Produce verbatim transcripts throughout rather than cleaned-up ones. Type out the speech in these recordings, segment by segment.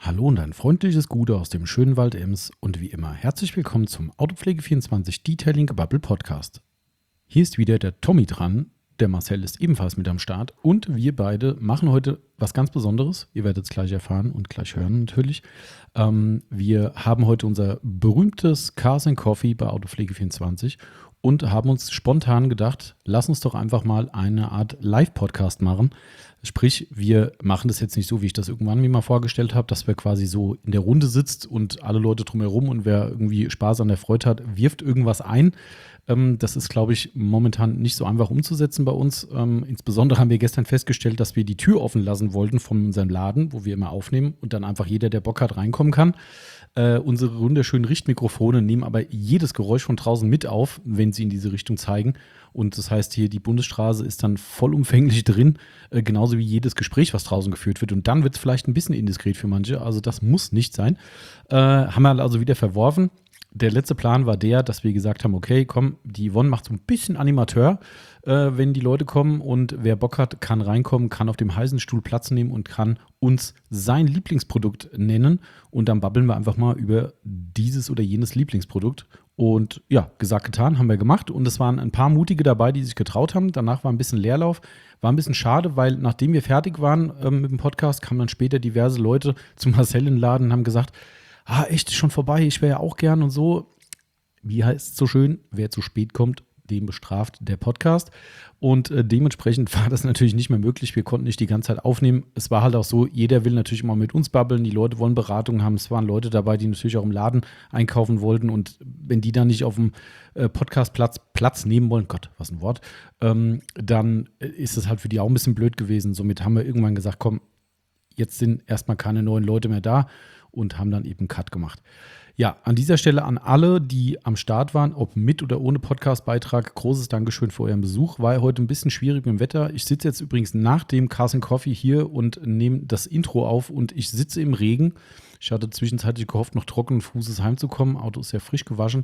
Hallo und ein freundliches Gute aus dem schönen Wald Ems und wie immer herzlich willkommen zum Autopflege vierundzwanzig Detailing Gebubble Podcast. Hier ist wieder der Tommy dran, der Marcel ist ebenfalls mit am Start und wir beide machen heute was ganz Besonderes. Ihr werdet es gleich erfahren und gleich hören natürlich. Ähm, wir haben heute unser berühmtes Cars and Coffee bei Autopflege vierundzwanzig und haben uns spontan gedacht, lass uns doch einfach mal eine Art Live-Podcast machen. Sprich, wir machen das jetzt nicht so, wie ich das irgendwann mir mal vorgestellt habe, dass wir quasi so in der Runde sitzt und alle Leute drumherum und wer irgendwie Spaß an der Freude hat, wirft irgendwas ein. Ähm, das ist, glaube ich, momentan nicht so einfach umzusetzen bei uns. Ähm, insbesondere haben wir gestern festgestellt, dass wir die Tür offen lassen wollten von unserem Laden, wo wir immer aufnehmen und dann einfach jeder, der Bock hat, reinkommen kann. Äh, unsere wunderschönen Richtmikrofone nehmen aber jedes Geräusch von draußen mit auf, wenn sie in diese Richtung zeigen. Und das heißt hier, die Bundesstraße ist dann vollumfänglich drin, äh, genauso wie jedes Gespräch, was draußen geführt wird. Und dann wird es vielleicht ein bisschen indiskret für manche. Also das muss nicht sein. Äh, haben wir also wieder verworfen. Der letzte Plan war der, dass wir gesagt haben, okay, komm, die Yvonne macht so ein bisschen Animateur, äh, wenn die Leute kommen und wer Bock hat, kann reinkommen, kann auf dem heißen Stuhl Platz nehmen und kann uns sein Lieblingsprodukt nennen und dann babbeln wir einfach mal über dieses oder jenes Lieblingsprodukt und ja, gesagt, getan, haben wir gemacht und es waren ein paar Mutige dabei, die sich getraut haben, danach war ein bisschen Leerlauf, war ein bisschen schade, weil nachdem wir fertig waren ähm, mit dem Podcast, kamen dann später diverse Leute zum Marcel in den Laden und haben gesagt, ah, echt, ist schon vorbei, ich wäre ja auch gern und so. Wie heißt es so schön, wer zu spät kommt, den bestraft der Podcast. Und äh, dementsprechend war das natürlich nicht mehr möglich. Wir konnten nicht die ganze Zeit aufnehmen. Es war halt auch so, jeder will natürlich immer mit uns babbeln. Die Leute wollen Beratungen haben. Es waren Leute dabei, die natürlich auch im Laden einkaufen wollten. Und wenn die dann nicht auf dem äh, Podcastplatz Platz nehmen wollen, Gott, was ein Wort, ähm, dann ist es halt für die auch ein bisschen blöd gewesen. Somit haben wir irgendwann gesagt, komm, jetzt sind erstmal keine neuen Leute mehr da. Und haben dann eben einen Cut gemacht. Ja, an dieser Stelle an alle, die am Start waren, ob mit oder ohne Podcast-Beitrag, großes Dankeschön für euren Besuch. War heute ein bisschen schwierig mit dem Wetter. Ich sitze jetzt übrigens nach dem Cars and Coffee hier und nehme das Intro auf und ich sitze im Regen. Ich hatte zwischenzeitlich gehofft, noch trockenen Fußes heimzukommen. Auto ist ja frisch gewaschen.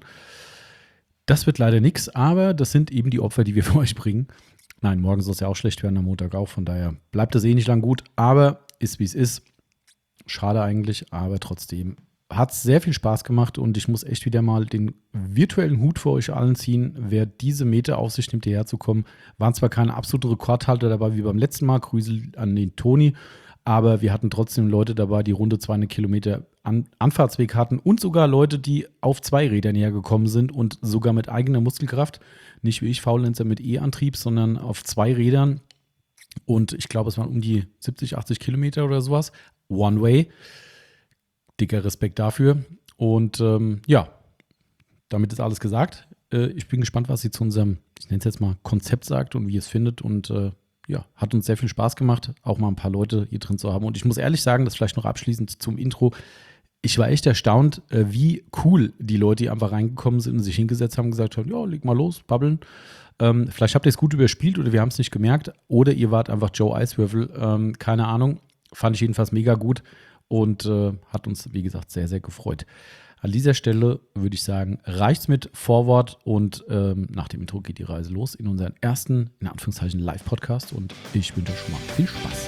Das wird leider nichts, aber das sind eben die Opfer, die wir für euch bringen. Nein, morgen soll es ja auch schlecht werden, am Montag auch. Von daher bleibt das eh nicht lang gut, aber ist wie es ist. Schade eigentlich, aber trotzdem hat es sehr viel Spaß gemacht und ich muss echt wieder mal den virtuellen Hut für euch allen ziehen. Wer diese Meter auf sich nimmt, hierher zu kommen, waren zwar keine absolute Rekordhalter dabei wie beim letzten Mal, Grüße an den Toni, aber wir hatten trotzdem Leute dabei, die runde zweihundert Kilometer An- Anfahrtsweg hatten und sogar Leute, die auf zwei Rädern hergekommen sind und sogar mit eigener Muskelkraft, nicht wie ich, Faulenzer mit E-Antrieb, sondern auf zwei Rädern und ich glaube, es waren um die siebzig, achtzig Kilometer oder sowas. One Way. Dicker Respekt dafür. Und ähm, ja, damit ist alles gesagt. Äh, ich bin gespannt, was sie zu unserem, ich nenne es jetzt mal, Konzept sagt und wie es findet. Und äh, ja, hat uns sehr viel Spaß gemacht, auch mal ein paar Leute hier drin zu haben. Und ich muss ehrlich sagen, das vielleicht noch abschließend zum Intro. Ich war echt erstaunt, äh, wie cool die Leute, die einfach reingekommen sind und sich hingesetzt haben, gesagt haben, ja, leg mal los, babbeln. Ähm, vielleicht habt ihr es gut überspielt oder wir haben es nicht gemerkt. Oder ihr wart einfach Joe Eiswürfel. Ähm, keine Ahnung. Fand ich jedenfalls mega gut und äh, hat uns, wie gesagt, sehr, sehr gefreut. An dieser Stelle würde ich sagen, reicht's mit Vorwort und ähm, nach dem Intro geht die Reise los in unseren ersten, in Anführungszeichen, Live-Podcast und ich wünsche euch schon mal viel Spaß.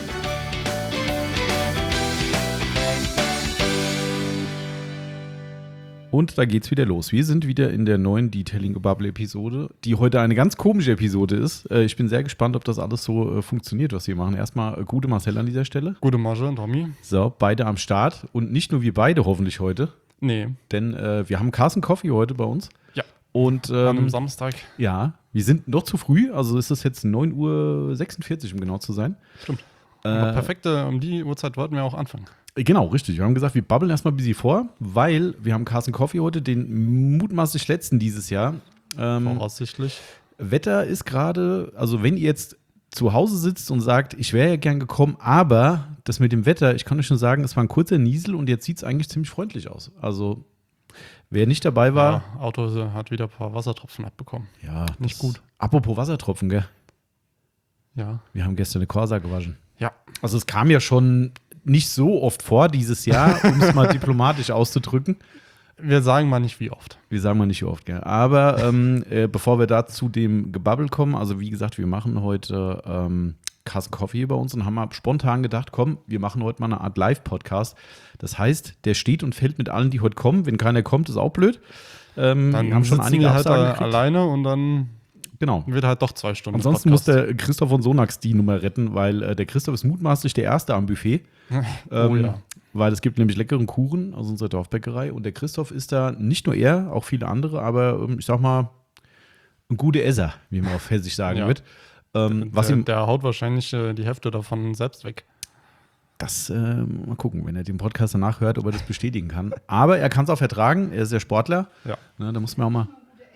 Und da geht's wieder los. Wir sind wieder in der neuen Detailing-Gebubble-Episode, die heute eine ganz komische Episode ist. Äh, ich bin sehr gespannt, ob das alles so äh, funktioniert, was wir machen. Erstmal äh, gute Marcel an dieser Stelle. Gute Marcel, Tommy. So, beide am Start. Und nicht nur wir beide hoffentlich heute. Nee. Denn äh, wir haben Cars and Coffee heute bei uns. Ja. Und, ähm, an einem Samstag. Ja, wir sind noch zu früh. Also ist es jetzt neun Uhr sechsundvierzig, um genau zu sein. Stimmt. Äh, Aber perfekte, um die Uhrzeit wollten wir auch anfangen. Genau, richtig. Wir haben gesagt, wir babbeln erstmal ein bisschen vor, weil wir haben Cars and Coffee heute, den mutmaßlich letzten dieses Jahr. Ähm, Voraussichtlich. Wetter ist gerade, also wenn ihr jetzt zu Hause sitzt und sagt, ich wäre ja gern gekommen, aber das mit dem Wetter, ich kann euch schon sagen, es war ein kurzer Niesel und jetzt sieht es eigentlich ziemlich freundlich aus. Also wer nicht dabei war. Ja, Auto hat wieder ein paar Wassertropfen abbekommen. Ja, nicht gut. Apropos Wassertropfen, gell? Ja. Wir haben gestern eine Corsa gewaschen. Ja. Also es kam ja schon nicht so oft vor dieses Jahr, um es mal diplomatisch auszudrücken. Wir sagen mal nicht wie oft. Wir sagen mal nicht wie oft, gell. Aber ähm, äh, bevor wir da zu dem Gebabbel kommen, also wie gesagt, wir machen heute ähm, Kasse Coffee hier bei uns und haben mal spontan gedacht, komm, wir machen heute mal eine Art Live-Podcast. Das heißt, der steht und fällt mit allen, die heute kommen. Wenn keiner kommt, ist auch blöd. Ähm, Dann wir haben schon sitzen einige wir halt Absagen da gekriegt. alleine und dann Genau. wird halt doch zwei Stunden Ansonsten Podcast. muss der Christoph von Sonax die Nummer retten, weil äh, der Christoph ist mutmaßlich der Erste am Buffet. ähm, Oh ja. Weil es gibt nämlich leckeren Kuchen aus unserer Dorfbäckerei und der Christoph ist da, nicht nur er, auch viele andere, aber ähm, ich sag mal, ein guter Esser, wie man auf Hessisch sagen Ja. wird. Ähm, was der, ihm, der haut wahrscheinlich äh, die Hälfte davon selbst weg. das, äh, mal gucken, wenn er den Podcast danach hört, ob er das bestätigen kann. Aber er kann es auch vertragen, er ist der Sportler. Ja. Ne, da muss man auch mal.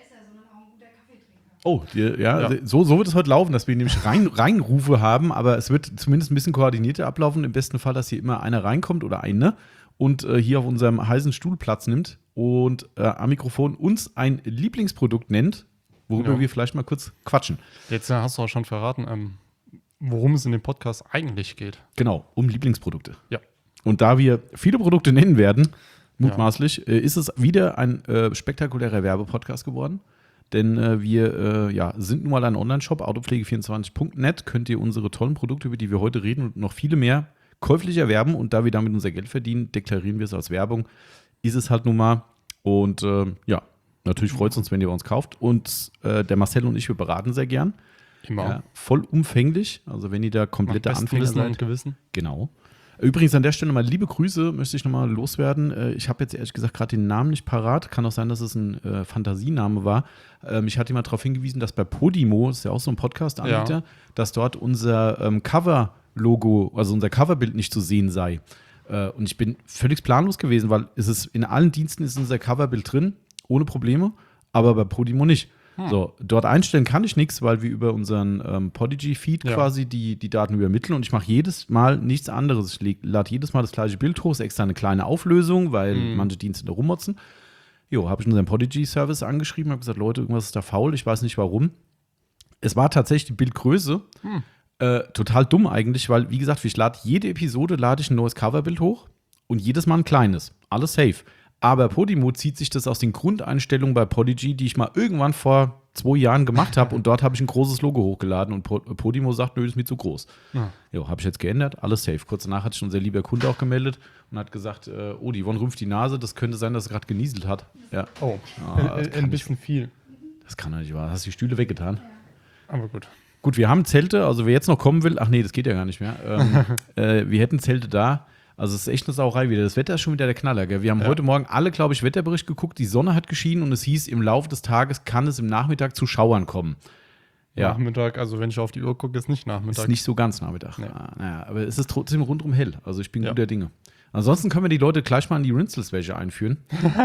Oh, die, ja, Ja. So, so wird es heute laufen, dass wir nämlich rein, Reinrufe haben, aber es wird zumindest ein bisschen koordinierter ablaufen. Im besten Fall, dass hier immer einer reinkommt oder eine und äh, hier auf unserem heißen Stuhl Platz nimmt und äh, am Mikrofon uns ein Lieblingsprodukt nennt, worüber Ja. wir vielleicht mal kurz quatschen. Jetzt äh, hast du auch schon verraten, ähm, worum es in dem Podcast eigentlich geht. Genau, um Lieblingsprodukte. Ja. Und da wir viele Produkte nennen werden, mutmaßlich, äh, ist es wieder ein äh, spektakulärer Werbepodcast geworden. Denn äh, wir äh, ja, sind nun mal ein Online-Shop, autopflege vierundzwanzig punkt net, könnt ihr unsere tollen Produkte, über die wir heute reden und noch viele mehr käuflich erwerben. Und da wir damit unser Geld verdienen, deklarieren wir es als Werbung. Ist es halt nun mal. Und äh, ja, natürlich freut es uns, wenn ihr bei uns kauft. Und äh, der Marcel und ich, wir beraten sehr gern. Immer. Ja, vollumfänglich. Also wenn ihr da Nach komplette bestem Anfänger Wissen und seid. Gewissen. Genau. Übrigens an der Stelle mal liebe Grüße, möchte ich nochmal loswerden. Äh, Ich habe jetzt ehrlich gesagt gerade den Namen nicht parat. Kann auch sein, dass es ein äh, Fantasiename war. Ähm, ich hatte mal darauf hingewiesen, dass bei Podimo, das ist ja auch so ein Podcast-Anbieter, Ja. dass dort unser ähm, Cover-Logo, also unser Coverbild nicht zu sehen sei. Äh, und ich bin völlig planlos gewesen, weil es ist in allen Diensten ist unser Coverbild drin, ohne Probleme, aber bei Podimo nicht. So, dort einstellen kann ich nichts, weil wir über unseren ähm, Podigy-Feed Ja. quasi die, die Daten übermitteln und ich mache jedes Mal nichts anderes. Ich leg- lade jedes Mal das gleiche Bild hoch, ist extra eine kleine Auflösung, weil manche Dienste da rummotzen. Jo, habe ich unseren Podigy-Service angeschrieben, habe gesagt, Leute, irgendwas ist da faul, ich weiß nicht warum. Es war tatsächlich die Bildgröße. Äh, total dumm eigentlich, weil, wie gesagt, ich lade jede Episode, lade ich ein neues Coverbild hoch und jedes Mal ein kleines. Alles safe. Aber Podimo zieht sich das aus den Grundeinstellungen bei Podigy, die ich mal irgendwann vor zwei Jahren gemacht habe und dort habe ich ein großes Logo hochgeladen und Po- Podimo sagt, nö, das ist mir zu groß. Ja. Jo, habe ich jetzt geändert, alles safe. Kurz danach hat sich unser lieber Kunde auch gemeldet und hat gesagt, äh, oh, die Yvonne rümpft die Nase, das könnte sein, dass er gerade genieselt hat. Ja, Oh, Ah, das ein, kann ein bisschen viel. das kann doch nicht wahr. Hast du die Stühle weggetan? Aber gut. Gut, wir haben Zelte, also wer jetzt noch kommen will, ach nee, das geht ja gar nicht mehr. Ähm, äh, wir hätten Zelte da. Also es ist echt eine Sauerei wieder. Das Wetter ist schon wieder der Knaller. Gell? Wir haben Ja. heute Morgen alle, glaube ich, Wetterbericht geguckt. Die Sonne hat geschienen und es hieß, im Laufe des Tages kann es im Nachmittag zu Schauern kommen. Ja, Nachmittag, also wenn ich auf die Uhr gucke, ist nicht Nachmittag. ist nicht so ganz Nachmittag. Nee. Ah, naja, aber es ist trotzdem rundum hell. Also ich bin Ja. guter Dinge. Ansonsten können wir die Leute gleich mal in die Rinsels-Wäsche einführen.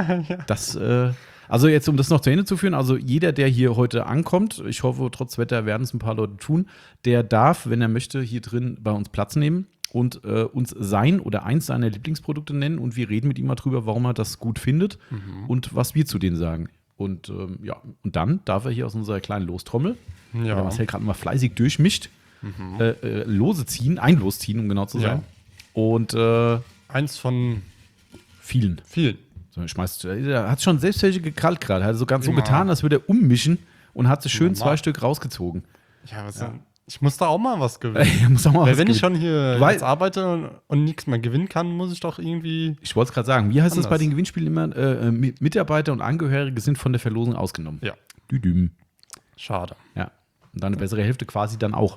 Das, äh, also jetzt, um das noch zu Ende zu führen, also jeder, der hier heute ankommt, ich hoffe, trotz Wetter werden es ein paar Leute tun, der darf, wenn er möchte, hier drin bei uns Platz nehmen und äh, uns sein oder eins seiner Lieblingsprodukte nennen und wir reden mit ihm mal drüber, warum er das gut findet und was wir zu denen sagen. Und ähm, ja, und dann darf er hier aus unserer kleinen Lostrommel, Ja. der Marcel gerade mal fleißig durchmischt, äh, äh, Lose ziehen, ein Los ziehen, um genau zu Ja. sein. Und äh, Eins von vielen. vielen. So, schmeißt, er hat schon selbst welche gekrallt gerade. Hat so ganz so Immer. getan, als würde er ummischen und hat sich schön Normal. zwei Stück rausgezogen. Ja, was denn? Ich muss da auch mal was gewinnen. Er muss auch mal Weil was wenn ich gewinnen. schon hier Weil- jetzt arbeite und, und nichts mehr gewinnen kann, muss ich doch irgendwie. Ich wollte es gerade sagen. Wie heißt es Anders. bei den Gewinnspielen immer? Äh, Mi- Mitarbeiter und Angehörige sind von der Verlosung ausgenommen. Ja, Düdüm. schade. Ja. Und deine bessere Hälfte quasi dann auch.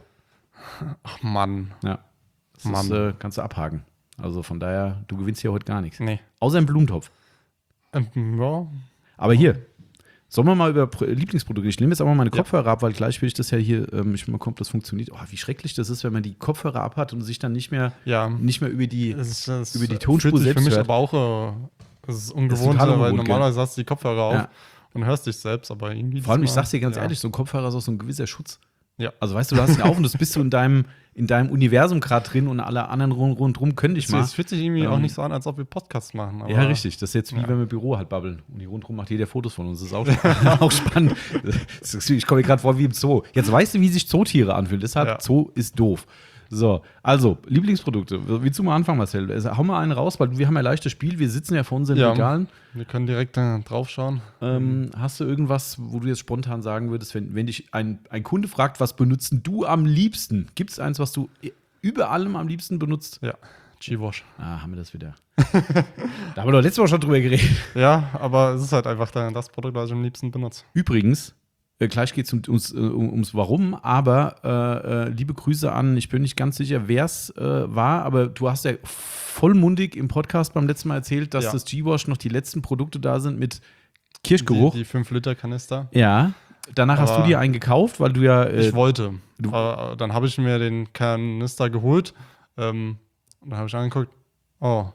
Ach Mann. Ja. Das Mann. ist, äh, kannst du abhaken. Also von daher, du gewinnst hier heute gar nichts. Nee. Außer im Blumentopf. Ähm, ja. Aber hier, sollen wir mal über Pro- Lieblingsprodukte? Ich nehme jetzt auch mal meine Ja. Kopfhörer ab, weil gleich will ich das ja hier, ähm, ich mal gucken, ob das funktioniert. Oh, wie schrecklich das ist, wenn man die Kopfhörer abhat und sich dann nicht mehr, Ja. nicht mehr über die. Es ist, es Über die Tonspur fühlt sich selbst für mich hört. aber auch, äh, es ist ungewohnt, total weil ungewohnt, normalerweise hast du die Kopfhörer auf Ja. und hörst dich selbst, aber irgendwie. Vor allem, ich diesmal- sag's dir ganz ja. ehrlich, so ein Kopfhörer ist auch so ein gewisser Schutz. Ja. Also weißt du, du hast ihn auf und du bist so in deinem, in deinem Universum gerade drin und alle anderen rund, rundrum können dich Es, mal. es fühlt sich irgendwie Ähm, auch nicht so an, als ob wir Podcasts machen. Aber Ja, richtig. Das ist jetzt wie Ja. wenn wir im Büro halt babbeln. Und hier rundherum macht jeder Fotos von uns. Das ist auch, auch spannend. Das ist, ich komme mir gerade vor wie im Zoo. Jetzt weißt du, wie sich Zootiere anfühlen. Deshalb, Ja. Zoo ist doof. So, also, Lieblingsprodukte. Willst du mal anfangen, Marcel? Also, hau mal einen raus, weil wir haben ja leichtes Spiel. Wir sitzen ja vor unseren Ja. Regalen. Wir können direkt äh, drauf schauen. Ähm, hast du irgendwas, wo du jetzt spontan sagen würdest, wenn, wenn dich ein, ein Kunde fragt, was benutzt du am liebsten? Gibt es eins, was du über allem am liebsten benutzt? Ja, G-Wash. Ah, haben wir das wieder. Da haben wir doch letztes Mal schon drüber geredet. Ja, aber es ist halt einfach das Produkt, was ich am liebsten benutze. Übrigens, äh, gleich geht es um, ums, äh, ums Warum, aber äh, äh, liebe Grüße an, ich bin nicht ganz sicher, wer es äh, war, aber du hast ja vollmundig im Podcast beim letzten Mal erzählt, dass Ja. das G-Wash noch die letzten Produkte da sind mit Kirschgeruch. Die, die fünf Liter Kanister. Ja, danach hast du Aber dir einen gekauft, weil du ja äh, Ich wollte. du- Aber dann habe ich mir den Kanister geholt. Ähm, und dann habe ich angeguckt, oh,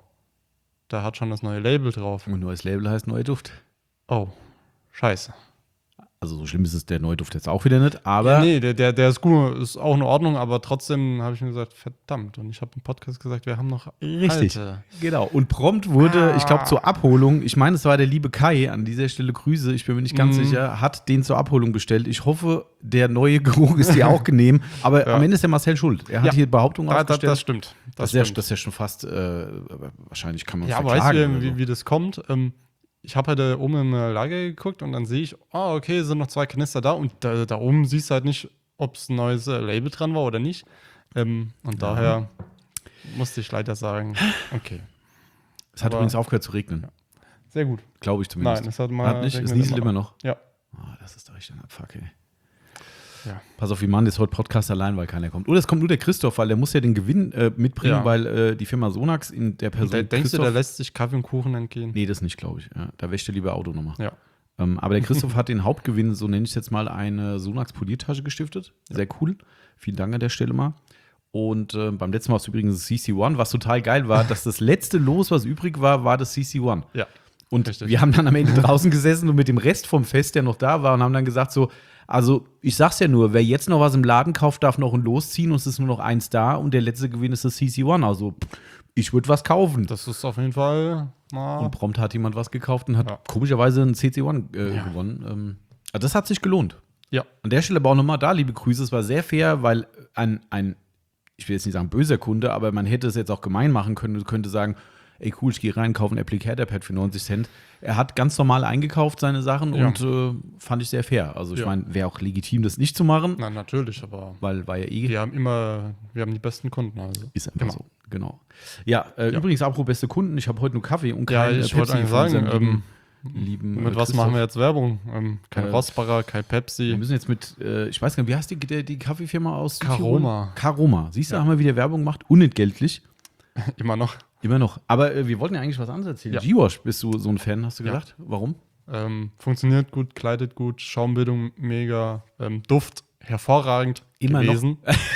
da hat schon das neue Label drauf. ein neues Label heißt neuer Duft. Oh, scheiße. Also so schlimm ist es der neue Duft jetzt auch wieder nicht, aber Ja, nee, der, der, der ist gut, ist auch in Ordnung, aber trotzdem habe ich mir gesagt, verdammt. Und ich habe im Podcast gesagt, wir haben noch richtig. alte. Genau. Und prompt wurde, Ah. ich glaube, zur Abholung, ich meine, es war der liebe Kai, an dieser Stelle Grüße, ich bin mir nicht ganz Mhm. sicher, hat den zur Abholung bestellt. Ich hoffe, der neue Geruch ist dir auch genehm, aber Ja. am Ende ist der Marcel schuld. Er hat Ja. hier Behauptungen Da, da, aufgestellt. das stimmt. das, Das ist ja, stimmt. das ist ja schon fast, äh, wahrscheinlich kann man Ja, es aber weißt verklagen du, oder wie, so. wie das kommt? Ähm, ich habe halt da oben im Lager geguckt und dann sehe ich, oh, okay, sind noch zwei Kanister da und da, da oben siehst du halt nicht, ob es ein neues äh, Label dran war oder nicht. Ähm, und Ja. daher musste ich leider sagen, okay, Es hat aber- übrigens aufgehört zu regnen, sehr gut. glaube ich zumindest. Nein, es hat mal Hat nicht, es regnet nieselt immer immer noch. Ja. Ah, das ist doch echt ein Abfuck, ey. Ja. Pass auf, wie Mann ist heute Podcast allein, weil keiner kommt. Oder es kommt nur der Christoph, weil der muss ja den Gewinn äh, mitbringen, Ja. weil äh, die Firma Sonax in der Person Und der, denkst du, Christoph, der lässt sich Kaffee und Kuchen entgehen? nee, das nicht, glaube ich. Ja, da wäscht er lieber Auto nochmal. Ja. Ähm, aber der Christoph hat den Hauptgewinn, so nenne ich es jetzt mal, eine Sonax Poliertasche gestiftet. Sehr cool. Vielen Dank an der Stelle mal. Und äh, beim letzten Mal war es übrigens das C C eins, was total geil war, dass das letzte Los, was übrig war, war das C C eins. Ja. Und Richtig. wir haben dann am Ende draußen gesessen und mit dem Rest vom Fest, der noch da war, und haben dann gesagt so, also ich sag's ja nur, wer jetzt noch was im Laden kauft, darf noch ein losziehen und es ist nur noch eins da und der letzte Gewinn ist das C C eins. Also pff, ich würde was kaufen. Das ist auf jeden Fall mal. Und prompt hat jemand was gekauft und hat Ja. komischerweise ein C C eins äh, Ja. gewonnen. Ähm, also das hat sich gelohnt. Ja. An der Stelle aber auch nochmal da, liebe Grüße, es war sehr fair, weil ein, ein, ich will jetzt nicht sagen böser Kunde, aber man hätte es jetzt auch gemein machen können und könnte sagen, ey cool, ich gehe rein, kaufe ein Applicator-Pad für neunzig Cent. Er hat ganz normal eingekauft, seine Sachen, Ja. und äh, fand ich sehr fair. Also ich Ja. meine, wäre auch legitim, das nicht zu machen, Na, natürlich, aber weil war ja eh, wir haben immer, wir haben die besten Kunden. Also. ist einfach Genau. so. Genau. Ja, äh, Ja. übrigens, apropos beste Kunden, ich habe heute nur Kaffee und Ja, kein ich äh, wollte eigentlich von sagen, unserem ähm, lieben, lieben mit äh, was Christoph. machen wir jetzt Werbung? Ähm, kein Äh, Rostbarer, kein Wir Pepsi. müssen jetzt mit, äh, ich weiß gar nicht, wie heißt die, die, die Kaffeefirma aus Caroma. Südtirol? Caroma. Siehst du, Ja. haben wir wieder Werbung gemacht, unentgeltlich. Immer noch. Immer noch. Aber äh, wir wollten ja eigentlich was anderes erzählen. Ja. G-Wash, bist du so ein Fan, hast du Ja. gedacht? Warum? Ähm, funktioniert gut, kleidet gut, Schaumbildung mega, ähm, Duft hervorragend Immer noch. gewesen.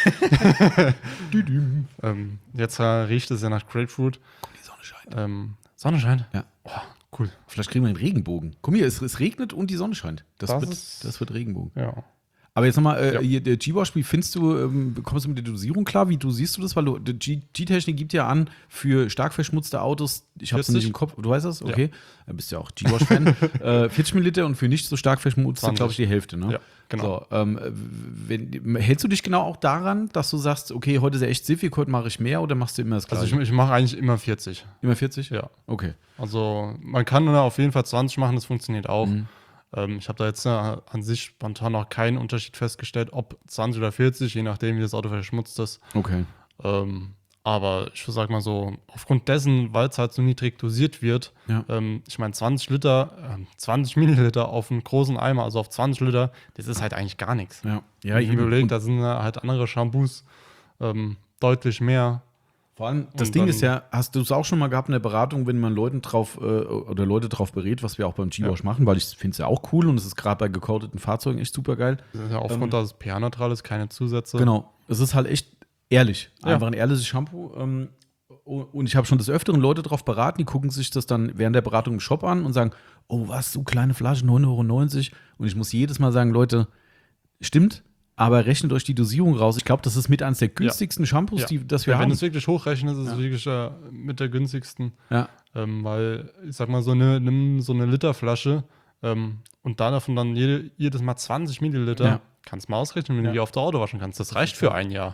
ähm, jetzt äh, riecht es ja nach Grapefruit. Die Sonne scheint. Ähm, Sonne scheint. Ja. Oh, cool. Vielleicht kriegen wir einen Regenbogen. Guck mal hier, es, es regnet und die Sonne scheint. Das, Das wird, ist- das wird Regenbogen. Ja. Aber jetzt nochmal, äh, Ja. hier, der G-Wash, wie findest du, ähm, kommst du mit der Dosierung klar? Wie du siehst du das? Weil du, die G- G-Technik gibt ja an, für stark verschmutzte Autos, ich habe es nicht vierzig? im Kopf, du weißt das? Okay. Du bist ja auch G-Wash-Fan. äh, vierzig Milliliter und für nicht so stark verschmutzte, zwanzig. glaube ich, die Hälfte, ne? Ja, genau. So, ähm, wenn, hältst du dich genau auch daran, dass du sagst, okay, heute ist ja echt siffig, heute mache ich mehr, oder machst du immer das Also Gleiche? ich, ich mache eigentlich immer vierzig. immer vierzig? Ja. Okay. Also man kann da auf jeden Fall zwanzig machen, das funktioniert auch. Mhm. Ähm, ich habe da jetzt äh, an sich spontan noch keinen Unterschied festgestellt, ob zwanzig oder vierzig, je nachdem, wie das Auto verschmutzt ist. Okay. Ähm, aber ich sag mal so, aufgrund dessen, weil es halt so niedrig dosiert wird, Ja. ähm, ich meine zwanzig Liter, ähm, zwanzig Milliliter auf einen großen Eimer, also auf zwanzig Liter, das ist halt eigentlich gar nichts. Ja, ja, Wenn ich mir eben. überlege, Und da sind äh, halt andere Shampoos ähm, deutlich mehr. vor allem, das Und Ding dann- ist ja, hast du es auch schon mal gehabt in der Beratung, wenn man Leuten drauf äh, oder Leute drauf berät, was wir auch beim G-Wash machen, weil ich finde es ja auch cool und es ist gerade bei gecodeten Fahrzeugen echt super geil. Das ist ja aufgrund, dass es pH-neutral ist, keine Zusätze. Genau. Es ist halt echt ehrlich. Ja. Einfach ein ehrliches Shampoo. Ähm, und ich habe schon des Öfteren Leute drauf beraten, die gucken sich das dann während der Beratung im Shop an und sagen, oh was, so kleine Flasche, neun Euro neunzig. Und ich muss jedes Mal sagen, Leute, stimmt, aber rechnet euch die Dosierung raus. Ich glaube, das ist mit eines der günstigsten Shampoos, Ja. die das wir Ja, wenn haben. du es wirklich hochrechnest, ist es Ja. wirklich äh, mit der günstigsten. Ja. Ähm, weil, ich sag mal, so eine, nimm so eine Literflasche ähm, und da davon dann jede, jedes Mal zwanzig Milliliter, Ja. kannst mal ausrechnen, wenn Ja. du die auf der Auto waschen kannst. Das reicht für ein Jahr. Ja.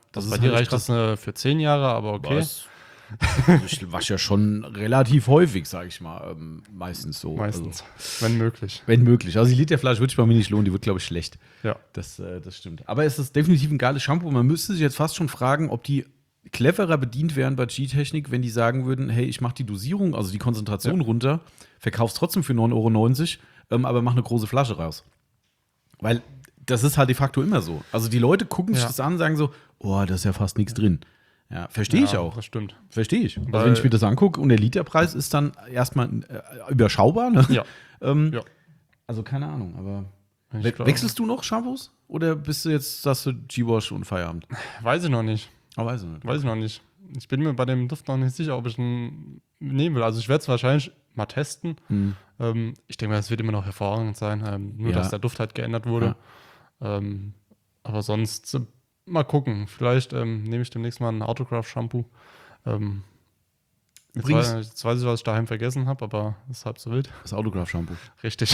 Das Bei ist dir halt reicht krass. das äh, für zehn Jahre, aber okay. Was? Also ich wasche ja schon relativ häufig, sage ich mal. Ähm, meistens so. Meistens, Also, wenn möglich. wenn möglich. Also die Literflasche würde ich bei mir nicht lohnen, die wird, glaube ich, schlecht. Ja. Das, äh, das stimmt. Aber es ist definitiv ein geiles Shampoo. Man müsste sich jetzt fast schon fragen, ob die cleverer bedient wären bei G-Technik, wenn die sagen würden, hey, ich mache die Dosierung, also die Konzentration Ja. runter, verkauf's trotzdem für neun Euro neunzig, ähm, aber mach eine große Flasche raus. Weil das ist halt de facto immer so. Also die Leute gucken sich Ja. das an und sagen so, oh, da ist ja fast nichts drin. Ja, verstehe ich Ja, auch. Das stimmt. Verstehe ich. Also Weil- wenn ich mir das angucke und der Literpreis ist dann erstmal äh, überschaubar. Ne? Ja. ähm, Ja. Also keine Ahnung, aber Ich we glaub- wechselst du noch Shampoos? Oder bist du jetzt, sagst du G-Wash und Feierabend? Weiß ich noch nicht. Oh, weiß ich nicht. Weiß ich noch nicht. Ich bin mir bei dem Duft noch nicht sicher, ob ich ihn nehmen will. Also ich werde es wahrscheinlich mal testen. Hm. Ähm, ich denke mal, es wird immer noch hervorragend sein. Ähm, nur, Ja. dass der Duft halt geändert wurde. Ähm, aber sonst äh, mal gucken. Vielleicht ähm, nehme ich demnächst mal ein Autograph-Shampoo. Ähm, jetzt, Übrigens- weiß, jetzt weiß ich, was ich daheim vergessen habe, aber das ist halb so wild. Das Autograph-Shampoo. Richtig.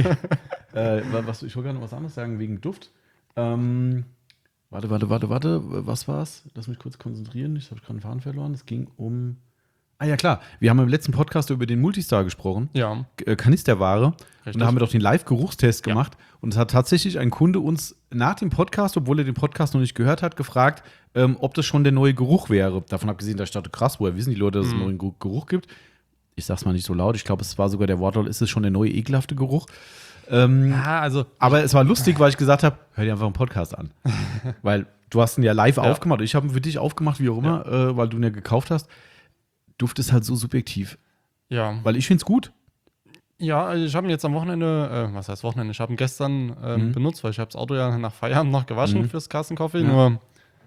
äh, wa- was, ich wollte gerade noch was anderes sagen, wegen Duft. Ähm, warte, warte, warte, warte. Was war's? Lass mich kurz konzentrieren. Ich habe gerade den Faden verloren. Es ging um. Ah ja, klar. Wir haben im letzten Podcast über den Multistar gesprochen. Ja. Äh, Kanisterware. Und Richtig. da haben wir doch den Live-Geruchstest Ja. gemacht. Und es hat tatsächlich ein Kunde uns nach dem Podcast, obwohl er den Podcast noch nicht gehört hat, gefragt, ähm, ob das schon der neue Geruch wäre. Davon abgesehen, dass ich dachte, krass, woher wissen die Leute, dass es einen neuen Geruch- Geruch gibt? Ich sag's mal nicht so laut. Ich glaube, es war sogar der Wortlaut, ist es schon der neue ekelhafte Geruch? Ähm, Ja, also aber es war lustig, weil ich gesagt habe, hör dir einfach einen Podcast an. Weil du hast ihn ja live Ja. aufgemacht. Ich habe ihn für dich aufgemacht, wie auch immer, äh, weil du ihn ja gekauft hast. Duft ist halt so subjektiv. ja. Weil ich finde es gut. Ja, also ich habe ihn jetzt am Wochenende, äh, was heißt Wochenende, ich habe ihn gestern ähm, Mhm. benutzt, weil ich habe das Auto ja nach Feierabend noch gewaschen Mhm. fürs Kassencoffee. Ja. Nur,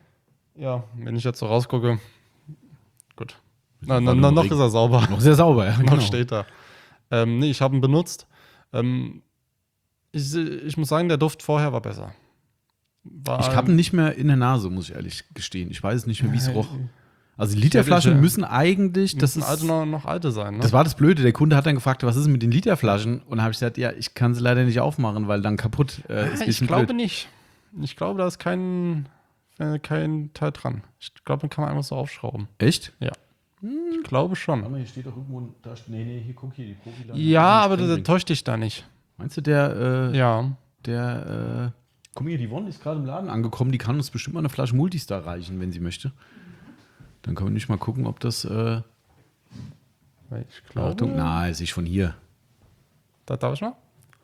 ja, wenn ich jetzt so rausgucke, gut. Na, na, War na, nur noch Regen. ist er sauber. Noch sehr sauber, ja. noch steht er. Ähm, nee, ich habe ihn benutzt. Ähm, ich, ich muss sagen, der Duft vorher war besser. War, Ich habe ihn nicht mehr in der Nase, muss ich ehrlich gestehen. Ich weiß nicht mehr, wie es Äh, roch. Also die Literflaschen Ja, müssen eigentlich, das müssen ist, alte noch, noch alte sein. Ne? das war das Blöde. Der Kunde hat dann gefragt, was ist mit den Literflaschen? Und dann habe ich gesagt, ja, ich kann sie leider nicht aufmachen, weil dann kaputt äh, ist. ein ich bisschen glaube blöd. nicht. Ich glaube, da ist kein, äh, kein Teil dran. Ich glaube, den kann man einfach so aufschrauben. Echt? Ich glaube schon. mal, hier steht doch irgendwo, da, nee, nee, hier, guck hier, die Profileine. Ja, aber der, der täuscht dich da nicht. Meinst du, der, äh, Ja. der, äh, guck mal hier, die Yvonne ist gerade im Laden angekommen, die kann uns bestimmt mal eine Flasche Multistar reichen, wenn sie möchte. Dann können wir nicht mal gucken, ob das, äh, Ich glaube. Achtung, na, ist ich von hier. Da darf ich mal?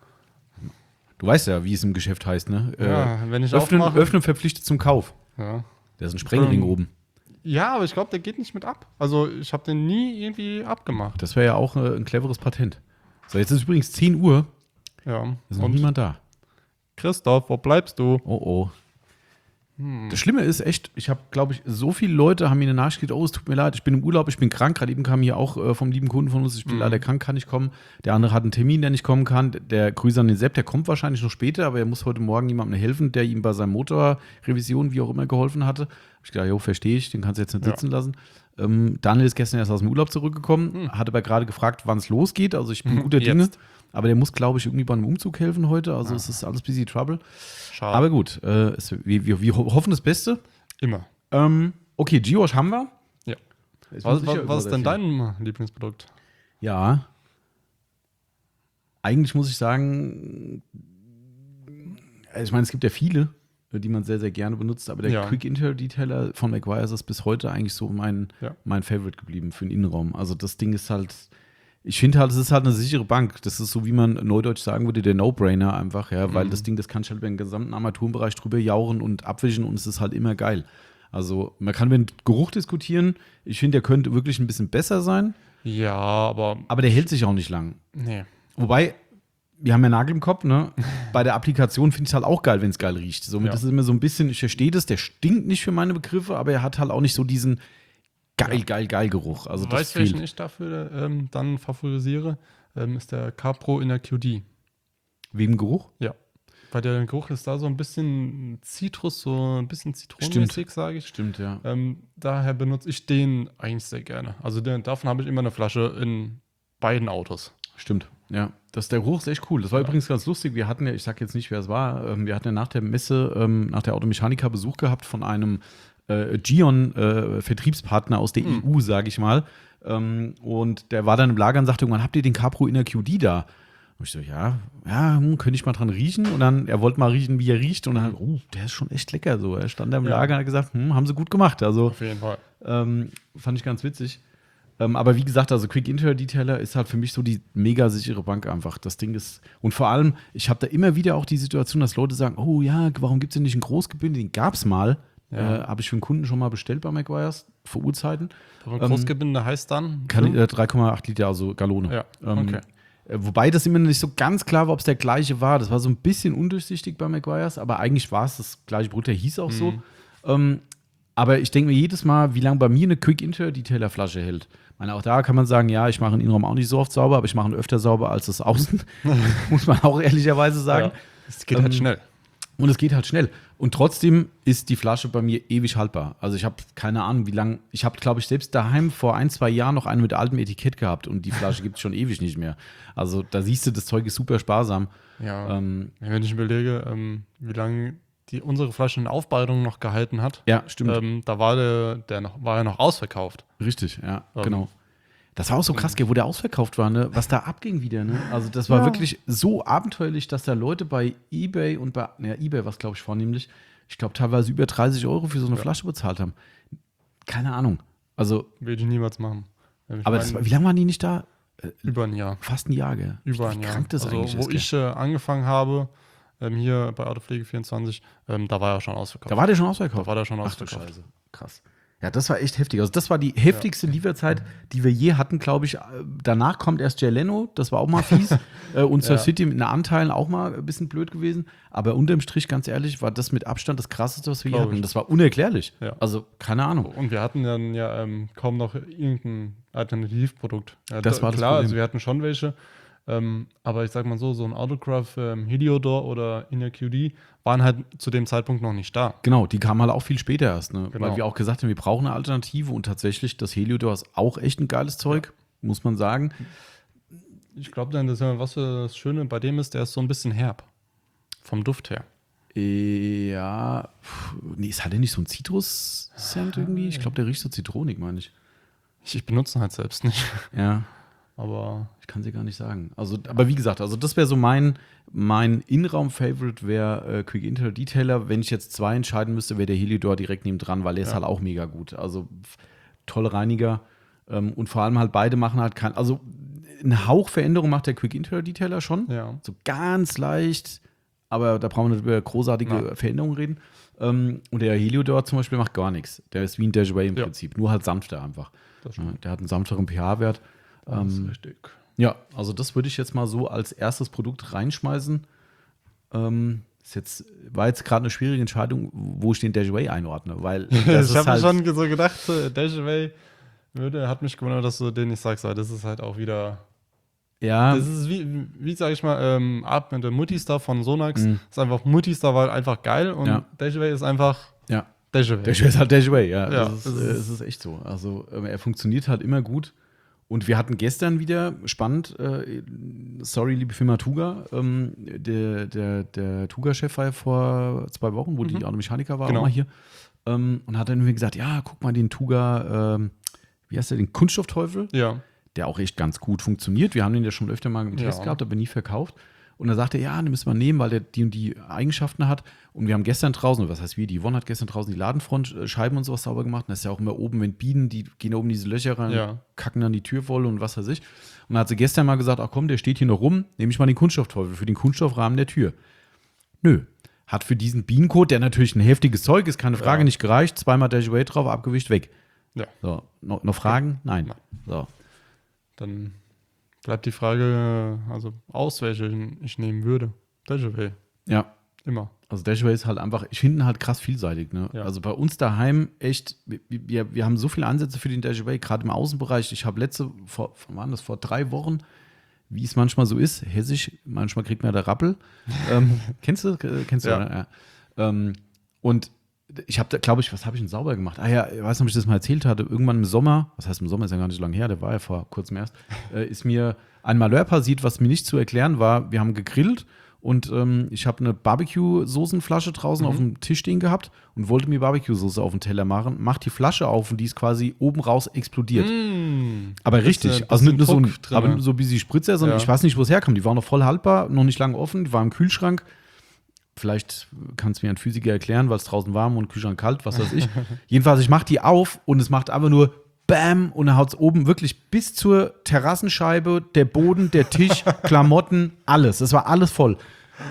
Du weißt ja, wie es im Geschäft heißt, ne? Ja, wenn ich öffnen, aufmache. öffnen verpflichtet zum Kauf. Ja. Da ist ein Sprengring Ähm, oben. ja, aber ich glaube, der geht nicht mit ab. Also, ich habe den nie irgendwie abgemacht. Das wäre ja auch äh, ein cleveres Patent. So, jetzt ist übrigens zehn Uhr. Ja. Ist noch Und niemand da. Christoph, wo bleibst du? Oh, oh. Hm. Das Schlimme ist echt, ich habe, glaube ich, so viele Leute haben mir eine Nachricht geschickt, oh, es tut mir leid, ich bin im Urlaub, ich bin krank. Gerade eben kam hier auch äh, vom lieben Kunden von uns, ich bin Mhm. leider krank, kann nicht kommen. Der andere hat einen Termin, der nicht kommen kann. Der Grüße an den Sepp, der kommt wahrscheinlich noch später, aber er muss heute Morgen jemandem helfen, der ihm bei seiner Motorrevision, wie auch immer, geholfen hatte. Hab ich gedacht, jo, verstehe ich, den kannst du jetzt nicht Ja. sitzen lassen. Ähm, Daniel ist gestern erst aus dem Urlaub zurückgekommen, Mhm. hat aber gerade gefragt, wann es losgeht. Also ich bin Mhm, guter Dinge. jetzt. Aber der muss, glaube ich, irgendwie bei einem Umzug helfen heute. Also Ah. es ist alles busy trouble. Schade. Aber gut, äh, es, wir, wir, wir ho- hoffen das Beste. Immer. Ähm, okay, G-Wash haben wir. Ja. Jetzt Was, muss ich ja was, was ist denn überrechnen. dein Lieblingsprodukt? Ja. Eigentlich muss ich sagen, also ich meine, es gibt ja viele, die man sehr, sehr gerne benutzt, aber der Ja. Quick Interior Detailer von Meguiar's ist bis heute eigentlich so mein, Ja. mein Favorite geblieben für den Innenraum. Also das Ding ist halt, ich finde halt, es ist halt eine sichere Bank. Das ist so, wie man neudeutsch sagen würde, der No-Brainer einfach, ja, weil Mhm. das Ding, das kann ich halt über den gesamten Armaturenbereich drüber jauren und abwischen und es ist halt immer geil. Also man kann über den Geruch diskutieren. Ich finde, der könnte wirklich ein bisschen besser sein, Ja, aber aber der hält sich auch nicht lang. nee. Wobei, wir haben ja Nagel im Kopf, ne? Bei der Applikation finde ich es halt auch geil, wenn es geil riecht. Somit Ja. ist es immer so ein bisschen, ich verstehe das, der stinkt nicht für meine Begriffe, aber er hat halt auch nicht so diesen geil, Ja. geil, geil Geruch. Also das weißt du, welchen fehlt. ich dafür ähm, dann favorisiere? Ähm, ist der Capro in der Q D. Wegen Geruch? Ja. Weil der Geruch ist da so ein bisschen Zitrus, so ein bisschen zitronenmäßig, sage ich. Stimmt, ja. Ähm, daher benutze ich den eigentlich sehr gerne. Also den, davon habe ich immer eine Flasche in beiden Autos. Stimmt, ja. Das, der Geruch ist echt cool. Das war Ja. übrigens ganz lustig. Wir hatten ja, ich sag jetzt nicht, wer es war, ähm, wir hatten ja nach der Messe, ähm, nach der Automechaniker Besuch gehabt von einem äh, Gion-Vertriebspartner äh, aus der Mhm. E U, sage ich mal. Ähm, und der war dann im Lager und sagte irgendwann, habt ihr den Capro Inner Q D da? Und ich so, ja, ja, hm, könnte ich mal dran riechen? Und dann, er wollte mal riechen, wie er riecht. Und dann, oh, der ist schon echt lecker. So, er stand da im Ja. Lager und hat gesagt, hm, haben sie gut gemacht. Also, Auf jeden Fall. ähm, fand ich ganz witzig. Ähm, aber wie gesagt, also Quick Interior Detailer ist halt für mich so die mega sichere Bank einfach. Das Ding ist, und vor allem, ich habe da immer wieder auch die Situation, dass Leute sagen, oh ja, warum gibt es denn nicht einen Großgebinde? Den gab es mal. Ja. Äh, habe ich für einen Kunden schon mal bestellt bei Meguiar's vor Urzeiten. Aber Ähm, Großgebinde heißt dann? Kann, so? äh, drei Komma acht Liter, also Gallone. Ja, Ähm, okay. äh, Wobei das immer nicht so ganz klar war, ob es der gleiche war. Das war so ein bisschen undurchsichtig bei Meguiar's, aber eigentlich war es das gleiche Produkt, der hieß auch so. Mhm. Ähm, aber ich denke mir jedes Mal, wie lange bei mir eine Quick Interior Detailer Flasche hält. Ich meine, auch da kann man sagen, ja, ich mache den Innenraum auch nicht so oft sauber, aber ich mache ihn öfter sauber als das Außen. Muss man auch ehrlicherweise sagen. Ja. Es geht halt Ähm, schnell. Und es geht halt schnell. Und trotzdem ist die Flasche bei mir ewig haltbar. Also ich habe keine Ahnung, wie lange. Ich habe, glaube ich, selbst daheim vor ein, zwei Jahren noch eine mit altem Etikett gehabt und die Flasche gibt es schon ewig nicht mehr. Also da siehst du, das Zeug ist super sparsam. Ja. Ähm, Wenn ich überlege, ähm, wie lange die unsere Flasche in Aufbereitung noch gehalten hat, ja, stimmt. ähm, da war der, der noch, war ja noch ausverkauft. Richtig, ja, Ähm, genau. Das war auch so krass, gell, wo der ausverkauft war, ne? Was da abging wieder. Ne? Also das war Ja. wirklich so abenteuerlich, dass da Leute bei eBay und bei, ja, eBay war es, glaube ich, vornehmlich, ich glaube teilweise über dreißig Euro für so eine Ja. Flasche bezahlt haben. Keine Ahnung. Also, Würde ich niemals machen. Ich aber mein, das war, wie lange waren die nicht da? über ein Jahr. Fast ein Jahr, gell? Über Wie ein Jahr. krank das also, eigentlich wo ist. Gell? ich äh, angefangen habe, ähm, hier bei Autopflege vierundzwanzig, ähm, da war er schon ausverkauft. Da war der schon ausverkauft. Da war der schon Ach du ausverkauft. Scheiße. Krass. Ja, das war echt heftig. Also das war die heftigste Lieferzeit, die wir je hatten, glaube ich. Danach kommt erst Jay Leno, das war auch mal fies. äh, und Sir Ja. City mit den Anteilen auch mal ein bisschen blöd gewesen. Aber unterm Strich, ganz ehrlich, war das mit Abstand das Krasseste, was wir je Glaub hatten. ich. Das war unerklärlich. Ja. Also, keine Ahnung. Und wir hatten dann ja ähm, kaum noch irgendein Alternativprodukt. Ja, Das da- war das klar, Problem. also wir hatten schon welche. Ähm, aber ich sag mal so, so ein Autograph, ähm, Heliodor oder Inner Q D waren halt zu dem Zeitpunkt noch nicht da. Genau, die kamen halt auch viel später erst, ne? Genau. Weil wir auch gesagt haben, wir brauchen eine Alternative und tatsächlich, das Heliodor ist auch echt ein geiles Zeug, muss man sagen. Ich glaube dann, das, was das Schöne bei dem ist, der ist so ein bisschen herb. Vom Duft her. Äh, Ja, pf, nee, ist hat der nicht so ein Zitrus-Scent irgendwie? Ich glaube, der riecht so zitronig, meine ich. Ich, ich benutze ihn halt selbst nicht. Ja, Aber ich kann sie gar nicht sagen. Also, aber wie gesagt, also das wäre so mein, mein Innenraum-Favorite wäre äh, Quick Interior Detailer. Wenn ich jetzt zwei entscheiden müsste, wäre der Heliodor direkt neben dran, weil der ist Ja. halt auch mega gut. Also f- tolle Reiniger ähm, und vor allem halt beide machen halt kein, also ein Hauch Veränderung macht der Quick Interior Detailer schon. ja. So ganz leicht, aber da brauchen wir nicht über großartige Ja. Veränderungen reden. Ähm, und der Heliodor zum Beispiel macht gar nichts. Der ist wie ein Dejaway im Ja. Prinzip, nur halt sanfter einfach. Das Ja, stimmt. der hat einen sanfteren pH-Wert. Das ist Ähm, richtig. ja, also das würde ich jetzt mal so als erstes Produkt reinschmeißen. Ähm, ist jetzt, war jetzt gerade eine schwierige Entscheidung, wo ich den Dejaway einordne, weil das ich ist habe halt, schon so gedacht, äh, Dejaway würde, hat mich gewundert, dass du den nicht sagst, weil das ist halt auch wieder. ja, Das ist wie, wie sag ich mal, ähm, Ab mit der Multistar von Sonax. Mhm. Ist einfach Multistar, war halt einfach geil und Ja. Dejaway ist einfach ja, Dejaway. Dejaway ist halt Dejaway, ja, Ja, das ist, das äh, ist- es ist echt so. Also ähm, er funktioniert halt immer gut. Und wir hatten gestern wieder, spannend, äh, sorry, liebe Firma Tuga, ähm, der, der, der Tuga-Chef war ja vor zwei Wochen, wo die Mhm. Automechaniker war, Genau. auch mal hier, ähm, und hat dann mir gesagt, ja, guck mal den Tuga, ähm, wie heißt der, den Kunststoffteufel, Ja. der auch echt ganz gut funktioniert. Wir haben den ja schon öfter mal im Ja. Test gehabt, aber nie verkauft. Und dann sagte er, ja, den müssen wir nehmen, weil der die und die Eigenschaften hat. Und wir haben gestern draußen, oder was heißt wir, die Yvonne hat gestern draußen die Ladenfrontscheiben und sowas sauber gemacht. Und das ist ja auch immer oben, wenn Bienen, die gehen da oben in diese Löcher rein, Ja. kacken dann die Tür voll und was weiß ich. Und dann hat sie gestern mal gesagt, ach komm, der steht hier noch rum, nehme ich mal den Kunststoffteufel für den Kunststoffrahmen der Tür. Nö. Hat für diesen Bienenkot, der natürlich ein heftiges Zeug ist, keine Frage, Ja. nicht gereicht. Zweimal Dejaway drauf, abgewischt, weg. Ja. So, noch, noch Fragen? Nein. Nein. So. Dann bleibt die Frage, also aus welchen ich nehmen würde. Dejaway. Ja. Immer. Also Dashway ist halt einfach, ich finde ihn halt krass vielseitig. Ne? Ja. Also bei uns daheim echt, wir, wir, wir haben so viele Ansätze für den Dashway, gerade im Außenbereich. Ich habe letzte, vor, wann das, vor drei Wochen, wie es manchmal so ist, hessisch, manchmal kriegt man da Rappel. ähm, kennst du? Äh, Kennst du, Ja. oder? Ja. Ähm, und ich habe da, glaube ich, was habe ich denn sauber gemacht? Ah ja, ich weiß nicht, ob ich das mal erzählt hatte. Irgendwann im Sommer, was heißt im Sommer, ist ja gar nicht so lange her, der war ja vor kurzem erst, äh, ist mir ein Malheur passiert, was mir nicht zu erklären war. Wir haben gegrillt Und ähm, ich habe eine Barbecue-Soßenflasche draußen Mhm. auf dem Tisch stehen gehabt und wollte mir Barbecue-Soße auf den Teller machen. Mach die Flasche auf und die ist quasi oben raus explodiert. Mm. Aber Bisschen- richtig, also nicht nur so, ein, Druck drin. aber so ein bisschen Spritzer, sondern Ja. ich weiß nicht, wo es herkam. Die waren noch voll haltbar, noch nicht lange offen, die waren im Kühlschrank. Vielleicht kann es mir ein Physiker erklären, weil es draußen warm und Kühlschrank kalt, was weiß ich. Jedenfalls, ich mache die auf und es macht einfach nur Bam und dann haut es oben wirklich bis zur Terrassenscheibe, der Boden, der Tisch, Klamotten, alles. Das war alles voll.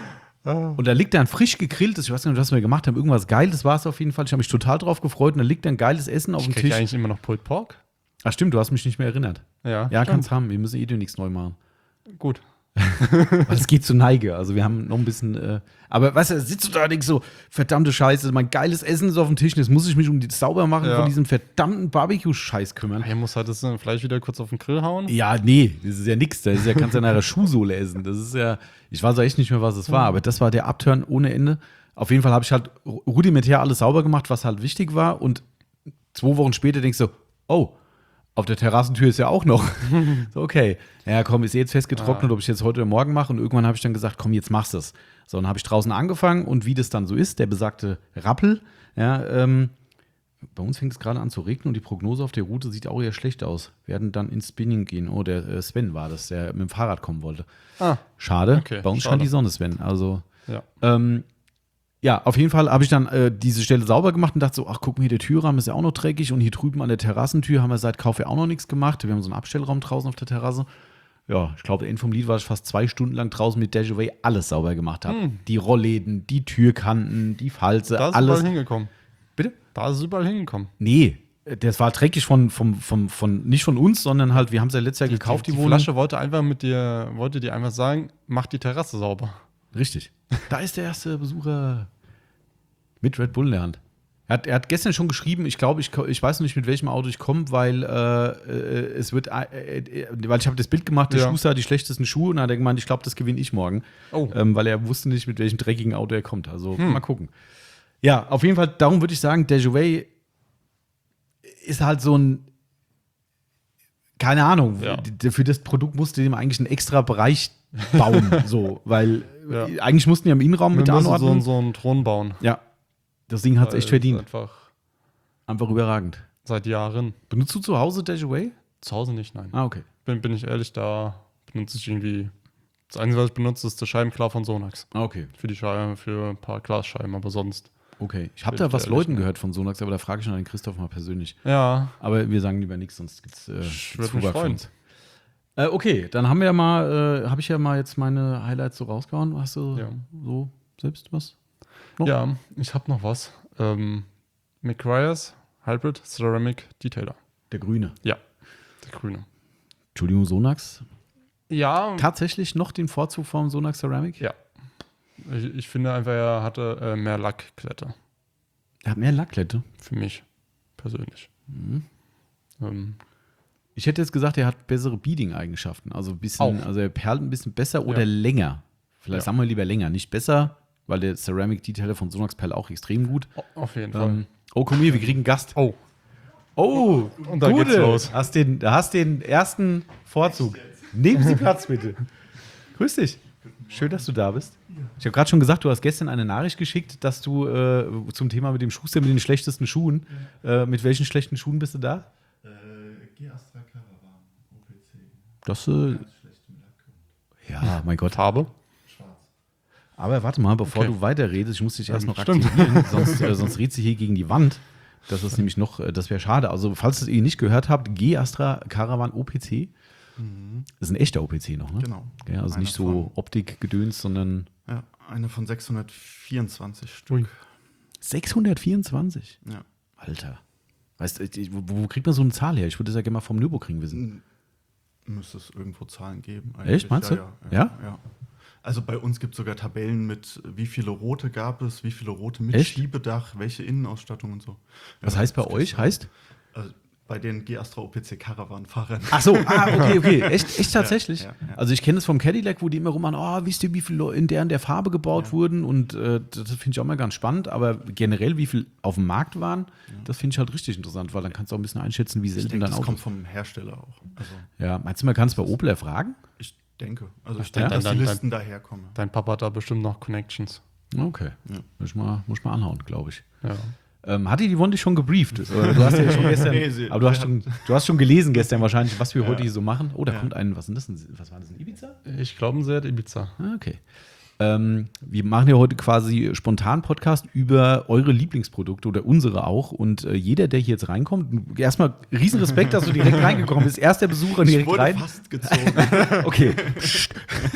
Und da liegt dann frisch gegrilltes, ich weiß gar nicht, was wir gemacht haben, irgendwas Geiles war es auf jeden Fall. Ich habe mich total drauf gefreut und da liegt dann geiles Essen auf Ich dem kriege Tisch. eigentlich immer noch Pulled Pork. Ach stimmt, du hast mich nicht mehr erinnert. Ja, Ja, stimmt. kannst haben. Wir müssen eh nichts neu machen. Gut. Weil es geht zu Neige. Also wir haben noch ein bisschen. Äh, aber weißt du, da sitzt du da und denkst so, verdammte Scheiße, mein geiles Essen ist auf dem Tisch. Jetzt muss ich mich um die Saubermachen Ja. von diesem verdammten Barbecue-Scheiß kümmern. Hier muss halt das äh, Fleisch wieder kurz auf den Grill hauen. Ja, nee, das ist ja nix. Das ist ja, kannst ja nach der Schuhsohle essen. Das ist ja, ich weiß auch echt nicht mehr, was es war, aber das war der Upturn ohne Ende. Auf jeden Fall habe ich halt rudimentär alles sauber gemacht, was halt wichtig war. Und zwei Wochen später denkst du, oh, auf der Terrassentür ist ja auch noch. So, okay. Ja, komm, ist eh jetzt festgetrocknet, Ah. ob ich jetzt heute oder morgen mache. Und irgendwann habe ich dann gesagt, komm, jetzt machst du es. So, dann habe ich draußen angefangen und wie das dann so ist, der besagte Rappel, ja, ähm, bei uns fängt es gerade an zu regnen und die Prognose auf der Route sieht auch eher schlecht aus. Wir werden dann ins Spinning gehen. Oh, der äh, Sven war das, der mit dem Fahrrad kommen wollte. Ah, Schade. Okay, bei uns schade. scheint die Sonne, Sven. Also, ja. ähm, ja, auf jeden Fall habe ich dann äh, diese Stelle sauber gemacht und dachte so, ach, guck mal, hier der Türrahmen ist ja auch noch dreckig und hier drüben an der Terrassentür haben wir seit Kauf ja auch noch nichts gemacht. Wir haben so einen Abstellraum draußen auf der Terrasse. Ja, ich glaube, Ende vom Lied war ich fast zwei Stunden lang draußen mit Dashaway alles sauber gemacht habe. Hm. Die Rollläden, die Türkanten, die Falze, Da ist alles. überall hingekommen. Bitte? Da ist es überall hingekommen. Nee, das war dreckig von, vom, vom, von, nicht von uns, sondern halt, wir haben es ja letztes Jahr gekauft, die, die Wohnung. Flasche wollte einfach mit dir, wollte dir einfach sagen, mach die Terrasse sauber. Richtig. Da ist der erste Besucher mit Red Bull in der Hand. Er hat, er hat gestern schon geschrieben, ich glaube, ich, ich weiß noch nicht, mit welchem Auto ich komme, weil äh, äh, es wird, äh, äh, weil ich habe das Bild gemacht, der Ja. Schuster hat die schlechtesten Schuhe und dann hat er gemeint, ich glaube, das gewinne ich morgen. Oh. Ähm, weil er wusste nicht, mit welchem dreckigen Auto er kommt. Also mal gucken. Ja, auf jeden Fall, darum würde ich sagen, der Jouet ist halt so ein, keine Ahnung, Ja. d- für das Produkt musste dem eigentlich einen extra Bereich bauen, so, weil Ja. äh, eigentlich mussten die am Innenraum Wir mit müssen so, anordnen. einen- so einen Thron bauen. Ja, das Ding hat es Weil echt verdient. Einfach Einfach überragend. seit Jahren. Benutzt du zu Hause Dashaway? Zu Hause nicht, nein. Ah, okay. Bin, bin ich ehrlich, da benutze ich irgendwie. Das Einzige, was ich benutze, ist der Scheibenklar von Sonax. Ah, okay. Für die Scheiben, für ein paar Glasscheiben, aber sonst. Okay. Ich habe Bin da ich was ehrlich, Leuten ne? gehört von Sonax, aber da frage ich noch den Christoph mal persönlich. Ja, Aber wir sagen lieber nichts, sonst gibt's, äh, Ich gibt's würd mich Fuhrwerk für freuen. uns. Äh, okay, dann haben wir ja mal, äh, habe ich ja mal jetzt meine Highlights so rausgehauen. Hast du Ja. so selbst was? noch? ja, ich habe noch was. Ähm, McGuire's Hybrid Ceramic Detailer. Der Grüne. Ja, der grüne. Entschuldigung, Sonax. Ja, Tatsächlich noch den Vorzug vom Sonax Ceramic? ja. Ich, ich finde einfach, er hatte äh, mehr Lackkletter. Er hat mehr Lacklette. Für mich persönlich. Mhm. Ähm, Ich hätte jetzt gesagt, er hat bessere Beading-Eigenschaften. Also ein bisschen, Auch. also er perlt ein bisschen besser oder Ja. länger. Vielleicht Ja. sagen wir lieber länger. Nicht besser, weil der Ceramic Detailer von Sonax perlt auch extrem gut. auf jeden Fall. Ähm, oh, komm hier, wir kriegen einen Gast. Oh, Oh, und da geht's los. Hast den, da hast den ersten Vorzug. Nehmen Sie Platz, bitte. Grüß dich. Schön, dass du da bist. Ich habe gerade schon gesagt, du hast gestern eine Nachricht geschickt, dass du äh, zum Thema mit dem Schuster mit den schlechtesten Schuhen, äh, mit welchen schlechten Schuhen bist du da? Äh, G-Astra Caravan, O P C. Das, äh, Ganz schlecht mit Lack und ja, mein Gott. Farbe. schwarz. Aber warte mal, bevor Okay. du weiterredest, ich muss dich erst Ähm, noch stimmt. aktivieren, sonst, äh, sonst redet sie hier gegen die Wand. Das ist nämlich noch, äh, das wäre schade. Also, falls ihr nicht gehört habt, G-Astra Caravan O P C. Das ist ein echter O P C noch, ne? Genau. Ja, also Einer nicht so Optikgedöns, sondern Ja, eine von sechshundertvierundzwanzig Stück. Ui. sechshundertvierundzwanzig. Ja. Alter. Weißt du, wo, wo kriegt man so eine Zahl her? Ich würde das ja gerne mal vom Nürburgring wissen. Müsste es irgendwo Zahlen geben. Echt, meinst du? Ja, ja, Ja? ja, ja. Also bei uns gibt es sogar Tabellen mit, wie viele rote gab es, wie viele rote mit Echt? Schiebedach, welche Innenausstattung und so. Was Ja, heißt bei das euch? gibt's Heißt? Also bei den G-Astra O P C Caravan-Fahrern. Ach so, ah, okay, okay. Echt, echt tatsächlich? ja, ja. Also ich kenne es vom Cadillac, wo die immer rummachen, oh, wisst ihr, wie viele in der in der Farbe gebaut Ja. wurden? Und äh, das finde ich auch mal ganz spannend. Aber generell, wie viel auf dem Markt waren, das finde ich halt richtig interessant, weil dann kannst du auch ein bisschen einschätzen, wie Ich selten denke, dein das Auto kommt ist. vom Hersteller auch. Also Ja, meinst du, man kann es bei Opel erfragen? ich denke. Also ich Dann- denke, dann- dass die dann- Listen daherkommen. Dein Papa hat da bestimmt noch Connections. Okay. Ja. Muss ich mal, muss ich mal anhauen, glaube ich. Ja. Ähm, hat die Yvonne dich schon gebrieft? Oder du hast ja schon gestern, Nee, sie- aber du hast, sie schon, du hast schon gelesen gestern wahrscheinlich, was wir Ja. heute hier so machen. Oh, da Ja. kommt ein, was ist das denn? Was war das, ein Ibiza? Ich glaube, sie hat Ibiza. Ah, okay. Ähm, wir machen ja heute quasi spontan Podcast über eure Lieblingsprodukte oder unsere auch. Und äh, jeder, der hier jetzt reinkommt, erstmal riesen Respekt, dass du direkt reingekommen bist. Erster Besucher Ich direkt wurde rein. fast gezogen. Okay. Psst.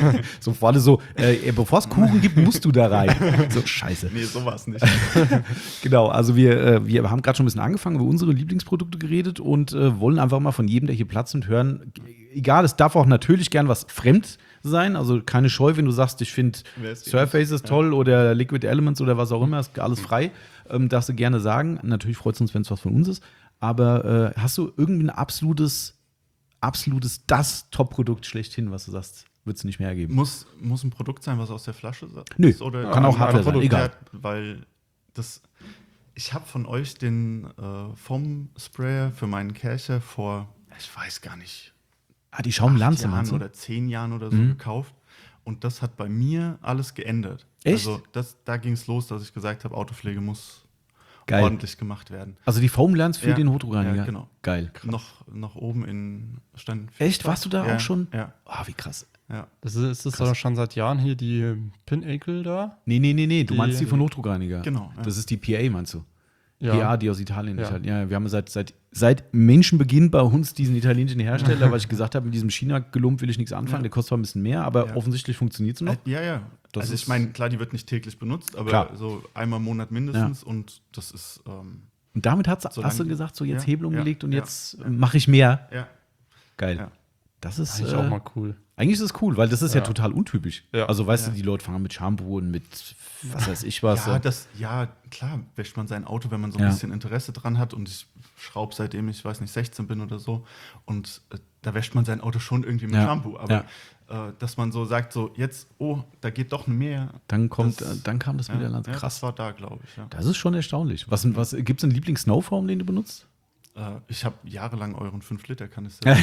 So vor allem so, äh, bevor es Kuchen gibt, musst du da rein. So, scheiße. Nee, sowas nicht. Genau, also wir, äh, wir haben gerade schon ein bisschen angefangen, über unsere Lieblingsprodukte geredet und äh, wollen einfach mal von jedem, der hier Platz nimmt, hören. Egal, es darf auch natürlich gern was fremd sein, also keine Scheu, wenn du sagst, ich finde Wer ist die? Surface ist toll oder Liquid Elements oder was auch immer, ist alles frei, ähm, darfst du gerne sagen. Natürlich freut es uns, wenn es was von uns ist, aber äh, hast du irgendwie ein absolutes, absolutes das Top-Produkt schlechthin, was du sagst, wird es nicht mehr ergeben? Muss, muss ein Produkt sein, was aus der Flasche ist? Nö, Oder kann auch ein Hardware sein, Produkt, egal. ja, weil das, ich habe von euch den äh, Foam-Sprayer für meinen Kercher vor, ich weiß gar nicht, Ah, die acht Schaumlanze, Jahren meinst du? oder zehn Jahren oder so Mhm. gekauft. Und das hat bei mir alles geändert. Echt? Also das, da ging es los, dass ich gesagt habe, Autopflege muss Geil. ordentlich gemacht werden. Also die Foam Lance für Ja, den Hydroreiniger? ja, genau. Geil. Noch, noch oben in stand. Echt? Warst du da ja, auch schon? Ja, Ah, wie krass. ja. Das ist, ist das Krass. doch schon seit Jahren hier die Pin-Ekel da? Nee, nee, nee, nee, du Die- meinst die von Hochdruckreiniger. Genau, ja. Das ist die P A, meinst du? Ja. P A, die aus Italien. Ja. Italien. Ja, wir haben seit, seit, seit Menschenbeginn bei uns diesen italienischen Hersteller, weil ich gesagt habe, mit diesem China-Gelump will ich nichts anfangen. Ja. Der kostet zwar ein bisschen mehr, aber Ja. offensichtlich funktioniert es noch. Äh, Ja, ja. Das also ist- ich meine, klar, die wird nicht täglich benutzt, aber Klar. so einmal im Monat mindestens und das ist Und ähm, damit hat's, Solange hast du die- gesagt, so jetzt ja, Hebel ja, umgelegt und ja, jetzt ja. mache ich mehr. ja, Geil. ja. Das ist Eigentlich äh, auch mal cool. Eigentlich ist es cool, weil das ist ja, Ja. total untypisch. Ja. Also weißt Ja. du, die Leute fangen mit Shampoo und mit was weiß ich was. Ja, äh, das, ja, klar, wäscht man sein Auto, wenn man so ein Ja. bisschen Interesse dran hat. Und ich schraube seitdem ich, weiß nicht, sechzehn bin oder so. Und äh, da wäscht man sein Auto schon irgendwie mit Ja. Shampoo. Aber äh, dass man so sagt, so jetzt, oh, da geht doch mehr. dann kommt, das- äh, dann kam das Ja, wieder Land. ja, Krass. das war da, glaube ich. Ja. Das ist schon erstaunlich. Was, was gibt es einen Lieblings-Snowform, den du benutzt? Äh, ich habe jahrelang euren fünf Liter Kanister.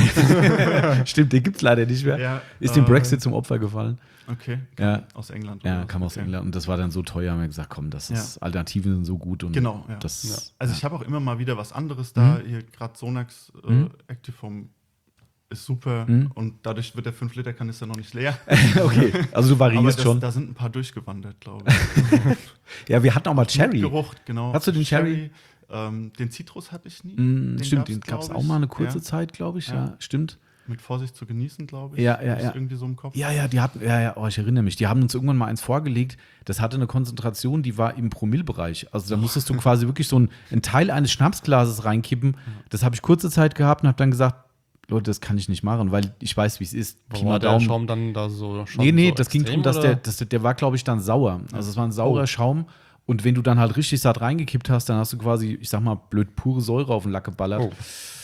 Stimmt, den gibt es leider nicht mehr. Ja, Ist dem äh, Brexit zum Opfer gefallen. Okay, Ja. aus England. Ja, oder kam was? aus Okay. England und das war dann so teuer, haben wir gesagt, komm, das ist, Alternativen sind so gut und Genau, ja. das Ja. Also ich habe auch immer mal wieder was anderes da. Mhm. Hier gerade Sonax äh, Mhm. Activefoam ist super Mhm. und dadurch wird der fünf Liter Kanister noch nicht leer. okay, also du Aber variierst das, schon. da sind ein paar durchgewandert, glaube ich. Ja, wir hatten auch mal Cherry. Geruch, genau. Hast du den Cherry? Ähm, den Zitrus hatte ich nie. Mm, Den stimmt, gab's, den gab es glaub auch ich. mal eine kurze Ja. Zeit, glaube ich. Ja. Ja. stimmt. Mit Vorsicht zu genießen, glaube ich. Ja, ja, Hab ich ja. Irgendwie so im Kopf. Ja, ja, die hatten, ja, ja, oh, ich erinnere mich, die haben uns irgendwann mal eins vorgelegt, das hatte eine Konzentration, die war im Promillbereich. Also da musstest du quasi wirklich so ein, ein Teil eines Schnapsglases reinkippen. Das habe ich kurze Zeit gehabt und habe dann gesagt, Leute, das kann ich nicht machen, weil ich weiß, wie es ist. Pi Warum mal war der Daumen. Schaum dann da so schon Nee, nee, so das ging extrem, darum, dass der, oder? dass der, der war, glaube ich, dann sauer. Also es war ein saurer Oh. Schaum. Und wenn du dann halt richtig satt reingekippt hast, dann hast du quasi, ich sag mal, blöd pure Säure auf den Lack geballert. Oh.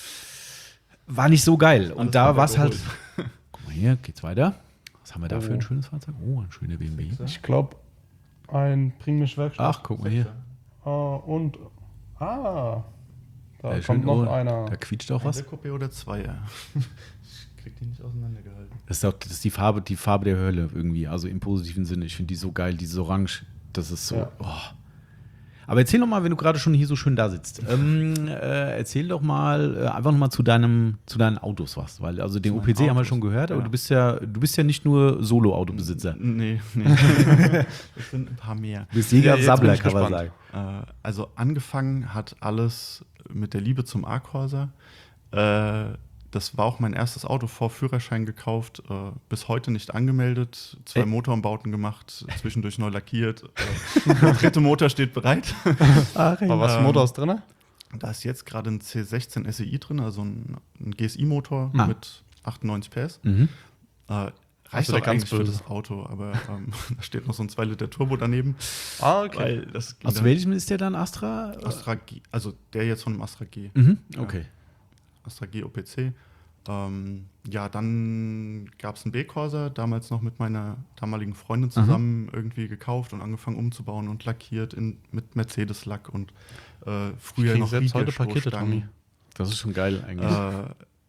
War nicht so geil. Und Alles da voll war es halt. weggeholt. Guck mal hier, geht's weiter. Was haben wir da für ein Oh. schönes Fahrzeug? Oh, ein schöner B M W. Ich glaube, ein Bring mich Werkstatt. Ach, guck mal hier. Ah, und. Ah. Da Ja, kommt schön, noch oh, einer. Da quietscht auch Ein was. Coupé oder Zweier? Ich krieg die nicht auseinandergehalten. Das ist, auch, das ist die Farbe, die Farbe der Hölle irgendwie. Also im positiven Sinne. Ich finde die so geil, dieses Orange. Das ist so. Ja. Oh. Aber erzähl doch mal, wenn du gerade schon hier so schön da sitzt. Ähm, äh, erzähl doch mal äh, einfach noch mal zu deinem, zu deinen Autos was, weil also den Zu O P C meinen haben wir Autos, schon gehört, aber ja. du bist ja, du bist ja nicht nur Solo-Autobesitzer. Nee, nee. Es sind ein paar mehr. Du bist Jäger Ja, und jetzt Sammler, bin ich kann man gespannt. sagen. Äh, also angefangen hat alles mit der Liebe zum A-Corsa. Äh, das war auch mein erstes Auto, vor Führerschein gekauft, äh, bis heute nicht angemeldet, zwei Äh. Motorumbauten gemacht, zwischendurch neu lackiert. Äh, der dritte Motor steht bereit. Aber was für Ähm, Motor ist drin? Da ist jetzt gerade ein C sechzehn S E I drin, also ein, ein G S I-Motor Ah. mit achtundneunzig P S. Mhm. Äh, reicht Also der auch ganz eigentlich für böse. das Auto, aber ähm, da steht noch so ein zwei Liter Turbo daneben. Ah, okay. Weil das ging Aus dann- welchem ist der dann Astra? Astra G, also der jetzt von dem Astra G. Mhm. Okay. Astra G O P C. Ähm, ja, dann gab es einen B-Corsa, damals noch mit meiner damaligen Freundin zusammen irgendwie gekauft und angefangen umzubauen und lackiert in, mit Mercedes-Lack und äh, früher krieg noch selbst heute Pakete, Videostoßstangen. Tommy. Das ist schon geil eigentlich. Äh,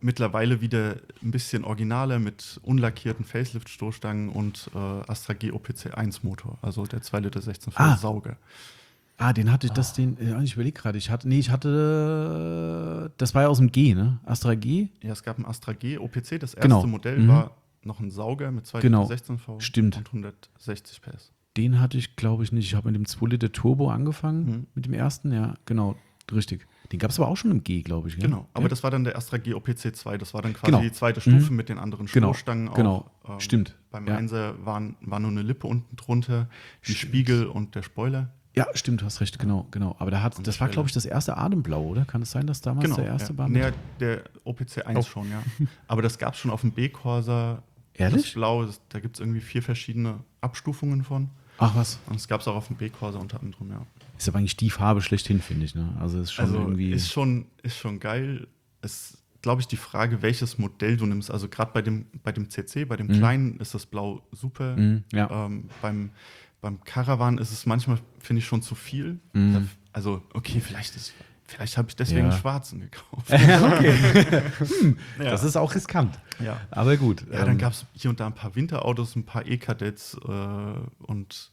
mittlerweile wieder ein bisschen originaler mit unlackierten Facelift-Stoßstangen und äh, Astra G O P C eins Motor, also der zwei Liter sechzehn V Ah. Sauger. Ah, den hatte ich, das, den, ja, ich überlege gerade, ich hatte, nee, ich hatte, das war ja aus dem G, ne? Astra G? Ja, es gab ein Astra G O P C, das erste Genau. Modell Mhm. war noch ein Sauger mit zwei Genau. Liter sechzehn V Stimmt. und hundertsechzig P S. Den hatte ich, glaube ich, nicht. Ich habe mit dem zwei Liter Turbo angefangen, Mhm. mit dem ersten, ja, genau, richtig. Den gab es aber auch schon im G, glaube ich. Gell? Genau, aber ja? das war dann der Astra G O P C zwei, das war dann quasi Genau. die zweite Stufe Mhm. mit den anderen Genau, Stoßstangen. genau. Auch, ähm, Stimmt. Beim Ja. Einser waren, war nur eine Lippe unten drunter, die Stimmt. Spiegel und der Spoiler. Ja, stimmt, hast recht, genau, genau. Aber da hat, Und das war, Schwelle. glaube ich, das erste Ademblau, oder? Kann es sein, dass damals Genau, der erste ja. war? Nee, mit- der O P C eins Oh. schon, ja. Aber das gab es schon auf dem B-Corsa. Ehrlich? Das Blau, das, da gibt es irgendwie vier verschiedene Abstufungen von. Ach was. Und es gab es auch auf dem B-Corsa unter anderem, ja. Ist aber eigentlich die Farbe schlechthin, finde ich. Ne? Also ist schon Also irgendwie. ist schon, ist schon geil. Es glaube ich die Frage, welches Modell du nimmst. Also gerade bei dem, bei dem C C, bei dem Mhm. kleinen ist das Blau super. Mhm, ja. Ähm, beim, beim Caravan ist es manchmal, finde ich, schon zu viel. Mhm. Da, also, okay, vielleicht ist, vielleicht habe ich deswegen Ja. einen schwarzen gekauft. okay. hm, Ja. Das ist auch riskant. Ja. Aber gut. Ja, dann gab es hier und da ein paar Winterautos, ein paar E-Kadetts äh, und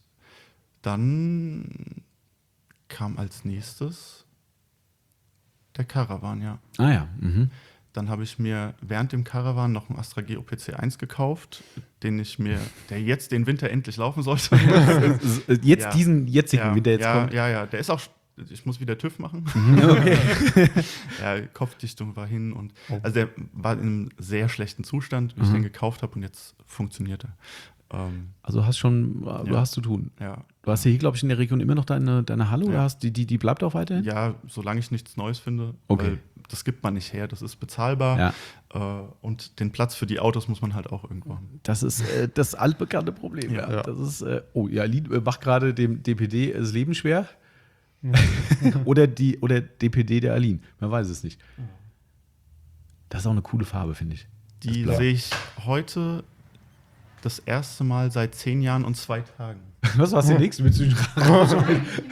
dann kam als nächstes der Caravan, ja. Ah ja. Mhm. Dann habe ich mir während dem Caravan noch einen Astra G O P C eins gekauft, den ich mir, der jetzt den Winter endlich laufen sollte. Jetzt Ja. diesen jetzigen, ja, wie der jetzt ja, kommt. ja, ja, der ist auch, ich muss wieder TÜV machen. Okay. Ja, Kopfdichtung war hin und, Oh. also der war in einem sehr schlechten Zustand, wie ich Mhm. den gekauft habe und jetzt funktioniert er. Ähm, Also du hast schon, du Ja. hast zu tun. ja. Du hast ja hier, glaube ich, in der Region immer noch deine, deine Halle, oder Ja. hast die, die, die bleibt auch weiterhin? Ja, solange ich nichts Neues finde, Okay. weil das gibt man nicht her, das ist bezahlbar. Ja. Äh, und den Platz für die Autos muss man halt auch irgendwo haben. Das ist äh, das altbekannte Problem. Ja. Ja. Das ist, äh, oh, ja, Lin äh, macht gerade dem D P D das Leben schwer. oder, die, oder D P D der Aline. Man weiß es nicht. Das ist auch eine coole Farbe, finde ich. Die Blau. sehe ich heute das erste Mal seit zehn Jahren und zwei Tagen. Was war die nächste? Willst du nicht Ihr müsst mir nur Bescheid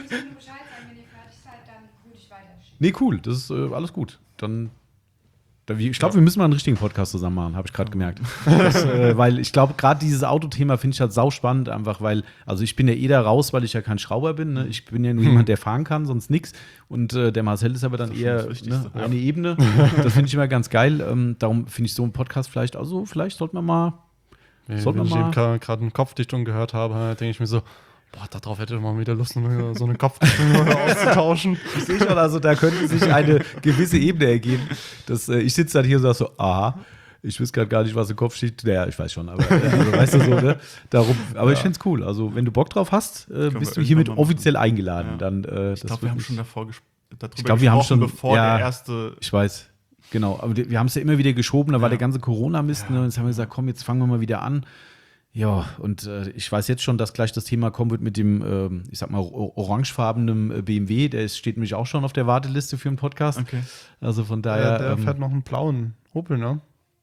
sagen, wenn ihr fertig seid, dann würde ich weiterschieben. Nee, cool. Das ist äh, alles gut. Dann. dann ich glaube, wir müssen mal einen richtigen Podcast zusammen machen, habe ich gerade gemerkt. Das, äh, weil ich glaube, gerade dieses Autothema finde ich halt sau spannend, einfach weil, also ich bin ja eh da raus, weil ich ja kein Schrauber bin. Ne? Ich bin ja nur jemand, der fahren kann, sonst nix. Und äh, der Marcel ist aber dann Das ist schon eher das Wichtigste. ne, eine Ebene. Das finde ich immer ganz geil. Ähm, darum finde ich so einen Podcast vielleicht, also vielleicht sollte man mal. Wenn, Sollten wenn wir ich mal- eben gerade eine Kopfdichtung gehört habe, denke ich mir so, boah, darauf hätte ich mal wieder Lust, eine- so eine Kopfdichtung auszutauschen. Ich sehe schon, also da könnte sich eine gewisse Ebene ergeben. Das, äh, ich sitze dann hier und sage so, aha, ich weiß gerade gar nicht, was im Kopf steht. Naja, ich weiß schon, aber äh, also, weißt du so, ne? Darum, aber ich finde es cool. Also, wenn du Bock drauf hast, äh, Können bist wir du hiermit irgendwann mal offiziell machen. eingeladen. Ja. Dann, äh, Ich das glaube, wir wird haben mich- schon davor ges darüber Ich glaube, wir haben gesprochen, schon- bevor ja. der erste. Ich weiß. Genau, aber die- wir haben es ja immer wieder geschoben, da war Ja. der ganze Corona-Mist. Ne? Und jetzt haben wir gesagt, komm, jetzt fangen wir mal wieder an. Ja, und äh, ich weiß jetzt schon, dass gleich das Thema kommen wird mit dem, ähm, ich sag mal, o- orangefarbenen äh, B M W. Der ist, steht nämlich auch schon auf der Warteliste für einen Podcast. Okay. Also von Der, daher. der ähm, fährt noch einen blauen Opel, ne?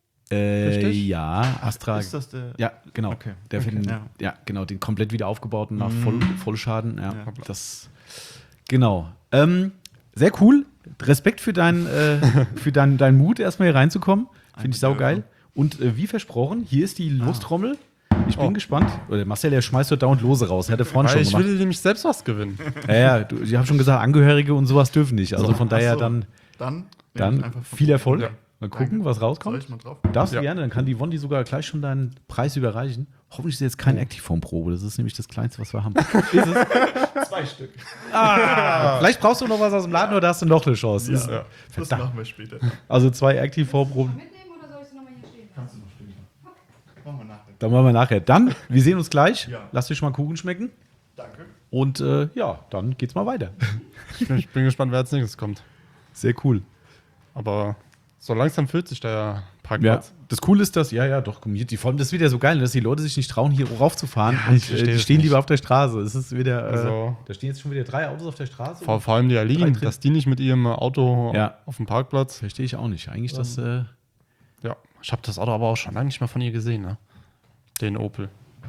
äh, richtig? ja, Astra. Ist das der? Ja, genau. Okay. Der Okay. fährt den, Ja. ja, genau, den komplett wieder aufgebauten nach Mhm. Voll, Vollschaden. Ja, Ja. das. Genau. Ähm, sehr cool. Respekt für, dein, äh, für dein, deinen Mut, erstmal hier reinzukommen. Finde ich Eine saugeil. Ehre. Und äh, wie versprochen, hier ist die Lostrommel. Ich bin Oh. gespannt. Oder Marcel, der schmeißt heute dauernd Lose raus. Er hatte vorhin Weil schon ich gemacht. will nämlich selbst was gewinnen. Ja, ja, du, ich habe schon gesagt, Angehörige und sowas dürfen nicht. Also So, von daher ach so. dann, Dann, nehme dann ich einfach von- viel Erfolg. Ja. Mal gucken, Danke. was Soll rauskommt. ich mal drauf? Darfst du Ja. gerne, dann kann die Yvonne die sogar gleich schon deinen Preis überreichen. Hoffentlich ist jetzt keine Activeform-Probe, das ist nämlich das Kleinste, was wir haben. Ist es? Zwei Stück. Ah, vielleicht brauchst du noch was aus dem Laden oder hast du noch eine Chance. Ist- Ja, das Verdammt. machen wir später. Also zwei Activeform-Proben, Mitnehmen oder soll ich sie nochmal hier stehen? Kannst du noch stehen. Machen wir nachher. dann machen wir nachher. Dann, wir sehen uns gleich. Ja. Lass dich mal Kuchen schmecken. Danke. Und äh, ja, dann geht's mal weiter. Ich bin, ich bin gespannt, wer als nächstes kommt. Sehr cool. Aber so langsam füllt sich der Ja, Parkplatz. das Coole ist, dass, ja, ja, doch, komm, hier, die, vor allem, das ist wieder so geil, dass die Leute sich nicht trauen, hier raufzufahren. Ja, und ich verstehe äh, die das stehen nicht. lieber auf der Straße. Es ist wieder, äh, Also- da stehen jetzt schon wieder drei Autos auf der Straße. Vor, vor allem die Drei Aline, drin. dass die nicht mit ihrem Auto Ja. auf dem Parkplatz. Verstehe ich auch nicht. Eigentlich das, äh, Ja, ich habe das Auto aber auch schon lange nicht mehr von ihr gesehen, ne? Den Opel.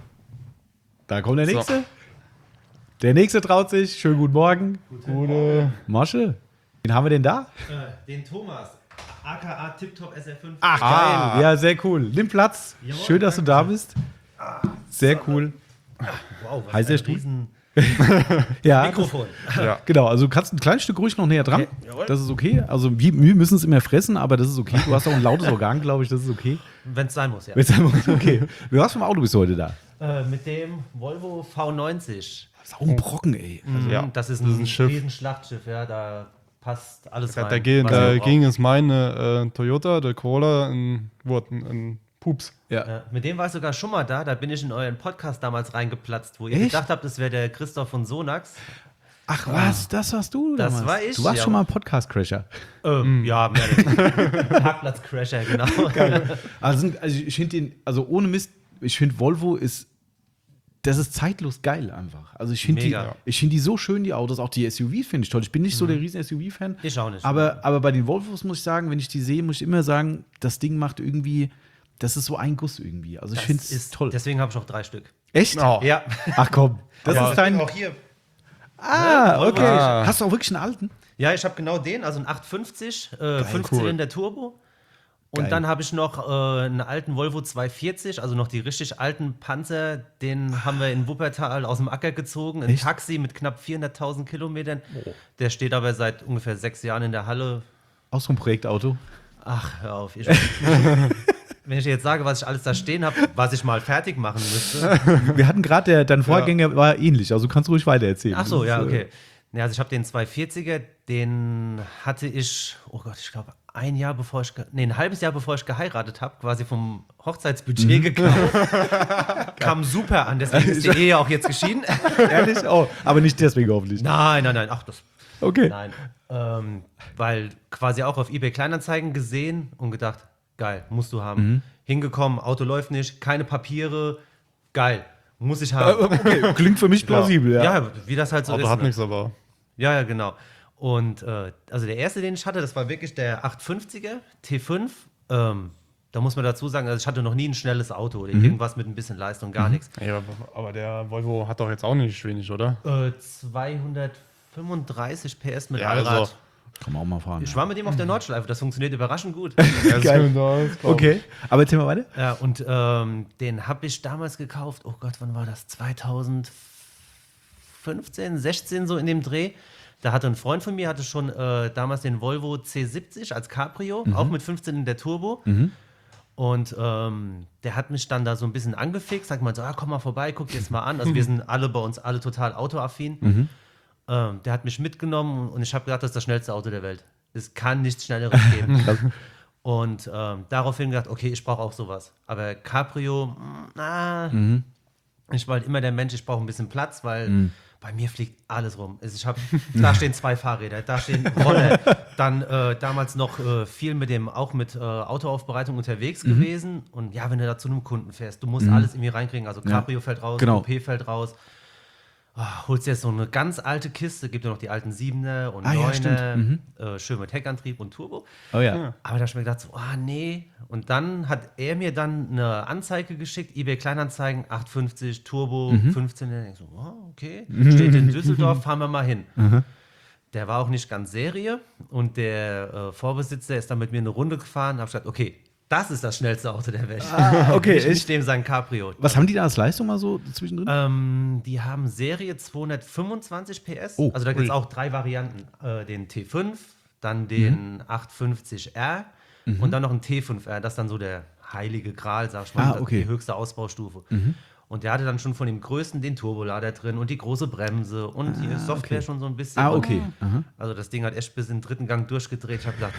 da kommt der So. Nächste. Der Nächste traut sich. Schönen guten Morgen. Gute. Mosche, wen haben wir denn da? Äh, den Thomas. aka Tiptop S R fünf. Ach, geil. Ah. Ja, sehr cool. Nimm Platz. Jawohl, Schön, dass du da bist. Sehr cool. Wow, was Heißt der ein Stuhl? riesen Ja, Mikrofon. Ja. genau. Also du kannst ein kleines Stück ruhig noch näher dran. Okay, jawohl. Das ist okay. Also wir, wir müssen es immer fressen, aber das ist okay. Du hast auch ein lautes Organ, glaube ich. Das ist okay. Wenn es sein muss, ja. Jetzt sagen wir, okay. Was für ein Auto bist du heute da? Äh, mit dem Volvo V neunzig. Das ist auch ein Brocken, ey. Mhm, Ja, das ist das ein, ist ein Schiff. Riesenschlachtschiff, ja, da passt alles Da, rein. da, ging, was da man braucht. ging es meine äh, Toyota, der Corolla, ein, wurde ein, ein Pups. Ja. Ja, mit dem war ich sogar schon mal da, da bin ich in euren Podcast damals reingeplatzt, wo ihr Echt? gedacht habt, das wäre der Christoph von Sonax. Ach was, das warst du Das damals. war ich, Du warst ja. schon mal ein Podcast-Crasher. Ähm, Ja, mehr oder weniger. Parkplatz-Crasher, genau. Also, sind- also ich finde den, also ohne Mist, ich finde Volvo ist, das ist zeitlos geil einfach. Also ich finde die, Mega. ich finde die so schön, die Autos, auch die S U Vs finde ich toll. Ich bin nicht so der riesen S U V-Fan. Ich auch nicht. Aber, aber bei den Volvos muss ich sagen, wenn ich die sehe, muss ich immer sagen, das Ding macht irgendwie, das ist so ein Guss irgendwie. Also ich Das finde es ist toll. Deswegen habe ich auch drei Stück. Echt? Oh. Ja. Ach komm, das Aber- ist dein. Auch hier. Ah, Volvo okay. Ah. Hast du auch wirklich einen alten? Ja, ich habe genau den, also einen achthundertfünfzig, äh, Fünfzylinder Turbo. Und Geil. dann habe ich noch äh, einen alten Volvo zweihundertvierzig, also noch die richtig alten Panzer. Den haben wir in Wuppertal aus dem Acker gezogen. Ein Echt? Taxi mit knapp vierhunderttausend Kilometern. Der steht aber seit ungefähr sechs Jahren in der Halle. Auch so ein Projektauto. Ach, hör auf. Ich, wenn ich jetzt sage, was ich alles da stehen habe, was ich mal fertig machen müsste. Wir hatten gerade, der dein Vorgänger war ähnlich, also kannst du ruhig weiter erzählen. Ach so, Das ja, ist, äh, okay. Ja, also ich habe den zweihundertvierziger, den hatte ich, oh Gott, ich glaube, ein Jahr bevor ich, ge- nee, ein halbes Jahr bevor ich geheiratet habe, quasi vom Hochzeitsbudget Mhm. gekauft. Kam super an, deswegen ist die Ehe auch jetzt geschieden. Ehrlich? Oh, aber nicht deswegen hoffentlich. Nein, nein, nein, ach, das, Okay. nein. Ähm, weil quasi auch auf eBay Kleinanzeigen gesehen und gedacht, geil, musst du haben. Mhm. Hingekommen, Auto läuft nicht, keine Papiere, geil, muss ich haben. Okay, klingt für mich plausibel, ja. Ja, wie das halt so Auto ist. hat ne? nichts, aber. Ja, ja, genau. Und äh, also der erste, den ich hatte, das war wirklich der achthundertfünfziger T fünf. Ähm, da muss man dazu sagen, also ich hatte noch nie ein schnelles Auto oder Mhm. irgendwas mit ein bisschen Leistung, gar nichts. Ja, aber der Volvo hat doch jetzt auch nicht wenig, oder? Äh, zweihundertfünfunddreißig P S mit Ja, Allrad. also- Kann man auch mal fahren. Ich war mit dem auf der Nordschleife, das funktioniert überraschend gut. Ja, das Geil. stimmt, das glaub ich. Okay, aber erzähl mal weiter. Ja, und ähm, den habe ich damals gekauft, oh Gott, wann war das? zweitausendfünfzehn, sechzehn so in dem Dreh. Da hatte ein Freund von mir, hatte schon äh, damals den Volvo C siebzig als Cabrio, auch mit fünfzehn in der Turbo. Und ähm, der hat mich dann da so ein bisschen angefixt, sagt mal so, ah, komm mal vorbei, guck dir das mal an. Also wir sind alle bei uns alle total autoaffin. Ähm, der hat mich mitgenommen und ich habe gedacht, das ist das schnellste Auto der Welt. Es kann nichts Schnelleres geben. Und ähm, daraufhin gedacht, okay, ich brauche auch sowas. Aber Cabrio, mm, ah, ich war halt immer der Mensch, ich brauche ein bisschen Platz, weil bei mir fliegt alles rum. Also ich hab, da stehen zwei Fahrräder, da stehen Roller. Dann äh, damals noch äh, viel mit dem, auch mit äh, Autoaufbereitung unterwegs gewesen. Und ja, wenn du da zu einem Kunden fährst, du musst alles irgendwie reinkriegen. Also Cabrio fällt raus, Genau. Coupé fällt raus. Ah, holst jetzt so eine ganz alte Kiste, gibt ja noch die alten Siebener und Ah, ja, Neuner, äh, schön mit Heckantrieb und Turbo. Oh ja. Aber da habe ich mir gedacht, so, ah nee. Und dann hat er mir dann eine Anzeige geschickt, eBay Kleinanzeigen, achthundertfünfzig, Turbo, fünfzehn. Da denk ich so, oh, okay, steht in Düsseldorf, fahren wir mal hin. Der war auch nicht ganz Serie und der äh, Vorbesitzer ist dann mit mir eine Runde gefahren. Da habe ich gesagt, okay, das ist das schnellste Auto der Welt. Ah, okay, nicht, echt? nicht dem sein Cabrio. Was haben die da als Leistung mal so zwischendrin? Ähm, die haben Serie zweihundertfünfundzwanzig P S. Oh, also da gibt es ui. auch drei Varianten. Äh, den T fünf, dann den Mhm. achthundertfünfzig R und dann noch ein T fünf R. Das ist dann so der heilige Gral, sag ich mal. Ah, das- okay. Mhm. Die höchste Ausbaustufe. Und der hatte dann schon von dem größten den Turbolader drin und die große Bremse und die Software okay. schon so ein bisschen. Ah, Und- okay. Aha. Also das Ding hat echt bis in den dritten Gang durchgedreht. Ich habe gedacht,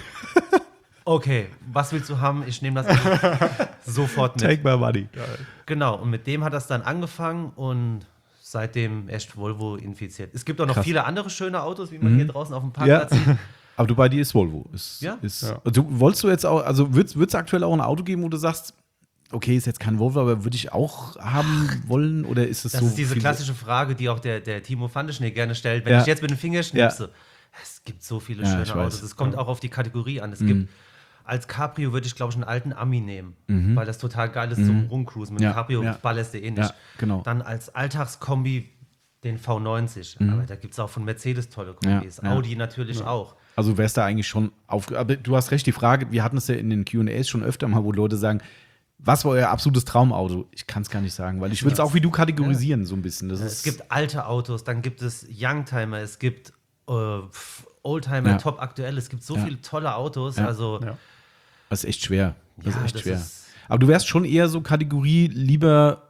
okay, was willst du haben? Ich nehme das sofort mit. Take my money. Genau, und mit dem hat das dann angefangen und seitdem echt Volvo infiziert. Es gibt auch noch Krass. viele andere schöne Autos, wie man hier draußen auf dem Parkplatz Ja. sieht. Aber du bei dir ist Volvo. Ist, Ja. Ist, Ja. Du, wolltest du jetzt auch, also wird es aktuell auch ein Auto geben, wo du sagst, okay, ist jetzt kein Volvo, aber würde ich auch haben wollen? Oder ist es Das so? ist diese viel- klassische Frage, die auch der, der Timo Fandeschnee gerne stellt. Wenn Ja. ich jetzt mit dem Finger schnipse, es gibt so viele Ja, ich schöne weiß. Autos. Es kommt auch auf die Kategorie an. Es gibt als Cabrio würde ich, glaube ich, einen alten Ami nehmen, weil das total geil ist zum Rumcruisen. Mit Ja, dem Cabrio ja. ballerst du eh nicht. Ja, genau. Dann als Alltagskombi den V neunzig. Aber da gibt es auch von Mercedes tolle Kombis. Ja, ja. Audi natürlich auch. Also wärst da eigentlich schon auf. Aber du hast recht, die Frage, wir hatten es ja in den Q und A's schon öfter mal, wo Leute sagen, was war euer absolutes Traumauto? Ich kann es gar nicht sagen, weil ich würde es auch wie du kategorisieren, so ein bisschen. Das Es ist, gibt alte Autos, dann gibt es Youngtimer, es gibt äh, Oldtimer, Ja. top aktuell, es gibt so Ja. viele tolle Autos. Ja. Also Ja. das ist echt schwer. Das Ja, ist echt das schwer. ist- Aber du wärst schon eher so Kategorie lieber,